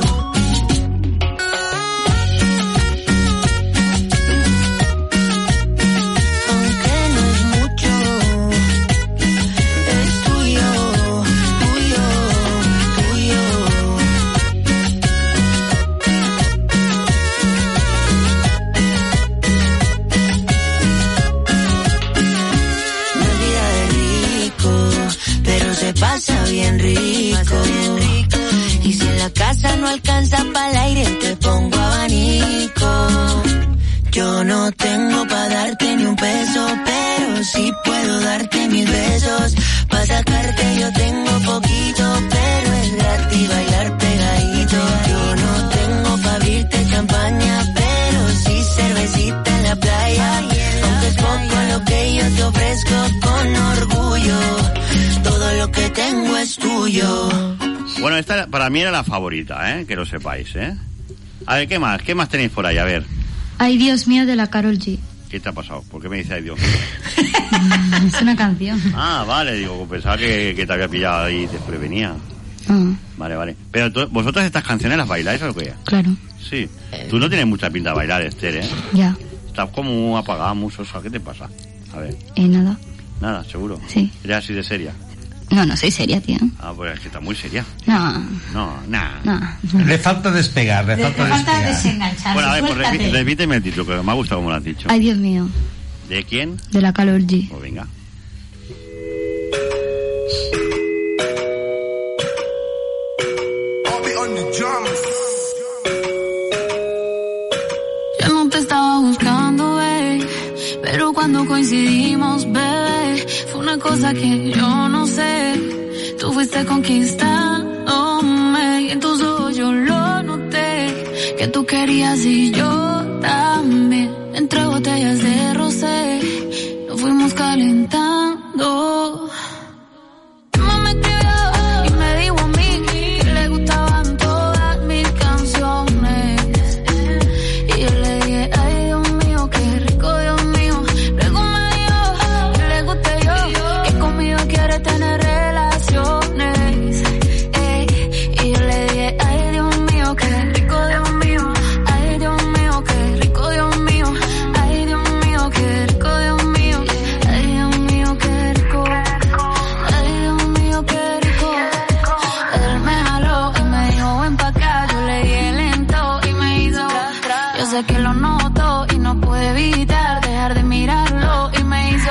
Pasa bien rico. Y si en la casa no alcanza para el aire, te pongo abanico. Yo no tengo para darte ni un peso, pero sí puedo darte mis besos. Pa' sacarte yo tengo poquito, pero es gratis bailar pegadito. Yo no tengo pa' abrirte champaña, pero sí cervecita es poco lo que yo te ofrezco con orgullo. Todo lo que tengo es tuyo. Bueno, esta para mí era la favorita, ¿eh? Que lo sepáis, ¿eh? A ver, ¿qué más? ¿Qué más tenéis por ahí? A ver. Ay, Dios mío, de la Karol G. ¿Qué te ha pasado? ¿Por qué me dice ay, Dios mío? Es una canción. Ah, vale, digo, pensaba que, que te había pillado ahí desprevenía. Ah, Vale, vale. Pero tú- vosotras estas canciones las bailáis o qué? claro, Sí. Tú no tienes mucha pinta de bailar, Esther, ¿eh? ya. Estás como apagada, muy sosa. ¿Qué te pasa? A ver. Eh, nada. Nada, seguro. Sí. ¿Eres así de seria? No, no soy seria, tía. Ah, pues es que está muy seria. No, No, nada. no. Le falta despegar, le falta despegar. desengancharse. Bueno, a ver, pues suéltate. repi- repíteme el título, que me ha gustado como lo has dicho. Ay, Dios mío, ¿De quién? de la Karol G. Pues venga. Yo no te estaba buscando, bebé, pero cuando coincidimos, bebé, fue una cosa que yo no sé. Tú fuiste conquistándome y en tus ojos yo lo noté, que tú querías y yo también. Entre botellas de rosé, nos fuimos calentando. Tu mamá me escribió y me dijo a mí que le gustaban todas mis canciones. Y yo le dije, ay Dios mío, qué rico, Dios mío. Luego me dijo que le guste yo, que conmigo quiere tener relaciones. Ey, y yo le dije, ay Dios mío, qué rico, Dios mío. Ay Dios mío, qué rico, Dios mío. Ay Dios mío, qué rico, Dios mío. Ay Dios mío, qué rico. Ay Dios mío, qué rico. Él me jaló y me dijo, ven pa' acá. Yo le dije lento y me hizo. Yo sé que lo noto y no pude evitar dejar de mirarlo y me hizo.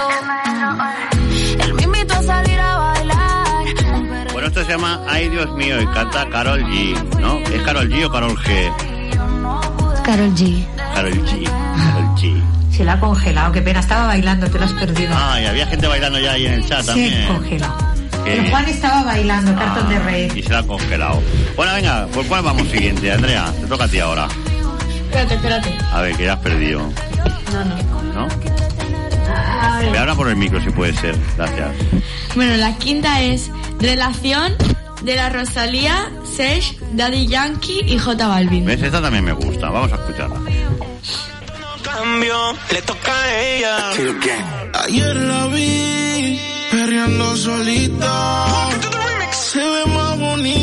Él me invitó a salir a bailar. Bueno, esto se llama Ay, Dios mío, y canta Karol G, ¿no? ¿Es Karol G o Karol G? Karol G. Karol G. Karol G. Se la ha congelado, qué pena, estaba bailando, te lo has perdido. Ah, y había gente bailando ya ahí en el chat Sí, también. congelado. Que- El Juan estaba bailando, cartón de Ah, rey. y se la han congelado. Bueno, venga, ¿por cuál vamos siguiente? Andrea, te toca a ti ahora. Espérate, espérate. A ver, que ya has perdido, No, no. ¿no? Me habla por el micro si puede ser, gracias. Bueno, la quinta es Relación de la Rosalía, Sech, Daddy Yankee y J Balvin. ¿Ves? Esta también me gusta, vamos a escucharla. Cambio, le toca a ella. Ayer la vi perreando solita, se ve más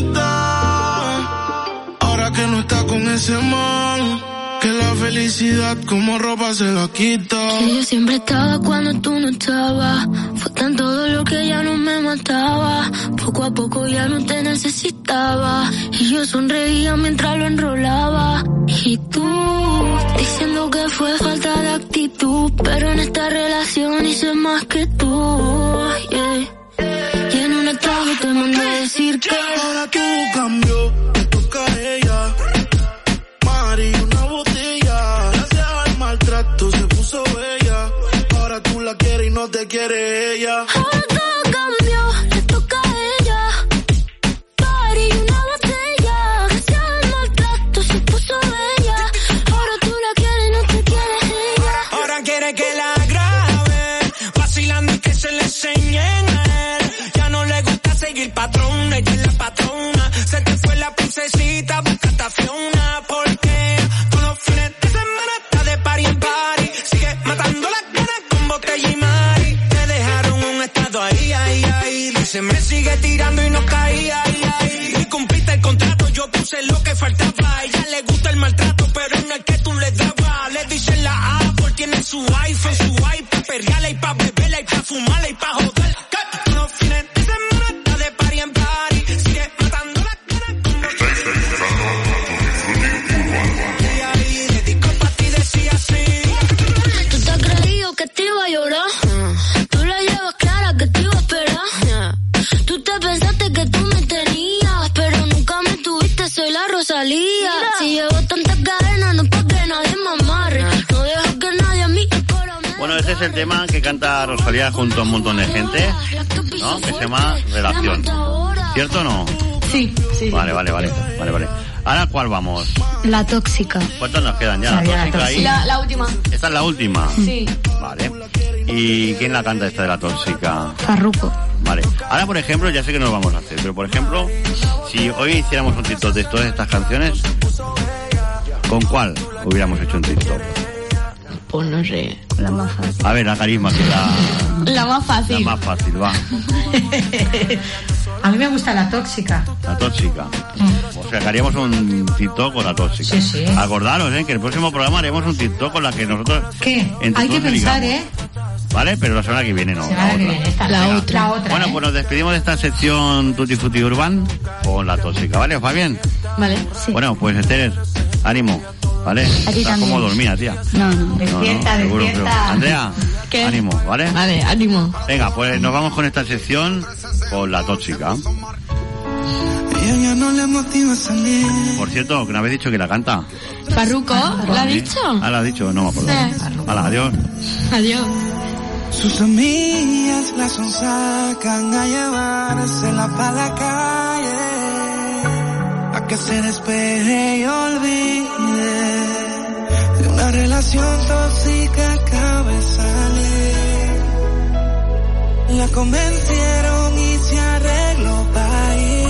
bonita. Ahora que no está con ese man, que la felicidad como ropa se la quita. Que yo siempre estaba cuando tú no estabas. Fue tan todo lo que ya no me mataba. Poco a poco ya no te necesitaba. Y yo sonreía mientras lo enrolaba. Y tú, diciendo que fue falta de actitud. Pero en esta relación hice más que tú. Yeah. Y en un estado te mandé a decir que ahora tú cambió, le toca a ella. Mari, una botella. Gracias al maltrato se puso bella. Ahora tú la quieres y no te quiere ella. ahora todo cambió, le toca a ella. Party, una botella. Gracias al maltrato se puso bella. Ahora tú la quieres y no te quiere ella. Ahora quiere que la grabe, vacilando y que se le enseñen a él. Ya no le gusta seguir patrón, ella es la patrona. Se te fue la princesita, busca a Fiona. Porque todos los fines de semana está de party en party. Sigue matando las ganas con botella y mari. Te dejaron un estado ahí, ahí, ahí. Dice me sigue tirando y no caía, ahí, ahí. Y cumpliste el contrato, yo puse lo que faltaba. A ella le gusta el maltrato, pero no el que tú le dabas. Le dicen la Apple, tiene su iPhone, su iPad, perreala y pa' beberla y pa' fumarla y pa' joder. Que todos los fines de semana está de party en party. Sigue matando las ganas con botella y le disco pa' ti decía así. Tú te has creído que te iba a llorar. Tú la llevas clara que te iba a esperar. Tú te pensaste que tú me tenías, pero nunca me tuviste, soy la Rosalía. Si llevo tantas cadenas, no es pa' que nadie me amarre. No dejo que nadie a mí el coro me... Bueno, este es el tema que canta Rosalía junto a un montón de gente, ¿no? Que se llama Relación. ¿Cierto o no? Sí, sí. Vale, vale, vale, vale, vale. Ahora, ¿cuál vamos? La tóxica. ¿Cuántas nos quedan ya? ¿La Sabía la tóxica ahí? La, la última. Esta es la última. Sí. Vale. ¿Y quién la canta esta de La Tóxica? Farruko. Vale. Ahora, por ejemplo, ya sé que no lo vamos a hacer, pero por ejemplo, si hoy hiciéramos un TikTok de todas estas canciones, ¿con cuál hubiéramos hecho un TikTok? Pues no sé, la más fácil. A ver, la Carisma, que la... La más fácil. La más fácil, va. A mí me gusta La Tóxica. La Tóxica. Mm. O sea, que haríamos un TikTok con La Tóxica. Sí, sí. Acordaros, ¿eh? Que el próximo programa haremos un TikTok con la que nosotros... ¿Qué? Hay que pensar, ¿eh? ¿Vale? Pero la semana que viene no. La semana que viene, esta, la, otra. la otra. Bueno, ¿eh? pues nos despedimos de esta sección Tutti Frutti Urban con La Tóxica, ¿vale? ¿Os va bien? Vale, sí. Bueno, pues Esther, ánimo, ¿vale? Estás como dormida, tía. No, no. Despierta, no, no, seguro, despierta. seguro. Andrea, ¿qué? Ánimo, ¿vale? Vale, ánimo. Venga, pues nos vamos con esta sección con La Tóxica. Ella no le motiva a salir. Por cierto, que no habéis dicho que la canta. Farruko, ¿lo ha dicho? Ah, la ha dicho, no me acuerdo. Sí. Hala, adiós. Adiós. Sus amigas la sonsacan a llevársela pa' la calle, a que se despeje y olvide de una relación tóxica acaba de salir. La convencieron y se arregló pa' ir.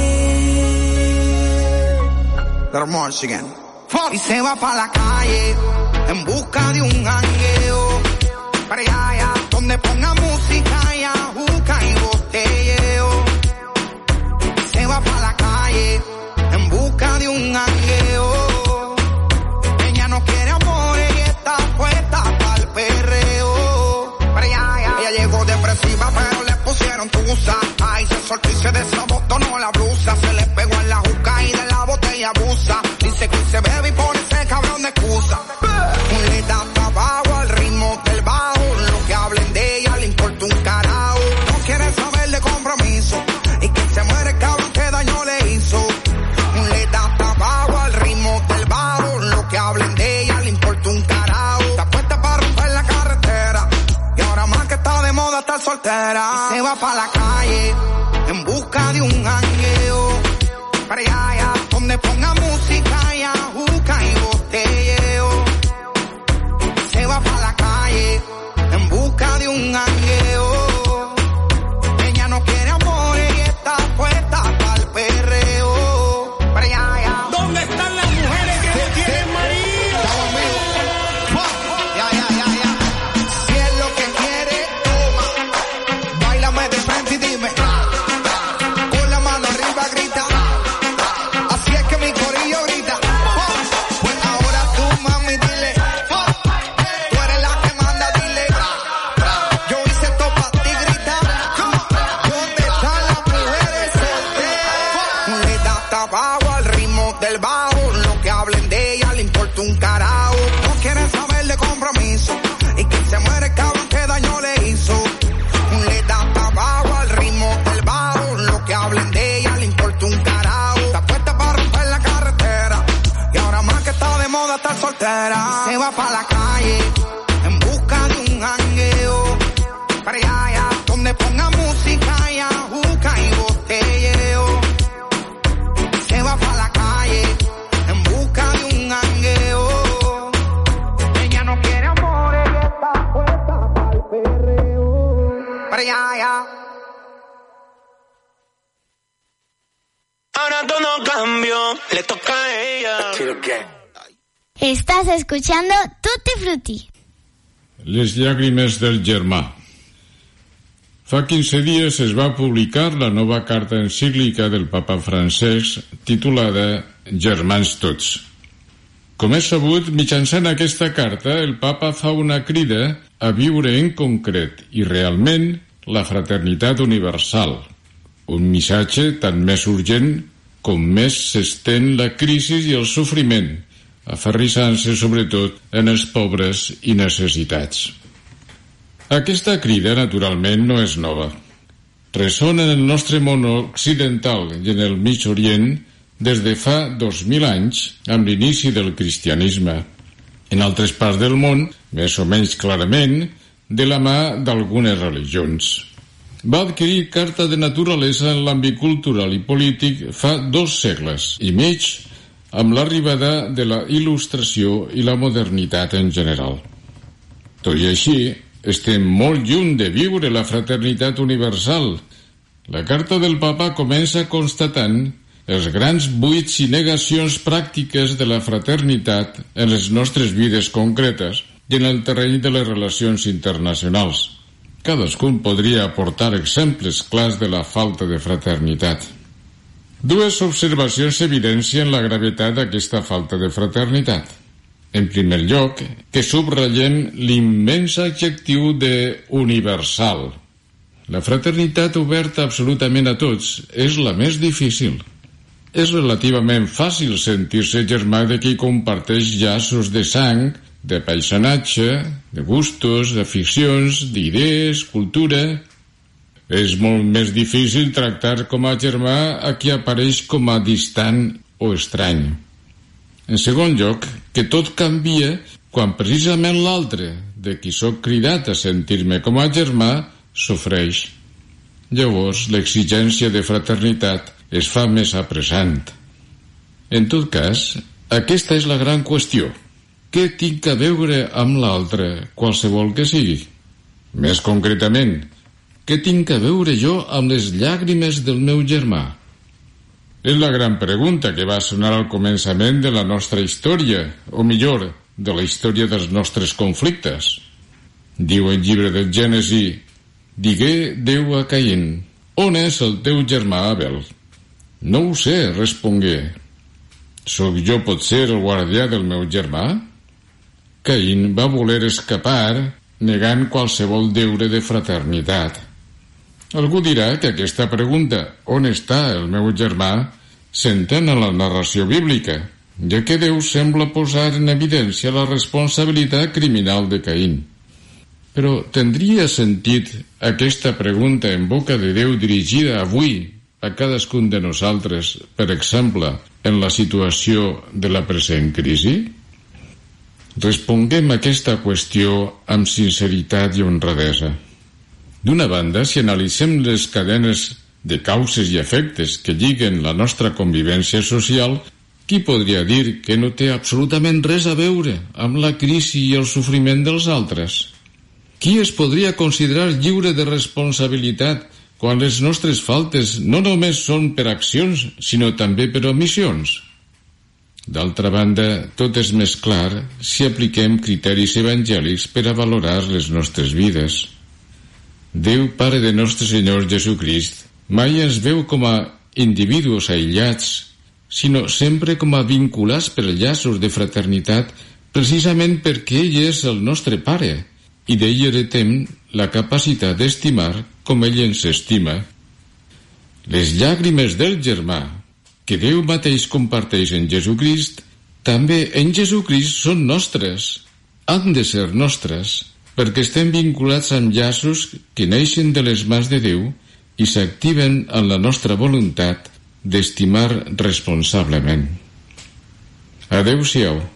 Y se va pa' la calle en busca de un jangueo, para allá, allá, donde ponga música y ajuca y botelleo. Se va pa' la calle en busca de un jangueo. Ella no quiere amor y está puesta pa'l perreo. Para allá, allá. Ella llegó depresiva pero le pusieron tusa. Ay, se soltó y se desabotonó la blusa. Se le pegó en la juca y de la botella abusa. Dice que se bebe y pone ese cabrón de excusa. Le da trabajo al ritmo del bajo. Lo que hablen de ella le importa un carajo. No quiere saber de compromiso. Y que se muere el cabrón que daño le hizo. Le da trabajo al ritmo del bajo. Lo que hablen de ella le importa un carajo. Está puesta para romper la carretera. Y ahora más que está de moda estar soltera. Y se va para la calle en busca de un jangueo. Para allá, allá, donde ponga música y ajuca y botelleo. Se va para la calle en busca de un jangueo. Ella no quiere amor y está puesta pa'l perreo. Para allá, allá. ¿Dónde están las mujeres que no tienen marido? Ya, ya, ya, ya. Si es lo que quiere, toma. Báilame de frente y dime. Con la mano arriba grita. Así es que mi corillo grita. Pues ahora tú, mami, dile. Tú eres la que manda, dile. Yo hice esto pa' ti, grita. ¿Dónde están las mujeres solteras? Le da tabaco al ritmo del bajo. Lo que hablen de ella le importa un carajo. No quiere saber de compromiso. Y que se muere el cabrón que daño le hizo. Le da tabaco al ritmo del bajo. Lo que hablen de ella le importa un carajo. Está puesta para romper la carretera. Y ahora más que está de moda estar soltera. Se va pa' la calle en busca de un jangueo. Para allá, allá, donde ponga música y ajuca y botelleo. Se va pa' la calle en busca de un jangueo. Ella no quiere amor, ella está puesta pa'l perreo. Para allá, allá. Ahora todo cambió, le toca a ella. Estás escuchando Tutti Frutti. Les llàgrimes del germà. Fa quinze dies es va publicar la nova carta encíclica del papa Francesc titulada Germans tots. Com és sabut, mitjançant aquesta carta el papa fa una crida a viure en concret i realment la fraternitat universal, un missatge tant més urgent com més s'estén la crisi i el sofriment, aferrissant-se sobretot en els pobres i necessitats. Aquesta crida, naturalment, no és nova. Ressona en el nostre món occidental i en el Mig Orient des de fa dos mil anys, amb l'inici del cristianisme. En altres parts del món, més o menys clarament, de la mà d'algunes religions. Va adquirir carta de naturalesa en l'àmbit cultural i polític fa dos segles i mig, amb l'arribada de la il·lustració i la modernitat en general. Tot i així, estem molt lluny de viure la fraternitat universal. La carta del papa comença constatant els grans buits i negacions pràctiques de la fraternitat en les nostres vides concretes i en el terreny de les relacions internacionals. Cadascun podria aportar exemples clars de la falta de fraternitat. Dues observacions evidencien la gravetat d'aquesta falta de fraternitat. En primer lloc, que subratllem l'immens adjectiu de universal. La fraternitat oberta absolutament a tots és la més difícil. És relativament fàcil sentir-se germà de qui comparteix llaços de sang, de paisatge, de gustos, d'aficions, d'idees, cultura. És molt més difícil tractar com a germà a qui apareix com a distant o estrany. En segon lloc, que tot canvia quan precisament l'altre, de qui sóc cridat a sentir-me com a germà, sofreix. Llavors, l'exigència de fraternitat es fa més apressant. En tot cas, aquesta és la gran qüestió. Què tinc a veure amb l'altre, qualsevol que sigui? Més concretament, què tinc a veure jo amb les llàgrimes del meu germà? És la gran pregunta que va sonar al començament de la nostra història, o millor, de la història dels nostres conflictes. Diu el llibre del Gènesi: digué Déu a Caín, on és el teu germà Abel? No ho sé, respongué. Soc jo potser el guardià del meu germà? Caín va voler escapar, negant qualsevol deure de fraternitat. Algú dirà que aquesta pregunta, on està el meu germà, s'entén a la narració bíblica, ja que Déu sembla posar en evidència la responsabilitat criminal de Caín. Però tindria sentit aquesta pregunta en boca de Déu dirigida avui a cadascun de nosaltres, per exemple, en la situació de la present crisi? Responguem aquesta qüestió amb sinceritat i honradesa. D'una banda, si analitzem les cadenes de causes i efectes que lliguen la nostra convivència social, qui podria dir que no té absolutament res a veure amb la crisi i el sofriment dels altres? Qui es podria considerar lliure de responsabilitat quan les nostres faltes no només són per accions, sinó també per omissions? D'altra banda, tot és més clar si apliquem criteris evangèlics per a valorar les nostres vides. Déu, Pare de nostre Senyor Jesucrist, mai ens veu com a individus aïllats, sinó sempre com a vinculats per llaços de fraternitat, precisament perquè ell és el nostre Pare, i d'ell heretem la capacitat d'estimar com ell ens estima. Les llàgrimes del germà, que Déu mateix comparteix en Jesucrist, també en Jesucrist són nostres, han de ser nostres, perquè estem vinculats amb llaços que neixen de les mans de Déu i s'activen en la nostra voluntat d'estimar responsablement. Adéu-siau.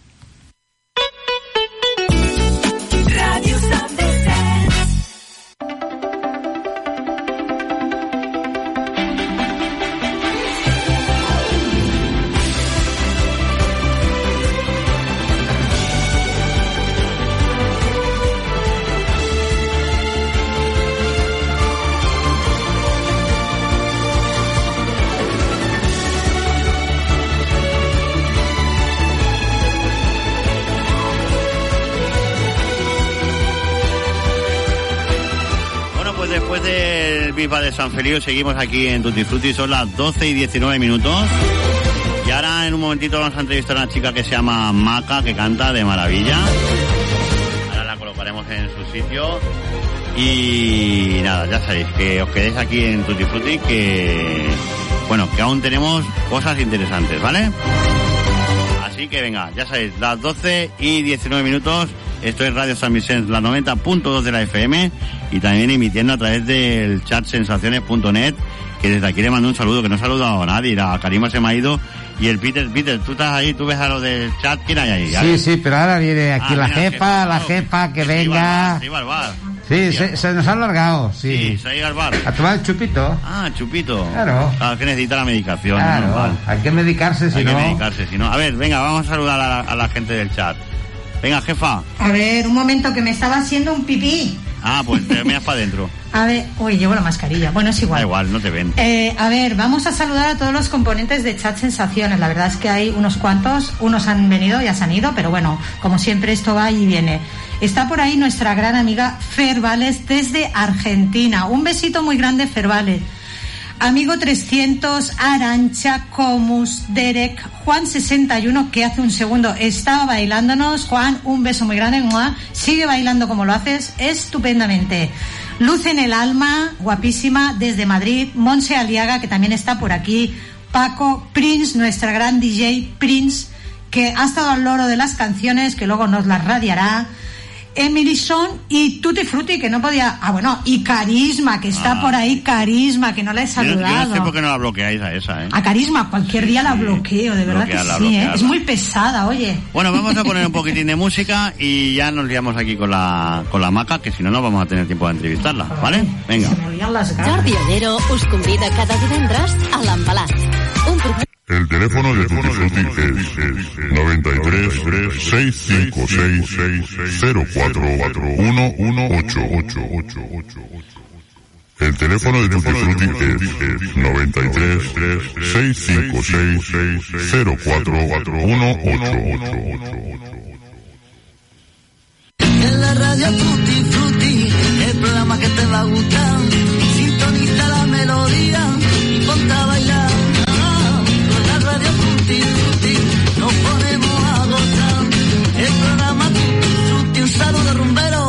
De San Feliu, seguimos aquí en Tutti Frutti, son las doce y diecinueve minutos y ahora en un momentito vamos a entrevistar a una chica que se llama Maca, que canta de maravilla. Ahora la colocaremos en su sitio y nada, ya sabéis que os quedéis aquí en Tutti Frutti, que bueno, que aún tenemos cosas interesantes, ¿vale? Así que venga, ya sabéis, las doce y diecinueve minutos. Esto es Radio San Vicente, la noventa punto dos de la F M, y también emitiendo a través del chat sensaciones punto net, que desde aquí le mando un saludo, que no he saludado a nadie. La Karima se me ha ido, y el Peter, Peter, tú estás ahí, tú ves a lo del chat, ¿quién hay ahí? Sí, sí, pero ahora viene aquí ah, la mira, jefa, la jefa, que venga. Se iba al bar. Sí, se, se nos ha alargado, sí. Sí, se ha ido al bar. A tomar el chupito. Ah, chupito. Claro. Claro, que necesita la medicación. Claro, normal. hay que medicarse, si hay no. Hay que medicarse, si no. A ver, venga, vamos a saludar a la, a la gente del chat. Venga, jefa. A ver, un momento que me estaba haciendo un pipí. Ah, pues te miras para adentro. A ver, uy, llevo la mascarilla. Bueno, es igual. Da igual, no te ven. Eh, a ver, vamos a saludar a todos los componentes de Chat Sensaciones. La verdad es que hay unos cuantos, unos han venido, ya se han ido, pero bueno, como siempre esto va y viene. Está por ahí nuestra gran amiga Fer Vales desde Argentina. Un besito muy grande, Fer Vales. Amigo trescientos, Arancha, Comus, Derek, Juan sesenta y uno, que hace un segundo estaba bailándonos. Juan, un beso muy grande. ¡Mua! Sigue bailando como lo haces estupendamente. Luz en el alma, guapísima, desde Madrid. Monse Aliaga, que también está por aquí. Paco, Prince, nuestra gran D J Prince, que ha estado al loro de las canciones, que luego nos las radiará. Emily Son y Tutti Frutti, que no podía... Ah, bueno, y Carisma, que está ah. por ahí, Carisma, que no la he saludado. Yo, yo no sé por qué no la bloqueáis a esa, ¿eh? A Carisma, cualquier día sí, la bloqueo, de verdad bloqueala, que sí, ¿eh? Es muy pesada, oye. Bueno, vamos a poner un poquitín de música y ya nos liamos aquí con la con la Maca, que si no, no vamos a tener tiempo de entrevistarla, ¿vale? Venga. Se me olían las ganas. Jordi Ollero us convida cada divendres a l'Embalat. Un programa... El teléfono de Tutti Frutti es noventa y tres, seiscientos cincuenta y seis, cero cuatro uno uno ocho. El teléfono de Tutti Frutti es noventa y tres, seiscientos cincuenta y seis, cero cuatro uno ocho. En la radio Tutti Frutti, el programa que te va a gustar. Sintoniza la melodía y ponte a bailar. Nos ponemos a gozar. El programa Tutti Frutti, un saludo rumbero.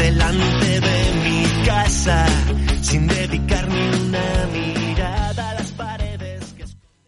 delante de mi casa, sin dedicar ni una mirada a las paredes que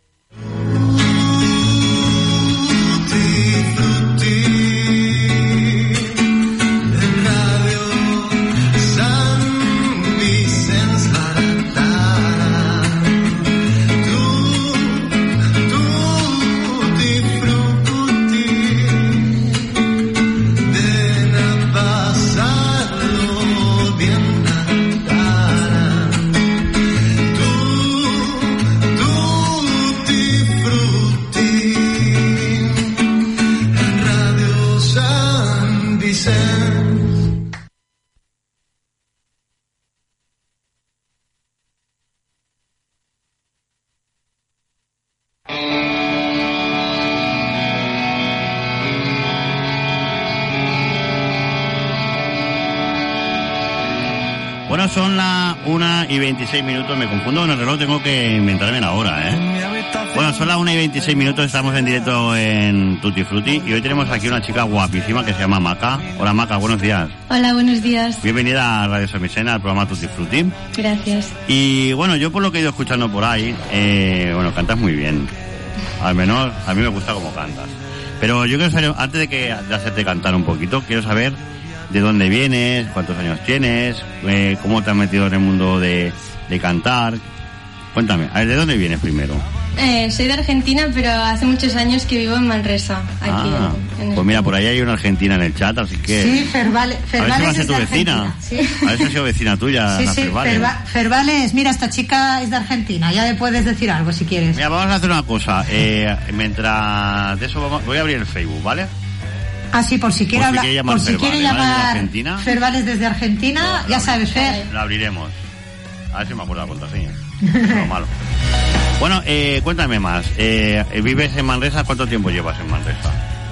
Bueno, son las una y veintiséis minutos, me confundo con el reloj, tengo que inventarme la hora, ¿eh? Bueno, son las una y veintiséis minutos, estamos en directo en Tutti Frutti y hoy tenemos aquí una chica guapísima que se llama Maca. Hola Maca, buenos días. Hola, buenos días. Bienvenida a Radio Samisena, al programa Tutti Frutti. Gracias. Y bueno, yo por lo que he ido escuchando por ahí, eh, bueno, cantas muy bien. Al menos a mí me gusta cómo cantas. Pero yo quiero saber, antes de que de hacerte cantar un poquito, quiero saber de dónde vienes, cuántos años tienes, eh, cómo te has metido en el mundo de, de cantar. Cuéntame, a ver, ¿de dónde vienes primero? Eh, soy de Argentina, pero hace muchos años que vivo en Manresa, aquí Ah, en, en pues mira, por ahí hay una argentina en el chat, así que... Sí, Fervale, a ver si Fervales va a ser es tu de vecina. Argentina. Sí. A ver si ha sido vecina tuya, Sí, la sí, Fervales. Ferva- Fervales, mira, esta chica es de Argentina, ya le puedes decir algo si quieres. Mira, vamos a hacer una cosa. Eh, mientras de eso vamos, voy a abrir el Facebook, ¿vale? Ah, sí, por si quiere Por si hablar, quiere llamar por si Fervales, quiere ¿vale? Desde llamar Argentina. Fervales desde Argentina, ya sabes, Fer. La abriremos. A ver si me acuerdo la contraseña. No, malo. Bueno, eh, cuéntame más. Eh, ¿Vives en Manresa? ¿Cuánto tiempo llevas en Manresa?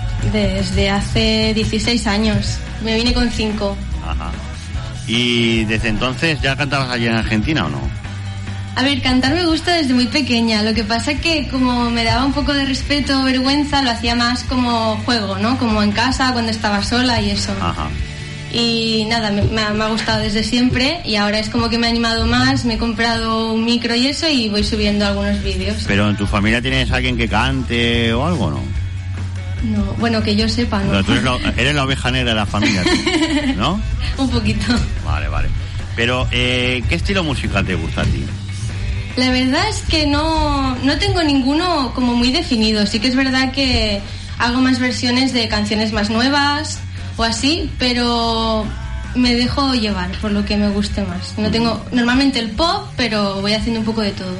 Desde hace dieciséis años. Me vine con cinco. Ajá. ¿Y desde entonces ya cantabas allí en Argentina o no? A ver, cantar me gusta desde muy pequeña. Lo que pasa que como me daba un poco de respeto o vergüenza, lo hacía más como juego, ¿no? Como en casa, cuando estaba sola y eso. Ajá. Y nada, me, me ha, me ha gustado desde siempre y ahora es como que me he animado más, me he comprado un micro y eso y voy subiendo algunos vídeos. ¿Pero en tu familia tienes alguien que cante o algo, no? No, bueno, que yo sepa, ¿no? Pero tú eres la, eres la oveja negra de la familia, ¿tú? ¿No? Un poquito. Vale, vale. Pero, eh, ¿qué estilo musical te gusta a ti? La verdad es que no, no tengo ninguno como muy definido. Sí que es verdad que hago más versiones de canciones más nuevas o así, pero me dejo llevar por lo que me guste más. No tengo normalmente el pop, pero voy haciendo un poco de todo.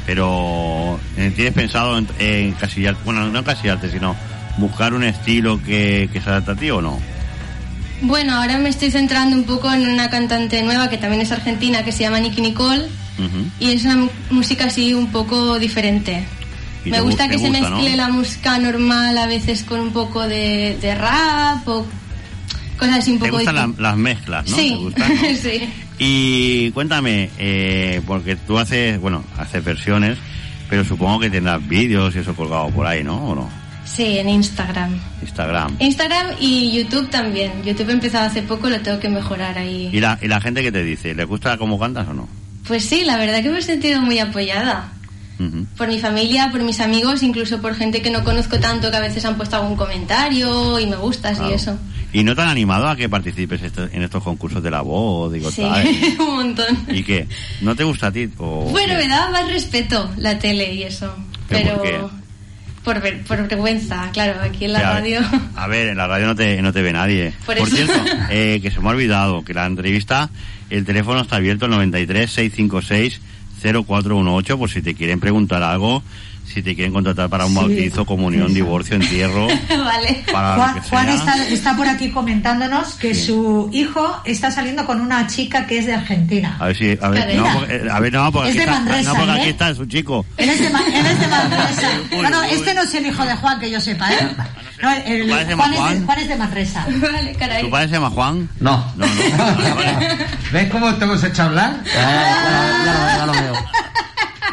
Pero, eh, ¿tienes pensado en, en casillarte? Bueno, no encasillarte, sino buscar un estilo que, que se adapte a ti o no? Bueno, ahora me estoy centrando un poco en una cantante nueva que también es argentina, que se llama Nicki Nicole. Uh-huh. Y es una m- música así un poco diferente. Me gusta gu- que se gusta, mezcle, ¿no?, la música normal a veces con un poco de, de rap o cosas así un poco... ¿Te gustan la, las mezclas, no? Sí. ¿Te gustan, no? Sí. Y cuéntame, eh, porque tú haces, bueno, haces versiones, pero supongo que tendrás vídeos y eso colgado por ahí, ¿no? ¿O no? Sí, en Instagram. Instagram. Instagram y YouTube también. YouTube he empezado hace poco, lo tengo que mejorar ahí. ¿Y la, y la gente que te dice? ¿Le gusta cómo cantas o no? Pues sí, la verdad que me he sentido muy apoyada. Uh-huh. Por mi familia, por mis amigos, incluso por gente que no conozco tanto, que a veces han puesto algún comentario y me gustas, claro, y eso. ¿Y no te han animado a que participes esto, en estos concursos de la voz? Digo, sí, tal, un montón. ¿Y qué? ¿No te gusta a ti? O bueno, qué? Me daba más respeto la tele y eso. ¿Pero, pero por qué? Por, ver, por vergüenza, claro, aquí en la a radio. Ver, a ver, en la radio no te, no te ve nadie. Por, por eso. cierto, eh, que se me ha olvidado que la entrevista, el teléfono está abierto, el noventa y tres, seiscientos cincuenta y seis, cero cuatro dieciocho, por si te quieren preguntar algo, si te quieren contratar para un sí, bautizo, comunión, eso. Divorcio, entierro. Vale. Para Juan, lo que Juan sea. está, está por aquí comentándonos que sí, su hijo está saliendo con una chica que es de Argentina. A ver si, a ver, no, porque, a ver, no, porque, es aquí, de está, Manresa, no, porque ¿eh? aquí está su chico. Él es de, él es de Manresa. No, no, este no es el hijo de Juan, que yo sepa, ¿eh? No, el, ¿Tu padre se llama Juan, Juan? Es de, Juan es de Manresa. Vale, caray. ¿Tu padre se llama Juan? No. No, no. Vale, vale. ¿Ves cómo te hemos hecho hablar? Ah, ya, ya, ya, lo, ya lo veo.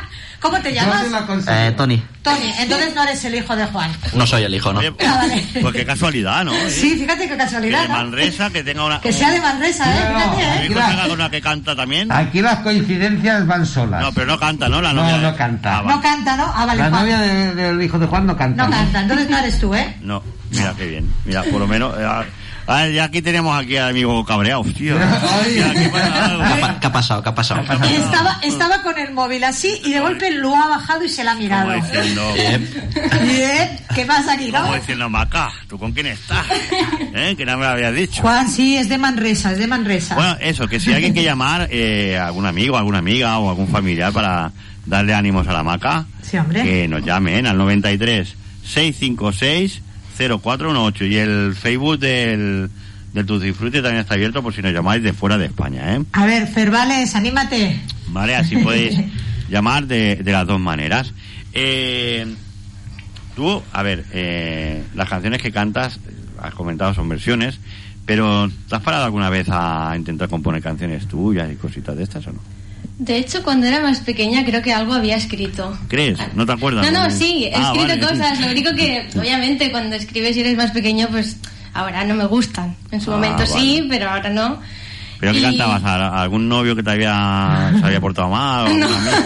¿Cómo te llamas? Eh, Tony. Tony, entonces no eres el hijo de Juan. No soy el hijo, ¿no? Oye, Ah, vale. pues qué casualidad, ¿no? Sí, fíjate qué casualidad, Que de ¿no? Manresa, que tenga una... Que sea de Manresa, ¿eh? Fíjate, ¿eh? ¿Mi hijo tenga con una que canta también? Aquí las coincidencias van solas. No, pero no canta, ¿no? La No, novia no de- canta. Ah, vale. No canta, ¿no? Ah, vale, La Juan. novia de- del hijo de Juan no canta. No canta, entonces no eres tú, ¿eh? No, mira qué bien. Mira, por lo menos... eh, ah, ya aquí tenemos aquí al amigo cabreado, tío. Mira, aquí pasa algo. ¿Qué, ha- qué ha pasado? ¿Qué ha pasado? Estaba, estaba con el móvil así y de golpe lo ha bajado y se la ha mirado. Como diciendo... Bien, ¿qué pasa aquí, no? Como diciendo, Maca, ¿tú con quién estás? ¿Eh? Que no me lo habías dicho. Juan, sí, es de Manresa, es de Manresa. Bueno, eso, que si alguien quiere llamar eh, a algún amigo, alguna amiga o algún familiar para darle ánimos a la Maca, Sí, hombre. que nos llamen al noventa y tres, seiscientos cincuenta y seis, cero cuatro dieciocho. Y el Facebook del, del Tutti Frutti también está abierto por si nos llamáis de fuera de España, ¿eh? A ver, Ferbales, anímate. Vale, así podéis llamar de, de las dos maneras. Eh, tú, a ver, eh, las canciones que cantas, has comentado, son versiones, pero ¿te has parado alguna vez a intentar componer canciones tuyas y cositas de estas o no? De hecho, cuando era más pequeña creo que algo había escrito. ¿Crees? ¿No te acuerdas? No, no, sí, he Ah, escrito vale. cosas. Lo único que, obviamente, cuando escribes y eres más pequeño, pues ahora no me gustan. En su Ah, momento sí, vale. pero ahora no. ¿Pero qué Y- cantabas? ¿A a algún novio que te había, se había portado mal? ¿O algún amigo?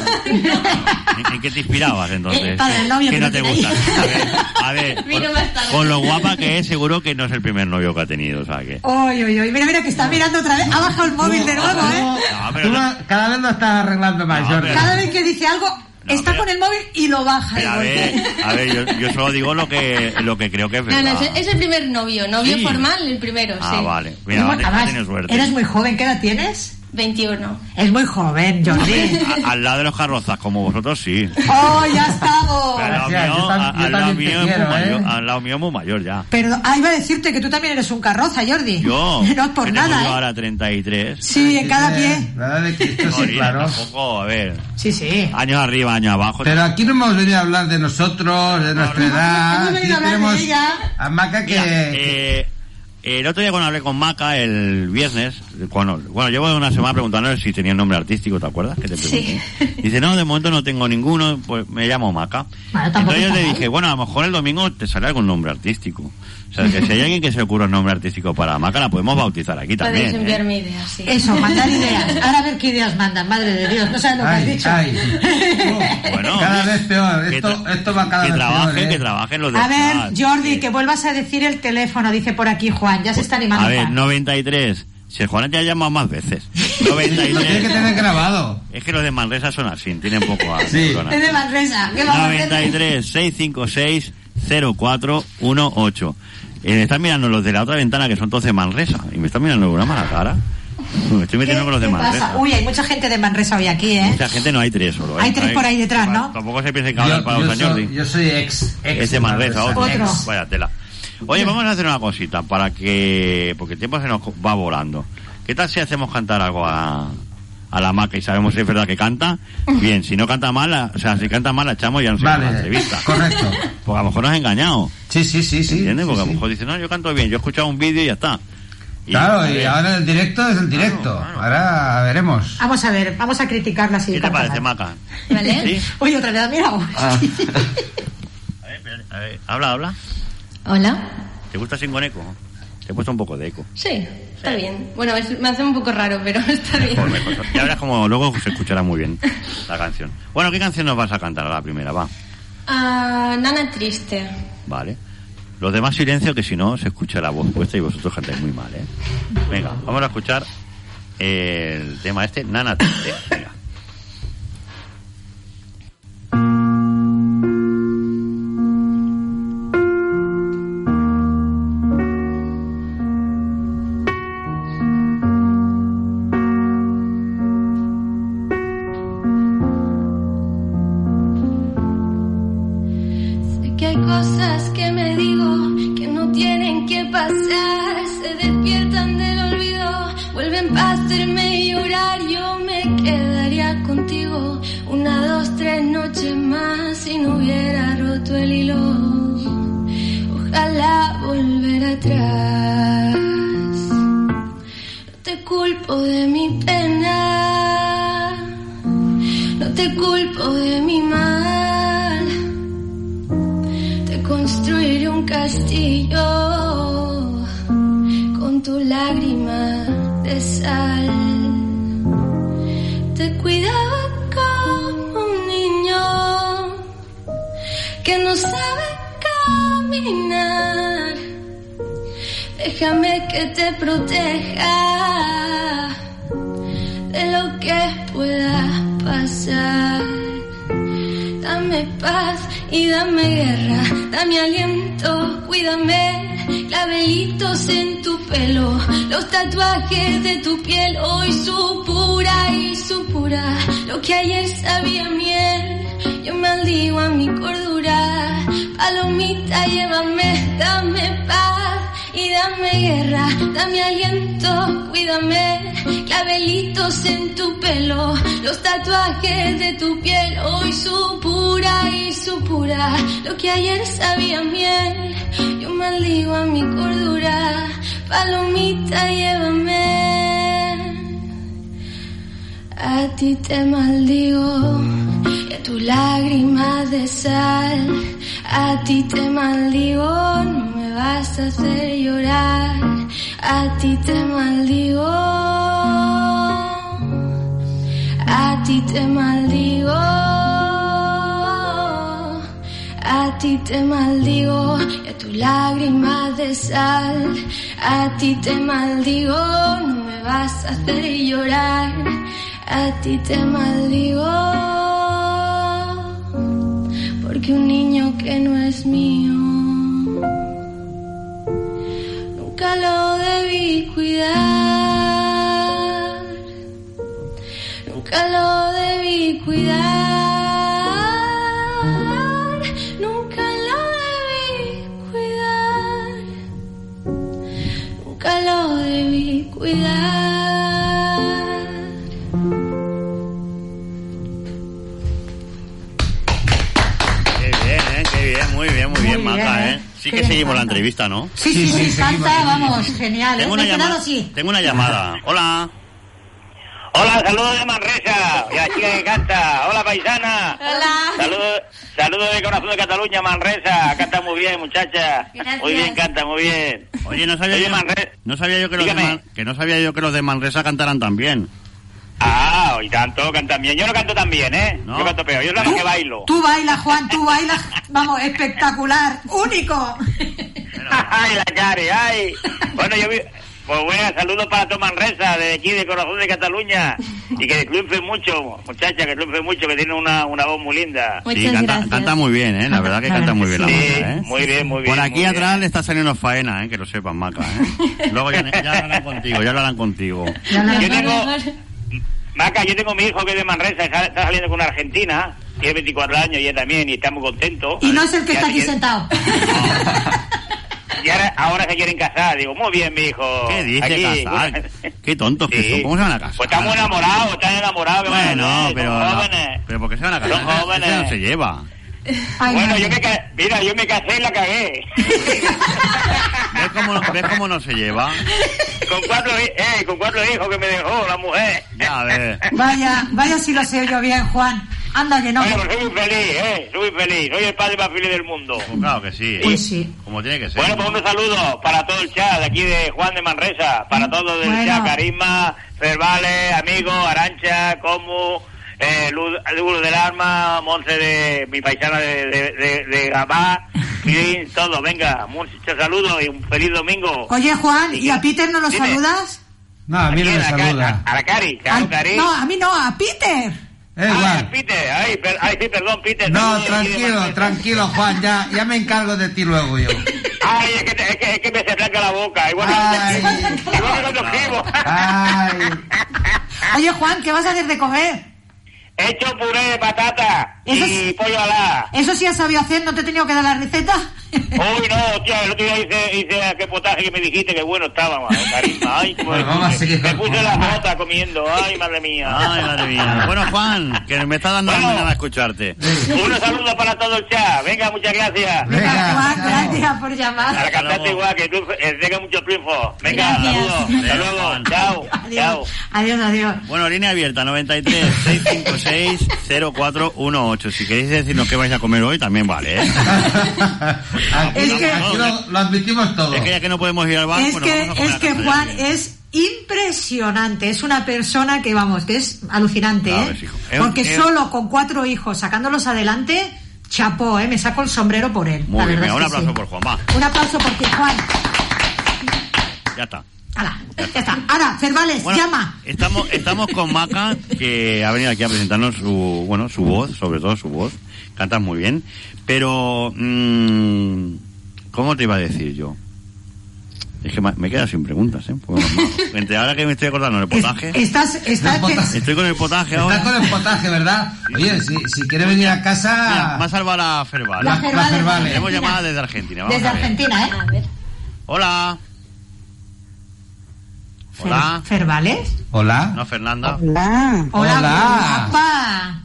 ¿En, en qué te inspirabas entonces? El padre del novio ¿Qué que no no te tiene gusta? A ver, a ver, Vino con, más tarde. con lo guapa que es, seguro que no es el primer novio que ha tenido, o sea que... Oy, oy, oy, mira, mira, que está mirando otra vez. Ha bajado el móvil de nuevo, ¿eh? No, pero Tú no- lo- cada vez lo estás arreglando más, No, Jordi. pero- Cada vez que dice algo, está pero- con el móvil y lo baja. pero de a golpe. ver, a ver, yo, yo solo digo lo que lo que creo que es No, verdad. no, es, es el primer novio. Novio Sí. formal, el primero, Ah, sí. vale. Mira, Bueno, has además, tenido suerte. eres muy joven, ¿qué edad tienes? veintiuno. Es muy joven, Jordi. A- al lado de los carrozas, como vosotros, sí. ¡Oh, ya estamos! Pero al lado Gracias, mío, yo tam- a- yo al lado también te mío es muy quiero, mayor, ¿eh? al lado mío es muy mayor ya. Pero, ah, iba a decirte que tú también eres un carroza, Jordi. Yo, No es por que tengo nada, yo ¿eh? ahora treinta y tres. Sí, en cada pie. La edad de Cristo, sí, Jolín, claro. tampoco, a ver, Sí, sí. años arriba, años abajo. Pero aquí no hemos venido a hablar de nosotros, de nuestra edad. hemos Aquí venido a hablar de tenemos ella. a Maca que... Mira, eh, el otro día cuando hablé con Maca, el viernes, cuando, bueno, llevo una semana preguntándole si tenía nombre artístico, ¿te acuerdas? Que te pregunté. Dice, no, de momento no tengo ninguno, pues me llamo Maca. Bueno, tampoco Entonces yo está le mal. dije, bueno, a lo mejor el domingo te sale algún nombre artístico. O sea, que si hay alguien que se le ocurra un nombre artístico para Maca, la podemos bautizar aquí también. Podéis ¿eh? enviarme ideas, sí. Eso, mandar ideas. Ahora a ver qué ideas mandan, madre de Dios. No sabes lo que has Ay, dicho. ay. Bueno, Cada vez peor. que Esto, tra- esto va cada que vez trabajen, peor, ¿eh? que trabajen los de A ver, chat. Jordi, que vuelvas a decir el teléfono, dice por aquí Juan. Ya se está animando A ver, Juan. noventa y tres. Si el Juan te ha llamado más veces. noventa y Lo tiene que tres. tener grabado. Es que los de Manresa son así, tienen poco a Sí. neurona. Es de Manresa. ¿Qué vamos a hacer? noventa y tres, seiscientos cincuenta y seis, cero cuatro dieciocho. Eh, me están mirando los de la otra ventana que son todos de Manresa. Y me están mirando de una mala cara. Me estoy metiendo con los de ¿Qué Manresa. pasa? Uy, hay mucha gente de Manresa hoy aquí, ¿eh? Mucha gente no hay tres solo. ¿eh? Hay tres por ahí detrás, ¿no? Tampoco se piensen que hablan Yo, para yo los años. soy, yo soy ex, ex Es de Manresa, otro. Otro. Vaya tela. Oye, vamos a hacer una cosita para que... Porque el tiempo se nos va volando. ¿Qué tal si hacemos cantar algo a, a la Maca y sabemos si es verdad que canta? Bien, si no canta mal, la- o sea, si canta mal la echamos y ya no se Vale, la entrevista. correcto. Porque a lo mejor nos ha engañado. Sí, sí, sí, sí. ¿Entiendes? Porque sí, a lo sí. mejor dice, no, yo canto bien, yo he escuchado un vídeo y ya está. Y, Claro, a y ver, ahora el directo es el directo. Ahora veremos. Vamos a ver, vamos a criticarla si ¿Qué te canta parece, mal. Maca? ¿Vale? ¿Sí? Uy, otra vez, mira. Ah. A ver, espera, a ver, habla, habla. Hola. ¿Te gusta sin con eco? Te he puesto un poco de eco. Sí, está bien. Bueno, es- me hace un poco raro, pero está bien. Mejor, mejor. Ya verás como luego se escuchará muy bien la canción. Bueno, ¿qué canción nos vas a cantar a la primera? Va. Ah, Nana Triste. Vale. Los demás silencio, que si no se escucha la voz puesta y vosotros cantáis muy mal, ¿eh? Venga, vamos a escuchar el tema este, Nana Triste. Venga. Sé que hay cosas que me digo que no tienen que pasar. Se despiertan del olvido, vuelven para hacerme llorar. Yo me quedaría contigo una, dos, tres noches más si no hubiera roto el hilo. Ojalá volver atrás. No te culpo de mi pena. No te culpo de mi mal. Te construiré un castillo con tu lágrima de sal. Te cuidaba como un niño que no sabe caminar. Déjame que te proteja de lo que pueda pasar. Dame paz y dame guerra, dame aliento, cuídame. Clavelitos en tu pelo, los tatuajes de tu piel, hoy su pura y su pura. Lo que ayer sabía miel, yo maldigo a mi cordura. Palomita, llévame, dame paz y dame guerra, dame aliento, cuídame. Clavelitos en tu pelo, los tatuajes de tu piel, hoy su pura y su pura. Lo que ayer sabía miel, yo maldigo a mi cordura. Palomita, llévame. A ti te maldigo y a tu lágrima de sal. A ti te maldigo, no me vas a hacer llorar. A ti te maldigo, a ti te maldigo, a ti te maldigo, y a tu lágrima de sal. A ti te maldigo, no me vas a hacer llorar. A ti te maldigo, porque un niño que no es mío nunca lo debí cuidar, nunca lo debí cuidar, nunca lo debí cuidar, nunca lo debí cuidar. Muy bien, muy bien, Maca, ¿eh? Sí que seguimos la entrevista, ¿no? Sí, sí, sí, canta, vamos, genial. Tengo una, llamada, tengo una llamada. Hola. Hola, saludos de Manresa, y la chica que canta. Hola, paisana. Hola. Saludos saludos de corazón de Cataluña, Manresa. Canta muy bien, muchacha. Gracias. Muy bien, canta muy bien. Oye, no sabía, Oye, yo, Manre- no sabía yo que los de Man- que no sabía yo que los de Manresa cantaran tan bien. Ah, y tanto, cantan bien. Yo no canto tan bien, ¿eh? ¿No? Yo canto peor, yo es la más que bailo. Tú bailas, Juan, tú bailas, vamos, espectacular, único. Ay, la Cari, ay. Bueno, yo vi... Pues bueno, saludos para todo Manresa, de aquí, de corazón de Cataluña. Y que triunfen mucho, muchacha, que triunfen mucho, que tiene una, una voz muy linda. Sí, canta, canta muy bien, ¿eh? La verdad que canta muy bien la Sí, Maca, ¿eh? muy bien, muy bien. Por aquí muy atrás bien. le está saliendo faena, ¿eh? Que lo sepas, Maca, ¿eh? Luego ya, ya hablarán contigo, ya hablarán contigo. Yo tengo... Maca, yo tengo mi hijo que es de Manresa, está está saliendo con una argentina, tiene veinticuatro años y ella también, y está muy contento. Y no es el que Ya está se aquí quiere- sentado. Y ahora, ahora se quieren casar. Digo, muy bien, mi hijo. ¿Qué dice Aquí, casar? Qué tontos que Sí. son, ¿cómo se van a casar? Pues estamos enamorados, están enamorados. que van a Bueno, hacer, pero, son no, jóvenes. pero ¿por qué se van a casar? Son jóvenes. Eso no se lleva. Ay, Bueno, madre. yo me ca- mira, yo me casé y la cagué. ¿Ves cómo, ¿Ves cómo no se lleva? con cuatro hi- eh, con cuatro hijos que me dejó la mujer. Ya, a ver. Vaya, vaya si lo sé yo bien, Juan. Anda que no. Bueno, pues soy muy feliz, eh, soy muy feliz. Soy el padre más feliz del mundo. Pues claro que sí. Pues sí. Como tiene que ser. Bueno, pues un saludo para todo el chat de aquí de Juan de Manresa, para todos del Bueno. chat, Carisma, Fervales, amigos, Arancha, Como, eh, Luz, Luz del Arma, Monse de mi paisana de, de, de, de Gabá, Filín, todo, venga, muchos saludos y un feliz domingo. Oye, Juan, ¿y a Peter no lo Dime. saludas? No, a mí no ¿A me quién? A Ca- saluda. A, a la Cari, claro, Ay, Cari. no, a mí no, a Peter. Eh, Ah, Juan. Peter, ay, per- ay, sí, perdón, Peter. No, saludos de aquí de tranquilo, Manresa. tranquilo, Juan, ya, ya me encargo de ti luego yo. Ay, es que, te- es que, es que me se blanca la boca, igual, Ay. que, igual que cuando escribo. Ay, Oye, Juan, ¿qué vas a hacer de comer? He hecho puré de patata Eso y sí. pollo alá. Eso sí has sabido hacer, ¿no te he tenido que dar la receta? Uy, no, tío, el otro día hice, hice aquel potaje que me dijiste que bueno estaba, mano, Carisma. Ay, cómo Bueno, me vamos a puse. seguir Me con puse Juan. la bota comiendo, ay, madre mía. Ay, madre mía. Bueno, Juan, que me está dando Bueno. ganas de escucharte. Unos saludos para todo el chat. Venga, muchas gracias. Venga, Juan, chao. gracias por A llamar. la cantante luego. igual, que tú eh, tenga mucho triunfo. Venga, Gracias. saludos. Venga, Hasta luego. Juan. Chao. Adiós. Chao. Adiós, adiós. Bueno, línea abierta, noventa y tres, seiscientos cincuenta y seis, cero cuatro dieciocho. Si queréis decirnos qué vais a comer hoy, también vale, ¿eh? Es que lo, lo admitimos todo. Es que ya que no podemos ir al bar, Es pues que, nos vamos a es que comer a Juan casa ya. es impresionante. Es una persona que, vamos, que es alucinante, A ¿eh? ver, hijo. Es- Porque es- solo con cuatro hijos, sacándolos adelante, chapó, ¿eh? Me saco el sombrero por él. Muy la bien, verdad venga, un es que aplauso sí. por Juan, va. Un aplauso por ti, Juan. Ya está. Hala, ya está. Ahora, Cervales, Bueno, llama. Estamos, estamos con Maca, que ha venido aquí a presentarnos su, bueno, su voz, sobre todo su voz. Cantas muy bien. Pero, mmm, ¿cómo te iba a decir yo? Es que me me queda sin preguntas, ¿eh? Pues, entre ahora que me estoy acordando del potaje. Estás, estás El potaje. Estoy con el potaje ahora. Está con el potaje, ¿verdad? Oye, si, si quiere venir a casa... Mira, me ha salvado la Ferval. La Ferval, la Ferval. Tenemos llamada desde Argentina. Vamos Desde a ver. Argentina, ¿eh? A ver. Hola. Hola. Fer- ¿Fervales? Hola. No, Fernanda. Hola. Hola, Hola. guapa.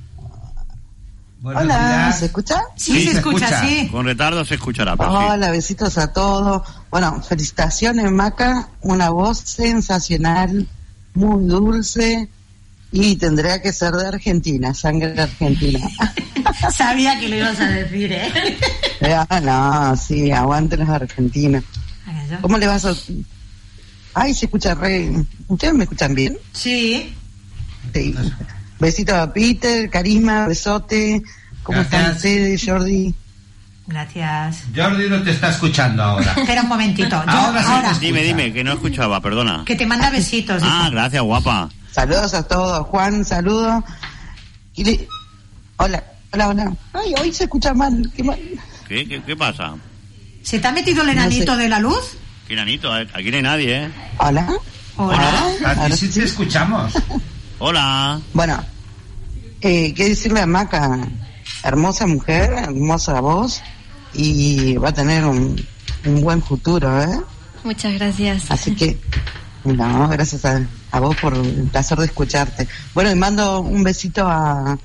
Buenos Hola, días. ¿se escucha? Sí, Sí, se, se escucha, escucha. sí. Con retardo se escuchará, pero sí. Hola, besitos a todos. Bueno, felicitaciones, Maca. Una voz sensacional, muy dulce. Y tendría que ser de Argentina, sangre argentina. Sabía que lo ibas a decir, ¿eh? Ah, no, sí, aguante los argentinos. ¿Cómo le vas a...? Ay, se escucha re... ¿Ustedes me escuchan bien? Sí. Sí. Besitos a Peter, Carisma, besote. ¿Cómo Gracias. están ustedes, Jordi? Gracias. Jordi no te está escuchando ahora. Espera un momentito. Yo- Ahora sí ahora, te Dime, dime, que no escuchaba, perdona. que te manda besitos. Ah, dice. gracias, guapa. Saludos a todos. Juan, saludos. Y le- Hola, hola, hola. Ay, hoy se escucha mal. Qué mal. ¿Qué, qué, qué pasa? ¿Se te ha metido el enanito No sé. de la luz? ¿Qué nanito? Aquí no hay nadie, ¿eh? Hola. Hola. A ti sí te escuchamos. Hola. Bueno, eh, ¿qué decirle a Maca? Hermosa mujer, hermosa voz y va a tener un, un buen futuro, ¿eh? Muchas gracias. Así que, no, gracias a, a vos por el placer de escucharte. Bueno, y mando un besito a,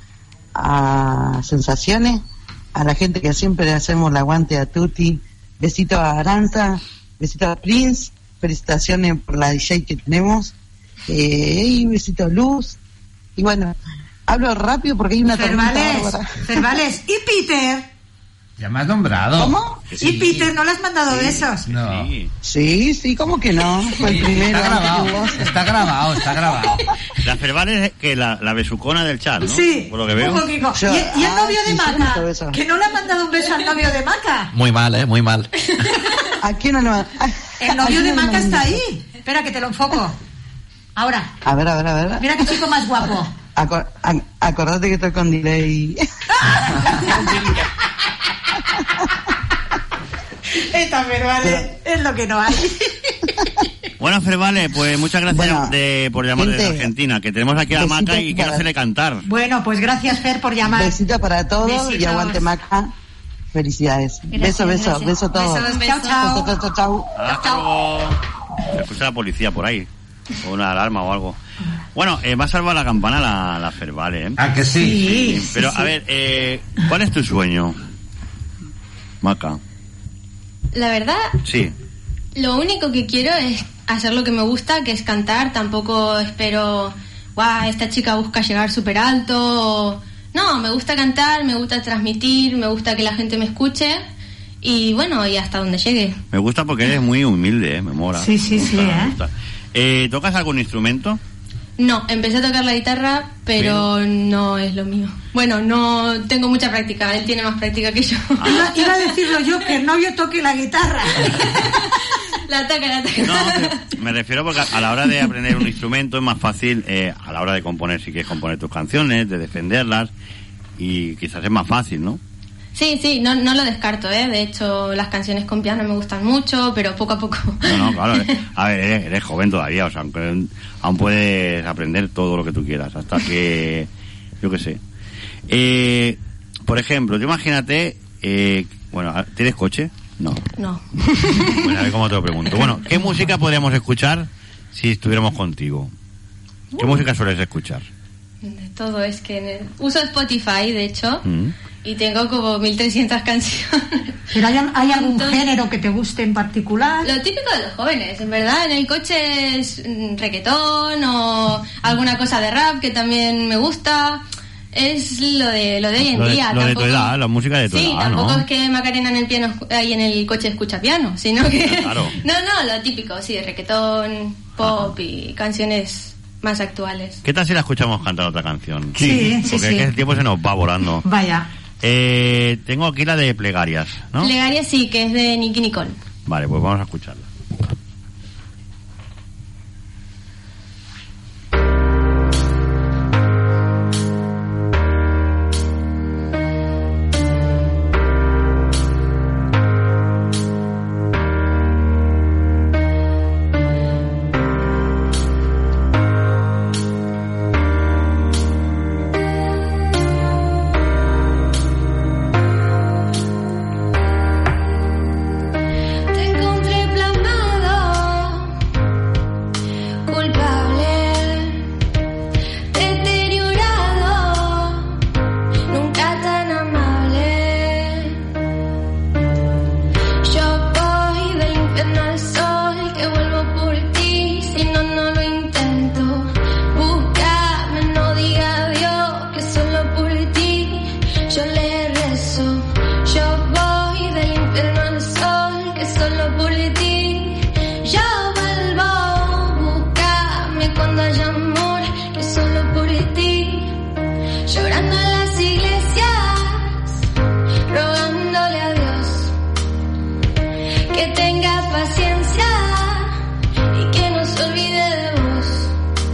a Sensaciones, a la gente que siempre le hacemos el aguante a Tuti, besito a Aranza, besito a Prince, felicitaciones por la D J que tenemos, eh, y besito a Luz, y bueno, hablo rápido porque hay una tormenta Cervales. bárbara. Cervales. ¿Y Peter? Ya me has nombrado. ¿Cómo? ¿Y Peter? ¿No le has mandado besos? No. Sí. Sí, sí, ¿cómo que no? Fue el primero. Está grabado, está grabado, está grabado. La Ferval es que la, la besucona del chat, ¿no? Sí. Por lo que veo. Un poquito. Yo- ¿Y, y el ah, novio de sí, yo Maca? noto eso. ¿Que no le ha mandado un beso al novio de Maca? Muy mal, ¿eh? Muy mal. ¿A quién no le va- El ¿A novio quién de no le Maca mando? está ahí. Espera, que te lo enfoco. Ahora. A ver, a ver, a ver. Mira qué chico más guapo. Acor- ac- acordate que estoy con delay. Esta Fervales es lo que no hay. Bueno, Fervale, pues muchas gracias Bueno, de, por llamar desde gente, Argentina, que tenemos aquí a la besitos Maca y quiero para- hacerle cantar. Bueno, pues gracias, Fer, por llamar. Besito para todos y Besitos. aguante Maca. Felicidades. beso, beso, gracias. beso a todos. Besos, chao, chao. Chao, chao, chao. Hasta luego. Se escucha la policía por ahí, o una alarma o algo. Bueno, eh, va a salvar la campana la, la Fervale, ¿eh? ¿A que sí? Sí, Pero, sí, a sí. ver, eh, ¿cuál es tu sueño, Maca? La verdad, Sí. lo único que quiero es hacer lo que me gusta, que es cantar. Tampoco espero, guau, esta chica busca llegar súper alto. o- No, me gusta cantar, me gusta transmitir, me gusta que la gente me escuche. Y bueno, y hasta donde llegue. Me gusta porque eres muy humilde, ¿eh? Me mola. Sí, sí, Me sí, gusta, me ¿eh? gusta. Eh, ¿Tocas algún instrumento? No, empecé a tocar la guitarra, pero no es lo mío. Bueno, no tengo mucha práctica, él tiene más práctica que yo. Iba, iba a decirlo yo, que el novio toque la guitarra. La toca, la toca. No, pero me refiero porque a la hora de aprender un instrumento es más fácil, eh, a la hora de componer, si quieres componer tus canciones, de defenderlas, y quizás es más fácil, ¿no? Sí, sí, no, no lo descarto, ¿eh? De hecho, las canciones con piano me gustan mucho, pero poco a poco. No, no, claro. eh, A ver, eres, eres joven todavía, o sea, aunque aún puedes aprender todo lo que tú quieras, hasta que, yo qué sé. Eh, por ejemplo, tú imagínate, eh, bueno, ¿tienes coche? No. No. Bueno, a ver cómo te lo pregunto. Bueno, ¿qué música podríamos escuchar si estuviéramos contigo? ¿Qué música sueles escuchar? De todo, es que en el... uso Spotify, de hecho, Mm. y tengo como mil trescientas canciones. ¿Pero hay, hay algún Entonces- género que te guste en particular? Lo típico de los jóvenes, en verdad, en el coche es mm, reggaetón o alguna cosa de rap que también me gusta. Es lo de lo de hoy en Lo de, día. lo de tu tampoco- edad, la música de tu Sí, edad, tampoco ¿no? es que Macarena en el piano escu- ahí en el coche escucha piano, sino que Claro. no, no, lo típico, sí, reggaetón, pop y canciones más actuales. ¿Qué tal si la escuchamos cantar otra canción? Sí, sí, Porque sí. es que el tiempo se nos va volando. Vaya. Eh, tengo aquí la de Plegarias, ¿no? Plegaria sí, que es de Nicky Nicole. Vale, pues vamos a escucharla. Te encontré plasmado, culpable, deteriorado, nunca tan amable. Yo voy del infierno al sol, que vuelvo por ti, si no, no lo intento. Búscame, no diga adiós, que solo por ti yo le rezo. Yo voy del infierno al sol, que solo por ti yo vuelvo. Búscame cuando haya amor, que solo por ti. Llorando en las iglesias, rogándole a Dios que tenga paciencia y que no se olvide de vos.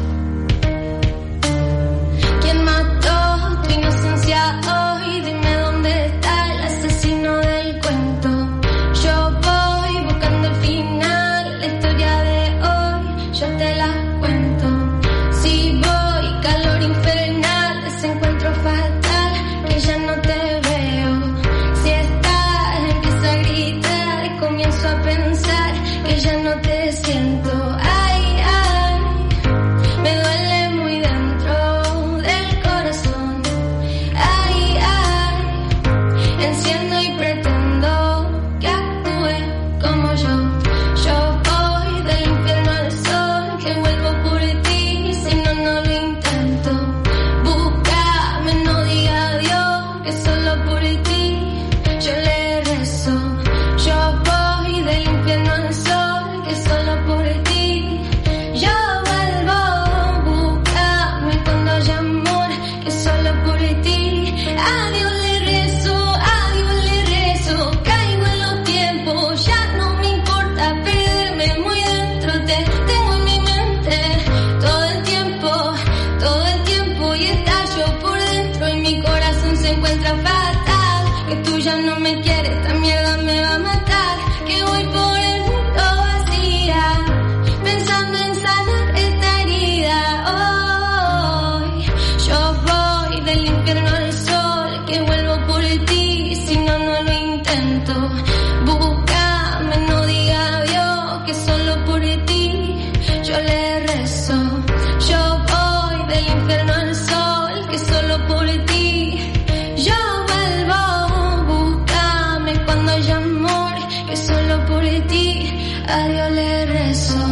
¿Quién mató tu inocencia hoy? Dime dónde está el asesino del cuento. Yo voy buscando el final, la historia de hoy yo te la cuento. Si voy, calor infernal, desencuentro fatal, que ya no te veo. Si estás, empiezo a gritar, comienzo a pensar que ya no te siento. Ay, ay, me duele muy dentro del corazón. Ay, ay, enciendo y pretendo que actúe como yo. Yo voy del infierno al sol, que vuelvo por ti, si no, no lo intento. Búscame, no diga adiós, que solo por ti yo le rezo. Yo voy del infierno al sol, que solo por ti yo vuelvo. Búscame cuando haya amor, que solo por ti. A Dios le rezo, a Dios le rezo. Caigo en los tiempos, ya no me importa perderme muy dentro. Te tengo en mi mente todo el tiempo, todo el tiempo. Y estallo por dentro y mi corazón se encuentra fatal. Que tú ya no me quieres, esta mierda me va a matar. Que voy por el mundo vacía, pensando en sanar esta herida. Hoy yo voy del infierno al sol, que vuelvo por ti, si no, no lo intento. Búscame, no diga adiós, que solo por ti yo le rezo. Yo voy del infierno al sol, que solo por ti yo vuelvo. Búscame cuando haya amor, que solo por ti a Dios le rezo.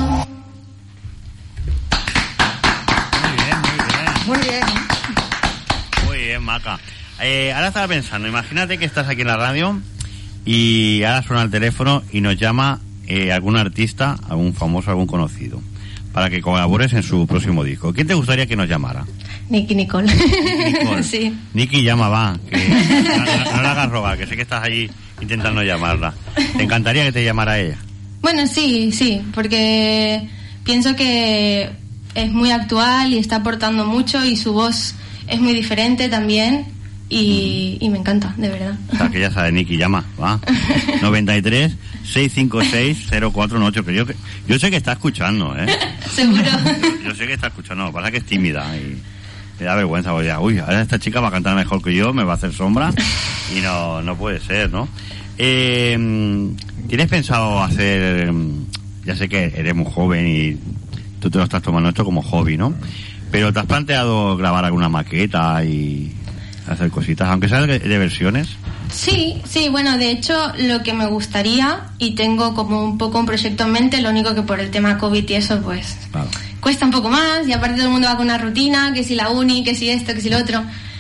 Muy bien. Muy bien, Maca. Eh, ahora estaba pensando, imagínate que estás aquí en la radio y ahora suena el teléfono y nos llama eh, algún artista, algún famoso, algún conocido, para que colabores en su próximo disco. ¿Quién te gustaría que nos llamara? Nicky Nicole. Nicole. Sí. Nicky, llama, va. Que no, no- no la hagas rogar, que sé que estás allí intentando llamarla. ¿Te encantaría que te llamara ella? Bueno, sí, sí, porque pienso que es muy actual y está aportando mucho y su voz es muy diferente también y, y me encanta, de verdad. O sea, que ya sabes, Nicky, llama, va. noventa y tres, seiscientos cincuenta y seis, cero cuatro uno ocho, que yo, yo sé que está escuchando, ¿eh? Seguro. Yo, yo sé que está escuchando, lo que pasa es que es tímida y me da vergüenza, porque ya, uy, ahora esta chica va a cantar mejor que yo, me va a hacer sombra y no, no puede ser, ¿no? Eh, ¿Tienes pensado hacer, ya sé que eres muy joven y tú te lo estás tomando esto como hobby, ¿no? Pero ¿te has planteado grabar alguna maqueta y hacer cositas, aunque sea de, de versiones? Sí, sí, bueno, de hecho lo que me gustaría, y tengo como un poco un proyecto en mente, lo único que por el tema COVID y eso pues Claro. cuesta un poco más, y aparte todo el mundo va con una rutina, que si la uni, que si esto, que si lo otro,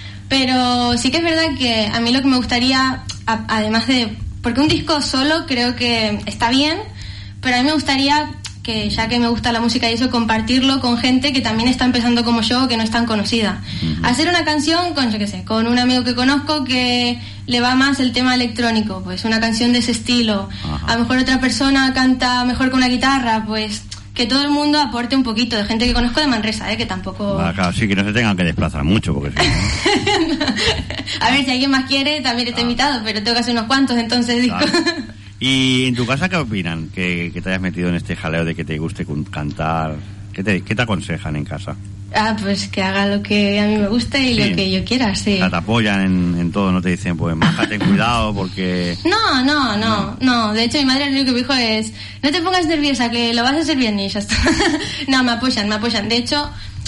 pero sí que es verdad que a mí lo que me gustaría, a- además de, porque un disco solo creo que está bien, pero a mí me gustaría que, ya que me gusta la música y eso, compartirlo con gente que también está empezando como yo, que no es tan conocida. Hacer una canción con, yo qué sé, con un amigo que conozco que le va más el tema electrónico, pues una canción de ese estilo. A lo mejor otra persona canta mejor con una guitarra, pues que todo el mundo aporte un poquito, de gente que conozco de Manresa, ¿eh? Que tampoco... Ah, claro, sí, que no se tengan que desplazar mucho, porque si no... A ver, si alguien más quiere, también está invitado, pero tengo que hacer unos cuantos, entonces digo... Claro. ¿Y en tu casa qué opinan? Que, que te hayas metido en este jaleo de que te guste cun- cantar. ¿Qué te, qué te aconsejan en casa? Ah, pues que haga lo que a mí me guste y Sí. lo que yo quiera, sí. O sea, te apoyan en, en todo, no te dicen, pues, maja, ten cuidado porque... No, no, no, no. De hecho, mi madre lo único que me dijo es, no te pongas nerviosa, que lo vas a hacer bien y ya está. No, me apoyan, me apoyan. De hecho,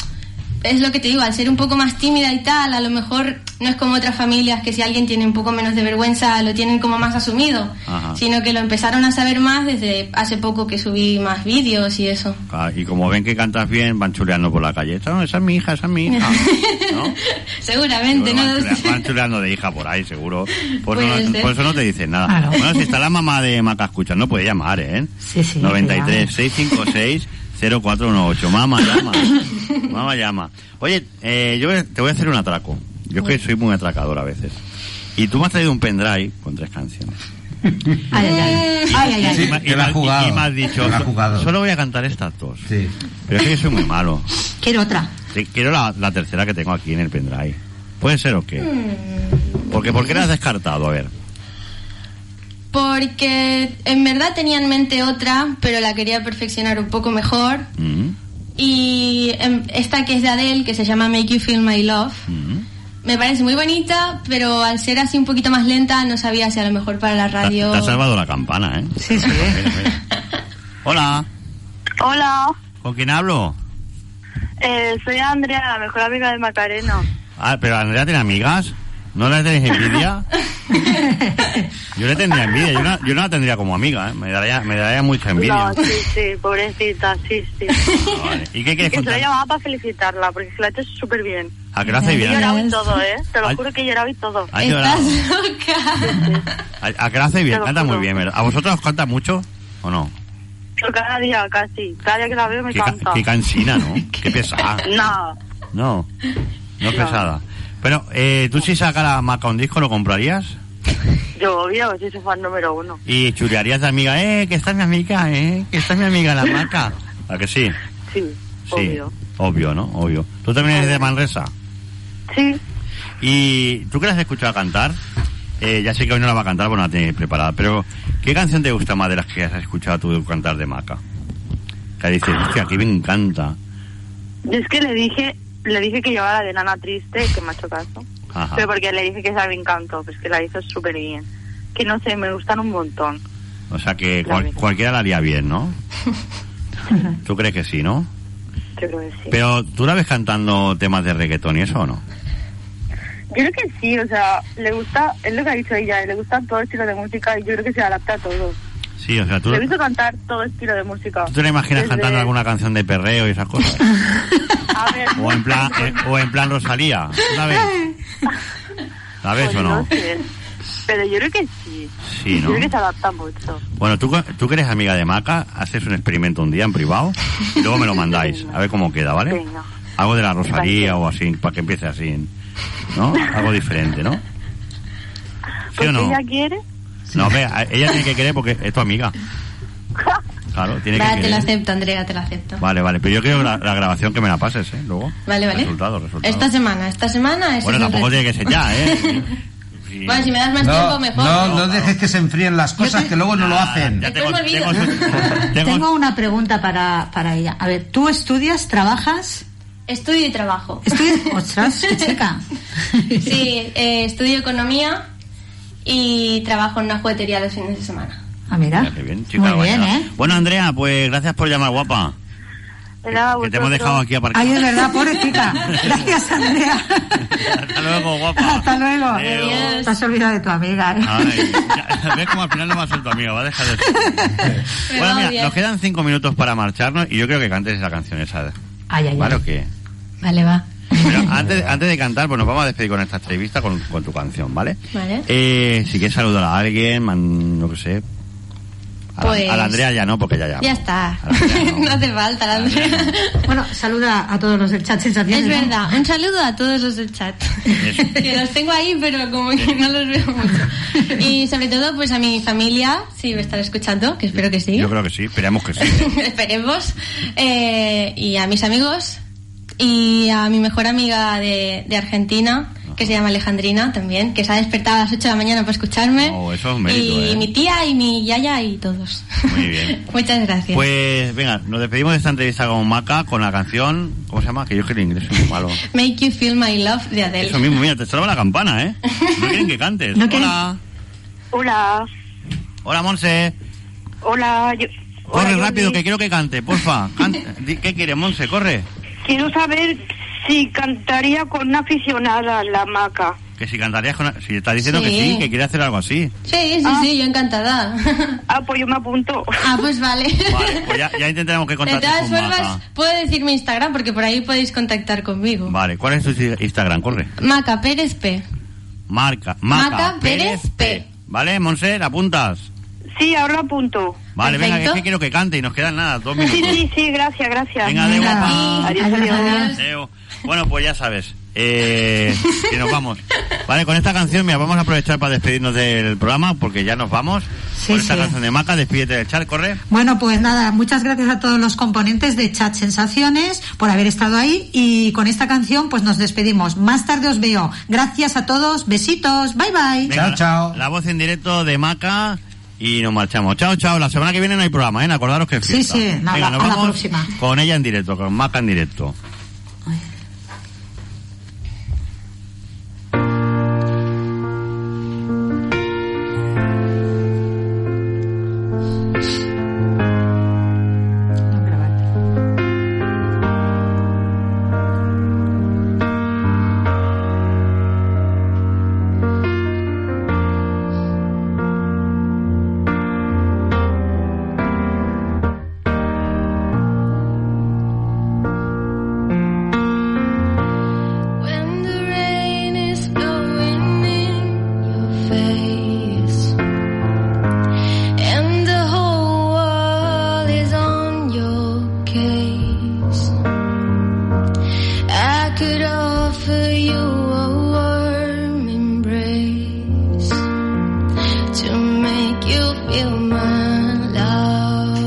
es lo que te digo, al ser un poco más tímida y tal, a lo mejor no es como otras familias que si alguien tiene un poco menos de vergüenza lo tienen como más asumido, Ajá. sino que lo empezaron a saber más desde hace poco que subí más vídeos y eso. Ah, y como ven que cantas bien, van chuleando por la calle. No, esa es mi hija, esa es mi hija. ¿No? Seguramente, Seguro ¿no? van, chulea- van chuleando de hija por ahí, seguro. Por, eso Puede no, ser. por eso no te dicen nada. Claro. Bueno, si está la mamá de Maca escuchando, puede llamar, ¿eh? Sí, sí. noventa y tres, seiscientos cincuenta y seis, cero cuatro uno ocho. Mamá, llama. Mamá, llama. Oye, eh, yo te voy a hacer un atraco. Yo es que soy muy atracador a veces. Y tú me has traído un pendrive con tres canciones. Ay, ay, ay. Ay, ay, ay. Y me- y que la ha me- jugado. y me has dicho, Que la ha jugado. solo voy a cantar estas dos. Sí. Pero es que soy muy malo. Quiero otra. Sí, quiero la, la tercera que tengo aquí en el pendrive. ¿Puede ser o qué? Porque, ¿por qué la has descartado? A ver. Porque en verdad tenía en mente otra, pero la quería perfeccionar un poco mejor. Mm, Y em, esta que es de Adele, que se llama Make You Feel My Love, mm. me parece muy bonita, pero al ser así un poquito más lenta, no sabía si a lo mejor para la Te, radio... te ha salvado la campana, ¿eh? Sí, sí. Mira, mira. Hola, Hola, ¿con quién hablo? eh, soy Andrea, la mejor amiga de Macarena. Ah, pero Andrea tiene amigas. ¿No le tenéis envidia? Yo le tendría envidia. Yo no, yo no la tendría como amiga, ¿eh? Me daría, me daría mucha envidia. No, sí, sí, pobrecita, sí, sí. Vale. ¿Y qué quieres Que se lo contar? llamaba para felicitarla, porque se lo ha hecho súper bien. ¿A que lo hace He bien? llorado y todo, ¿eh? Te lo Ay. juro que he llorado y todo. ¿Has llorado? loca? ¿A, a que lo hace bien? Te lo Canta muy juro. bien, ¿verdad? ¿A vosotros os canta mucho o no? Pero cada día, casi. Cada día que la veo me Qué, ca- canta. qué cansina, ¿no? Qué pesada. No, No, no es No. pesada. Pero, eh, ¿tú si sacara Maca un disco lo comprarías? yo obvio, soy su fan número uno. Y chulearías de amiga, eh, que esta es mi amiga, eh, que esta es mi amiga la Maca. ¿A que sí? Sí, Sí, obvio. obvio, ¿no? Obvio. ¿Tú también eres de Manresa? Sí, ¿Y tú que la has escuchado cantar? Eh, ya sé que hoy no la va a cantar, porque no la tienes preparada, pero ¿qué canción te gusta más de las que has escuchado tú cantar de Maca? Que dices, hostia, aquí me encanta. yo es que le dije, le dije que llevaba la de Nana Triste, que me ha hecho caso. Ajá. Pero porque le dije que esa me encantó, pues que la hizo súper bien. Que no sé, me gustan un montón. O sea que La cual- verdad. cualquiera la haría bien, ¿no? ¿Tú crees que sí, no? Yo creo que sí. Pero, ¿tú la ves cantando temas de reggaetón y eso o no? Yo creo que sí, o sea, le gusta, es lo que ha dicho ella, le gusta todo estilo de música y yo creo que se adapta a todo. Sí, o sea, tú, Le he visto cantar todo estilo de música. ¿tú te la imaginas Desde- cantando alguna canción de perreo y esas cosas? A ver, O en plan, eh, o en plan Rosalía, ¿sabes? ¿Sabes pues o no? no sé, pero yo creo que sí. Sí, Yo ¿no? creo que se adapta mucho. Bueno, tú, tú que eres amiga de Maca, haces un experimento un día en privado y luego me lo mandáis, a ver cómo queda, ¿vale? Venga. Algo de la Rosalía o así, para que empiece así, ¿no? Algo diferente, ¿no? ¿Sí Pues o no? ella quiere. No, vea, ella tiene que querer porque es tu amiga. Claro, tiene que Vale, te lo querer. acepto, Andrea, te lo acepto. Vale, vale, pero yo quiero la, la grabación que me la pases, ¿eh? Luego. Vale, vale. Resultado, resultado. Esta semana, esta semana... Este Bueno, es el tampoco reto. tiene que ser ya, ¿eh? Sí. Bueno, si me das más tiempo, mejor. no, no dejes que se enfríen las cosas que luego no lo hacen. Ya Después me olvido. tengo- Tengo una pregunta para, para ella. A ver, ¿tú estudias, trabajas? Estudio y trabajo. ¿Estudias? ¡Ostras, qué chica! Sí, eh, estudio economía y trabajo en una juguetería los fines de semana. Ah, mira. Mira qué bien, chica, Muy bien, vaya. ¿eh? Bueno, Andrea, pues gracias por llamar, guapa. Era Que te hemos dejado aquí aparcado. Ay, es verdad, pobrecita. Gracias, Andrea. Hasta luego, guapa. Hasta luego. Adiós. Te has olvidado de tu amiga, ¿eh? Ay, ya, ves como al final no va a ser tu amiga, va a dejar de ser. Bueno, mira, nos quedan cinco minutos para marcharnos y yo creo que cantes esa canción esa. Ay, ay, ¿Vale ay. o qué? Vale, va. Pero antes, antes de cantar, pues nos vamos a despedir con esta entrevista con, con tu canción, ¿vale? Vale. Eh, si quieres saludar a alguien, man, no que sé. A, Pues- la, a la Andrea ya no, porque ya ya. Ya está. No hace falta, la Andrea. Bueno, saluda a todos los del chat sensaciones. Es ¿no? verdad. Un saludo a todos los del chat. Que los tengo ahí, pero como que no los veo mucho. Y sobre todo, pues a mi familia, si me están escuchando, que espero que sí. Yo creo que sí, esperamos que sí. Esperemos. Eh, y a mis amigos. Y a mi mejor amiga de, de Argentina, que se llama Alejandrina también, que se ha despertado a las ocho de la mañana para escucharme. Oh, eso es un mérito, y ¿eh? mi tía y mi yaya y todos. Muy bien. Muchas gracias. Pues venga, nos despedimos de esta entrevista con Maca, con la canción, ¿cómo se llama? Que yo es que el inglés soy muy malo. Make You Feel My Love de Adele. Eso mismo, mira, te salva la campana, ¿eh? No quieren que cantes. No quieren- Hola. Hola. Hola, Monse. Hola. Yo, Corre hola, rápido, Jordi. que quiero que cante, porfa. Cante. Di- ¿Qué quieres, Monse? Corre. Quiero saber si cantaría con una aficionada en la hamaca. Que si cantarías con... Si estás diciendo que Sí. sí, que quiere hacer algo así. Sí, sí, sí, yo encantada. Ah, pues yo me apunto. Ah, pues vale. Vale, pues ya, ya intentaremos que De contactes todas con formas, Maca. puedo decir mi Instagram porque por ahí podéis contactar conmigo. Vale, ¿cuál es tu Instagram? Corre. Maca Pérez P. Marca, Maca, Maca Pérez Pérez P. ¿Vale, Monse? ¿La apuntas? Sí, ahora lo apunto. Vale, venga, que es Perfecto. que quiero que cante y nos quedan nada, dos minutos. Sí, sí, sí, gracias, gracias. Venga, de guapa. Adiós, adiós. Adeu. Bueno, pues ya sabes, eh, que nos vamos. Vale, con esta canción, mira, vamos a aprovechar para despedirnos del programa, porque ya nos vamos. Sí, con esta sí. canción de Maca, despídete del chat, corre. Bueno, pues nada, muchas gracias a todos los componentes de Chat Sensaciones por haber estado ahí y con esta canción pues nos despedimos. Más tarde os veo. Gracias a todos, besitos, bye bye. Venga, la- La voz en directo de Maca y nos marchamos. Chao, chao. La semana que viene no hay programa, ¿eh? Acordaros que es Sí, fiesta. sí, nada, Venga, nos a la vamos próxima. con ella en directo, con Maca en directo. When the rain is blowing in your face and the whole world is on your case, I could offer you a warm embrace to make you feel my love.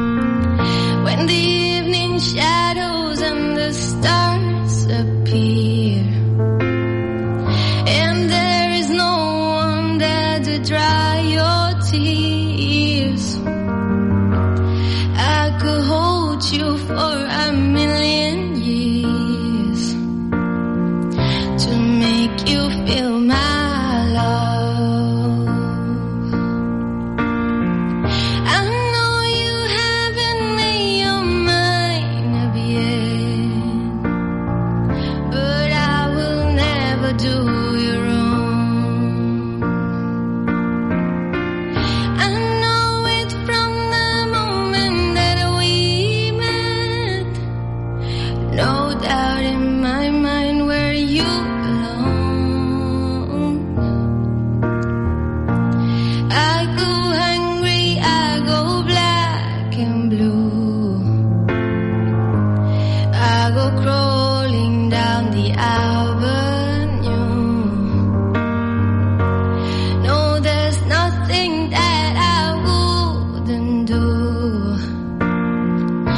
When the evening shadows and the stars appear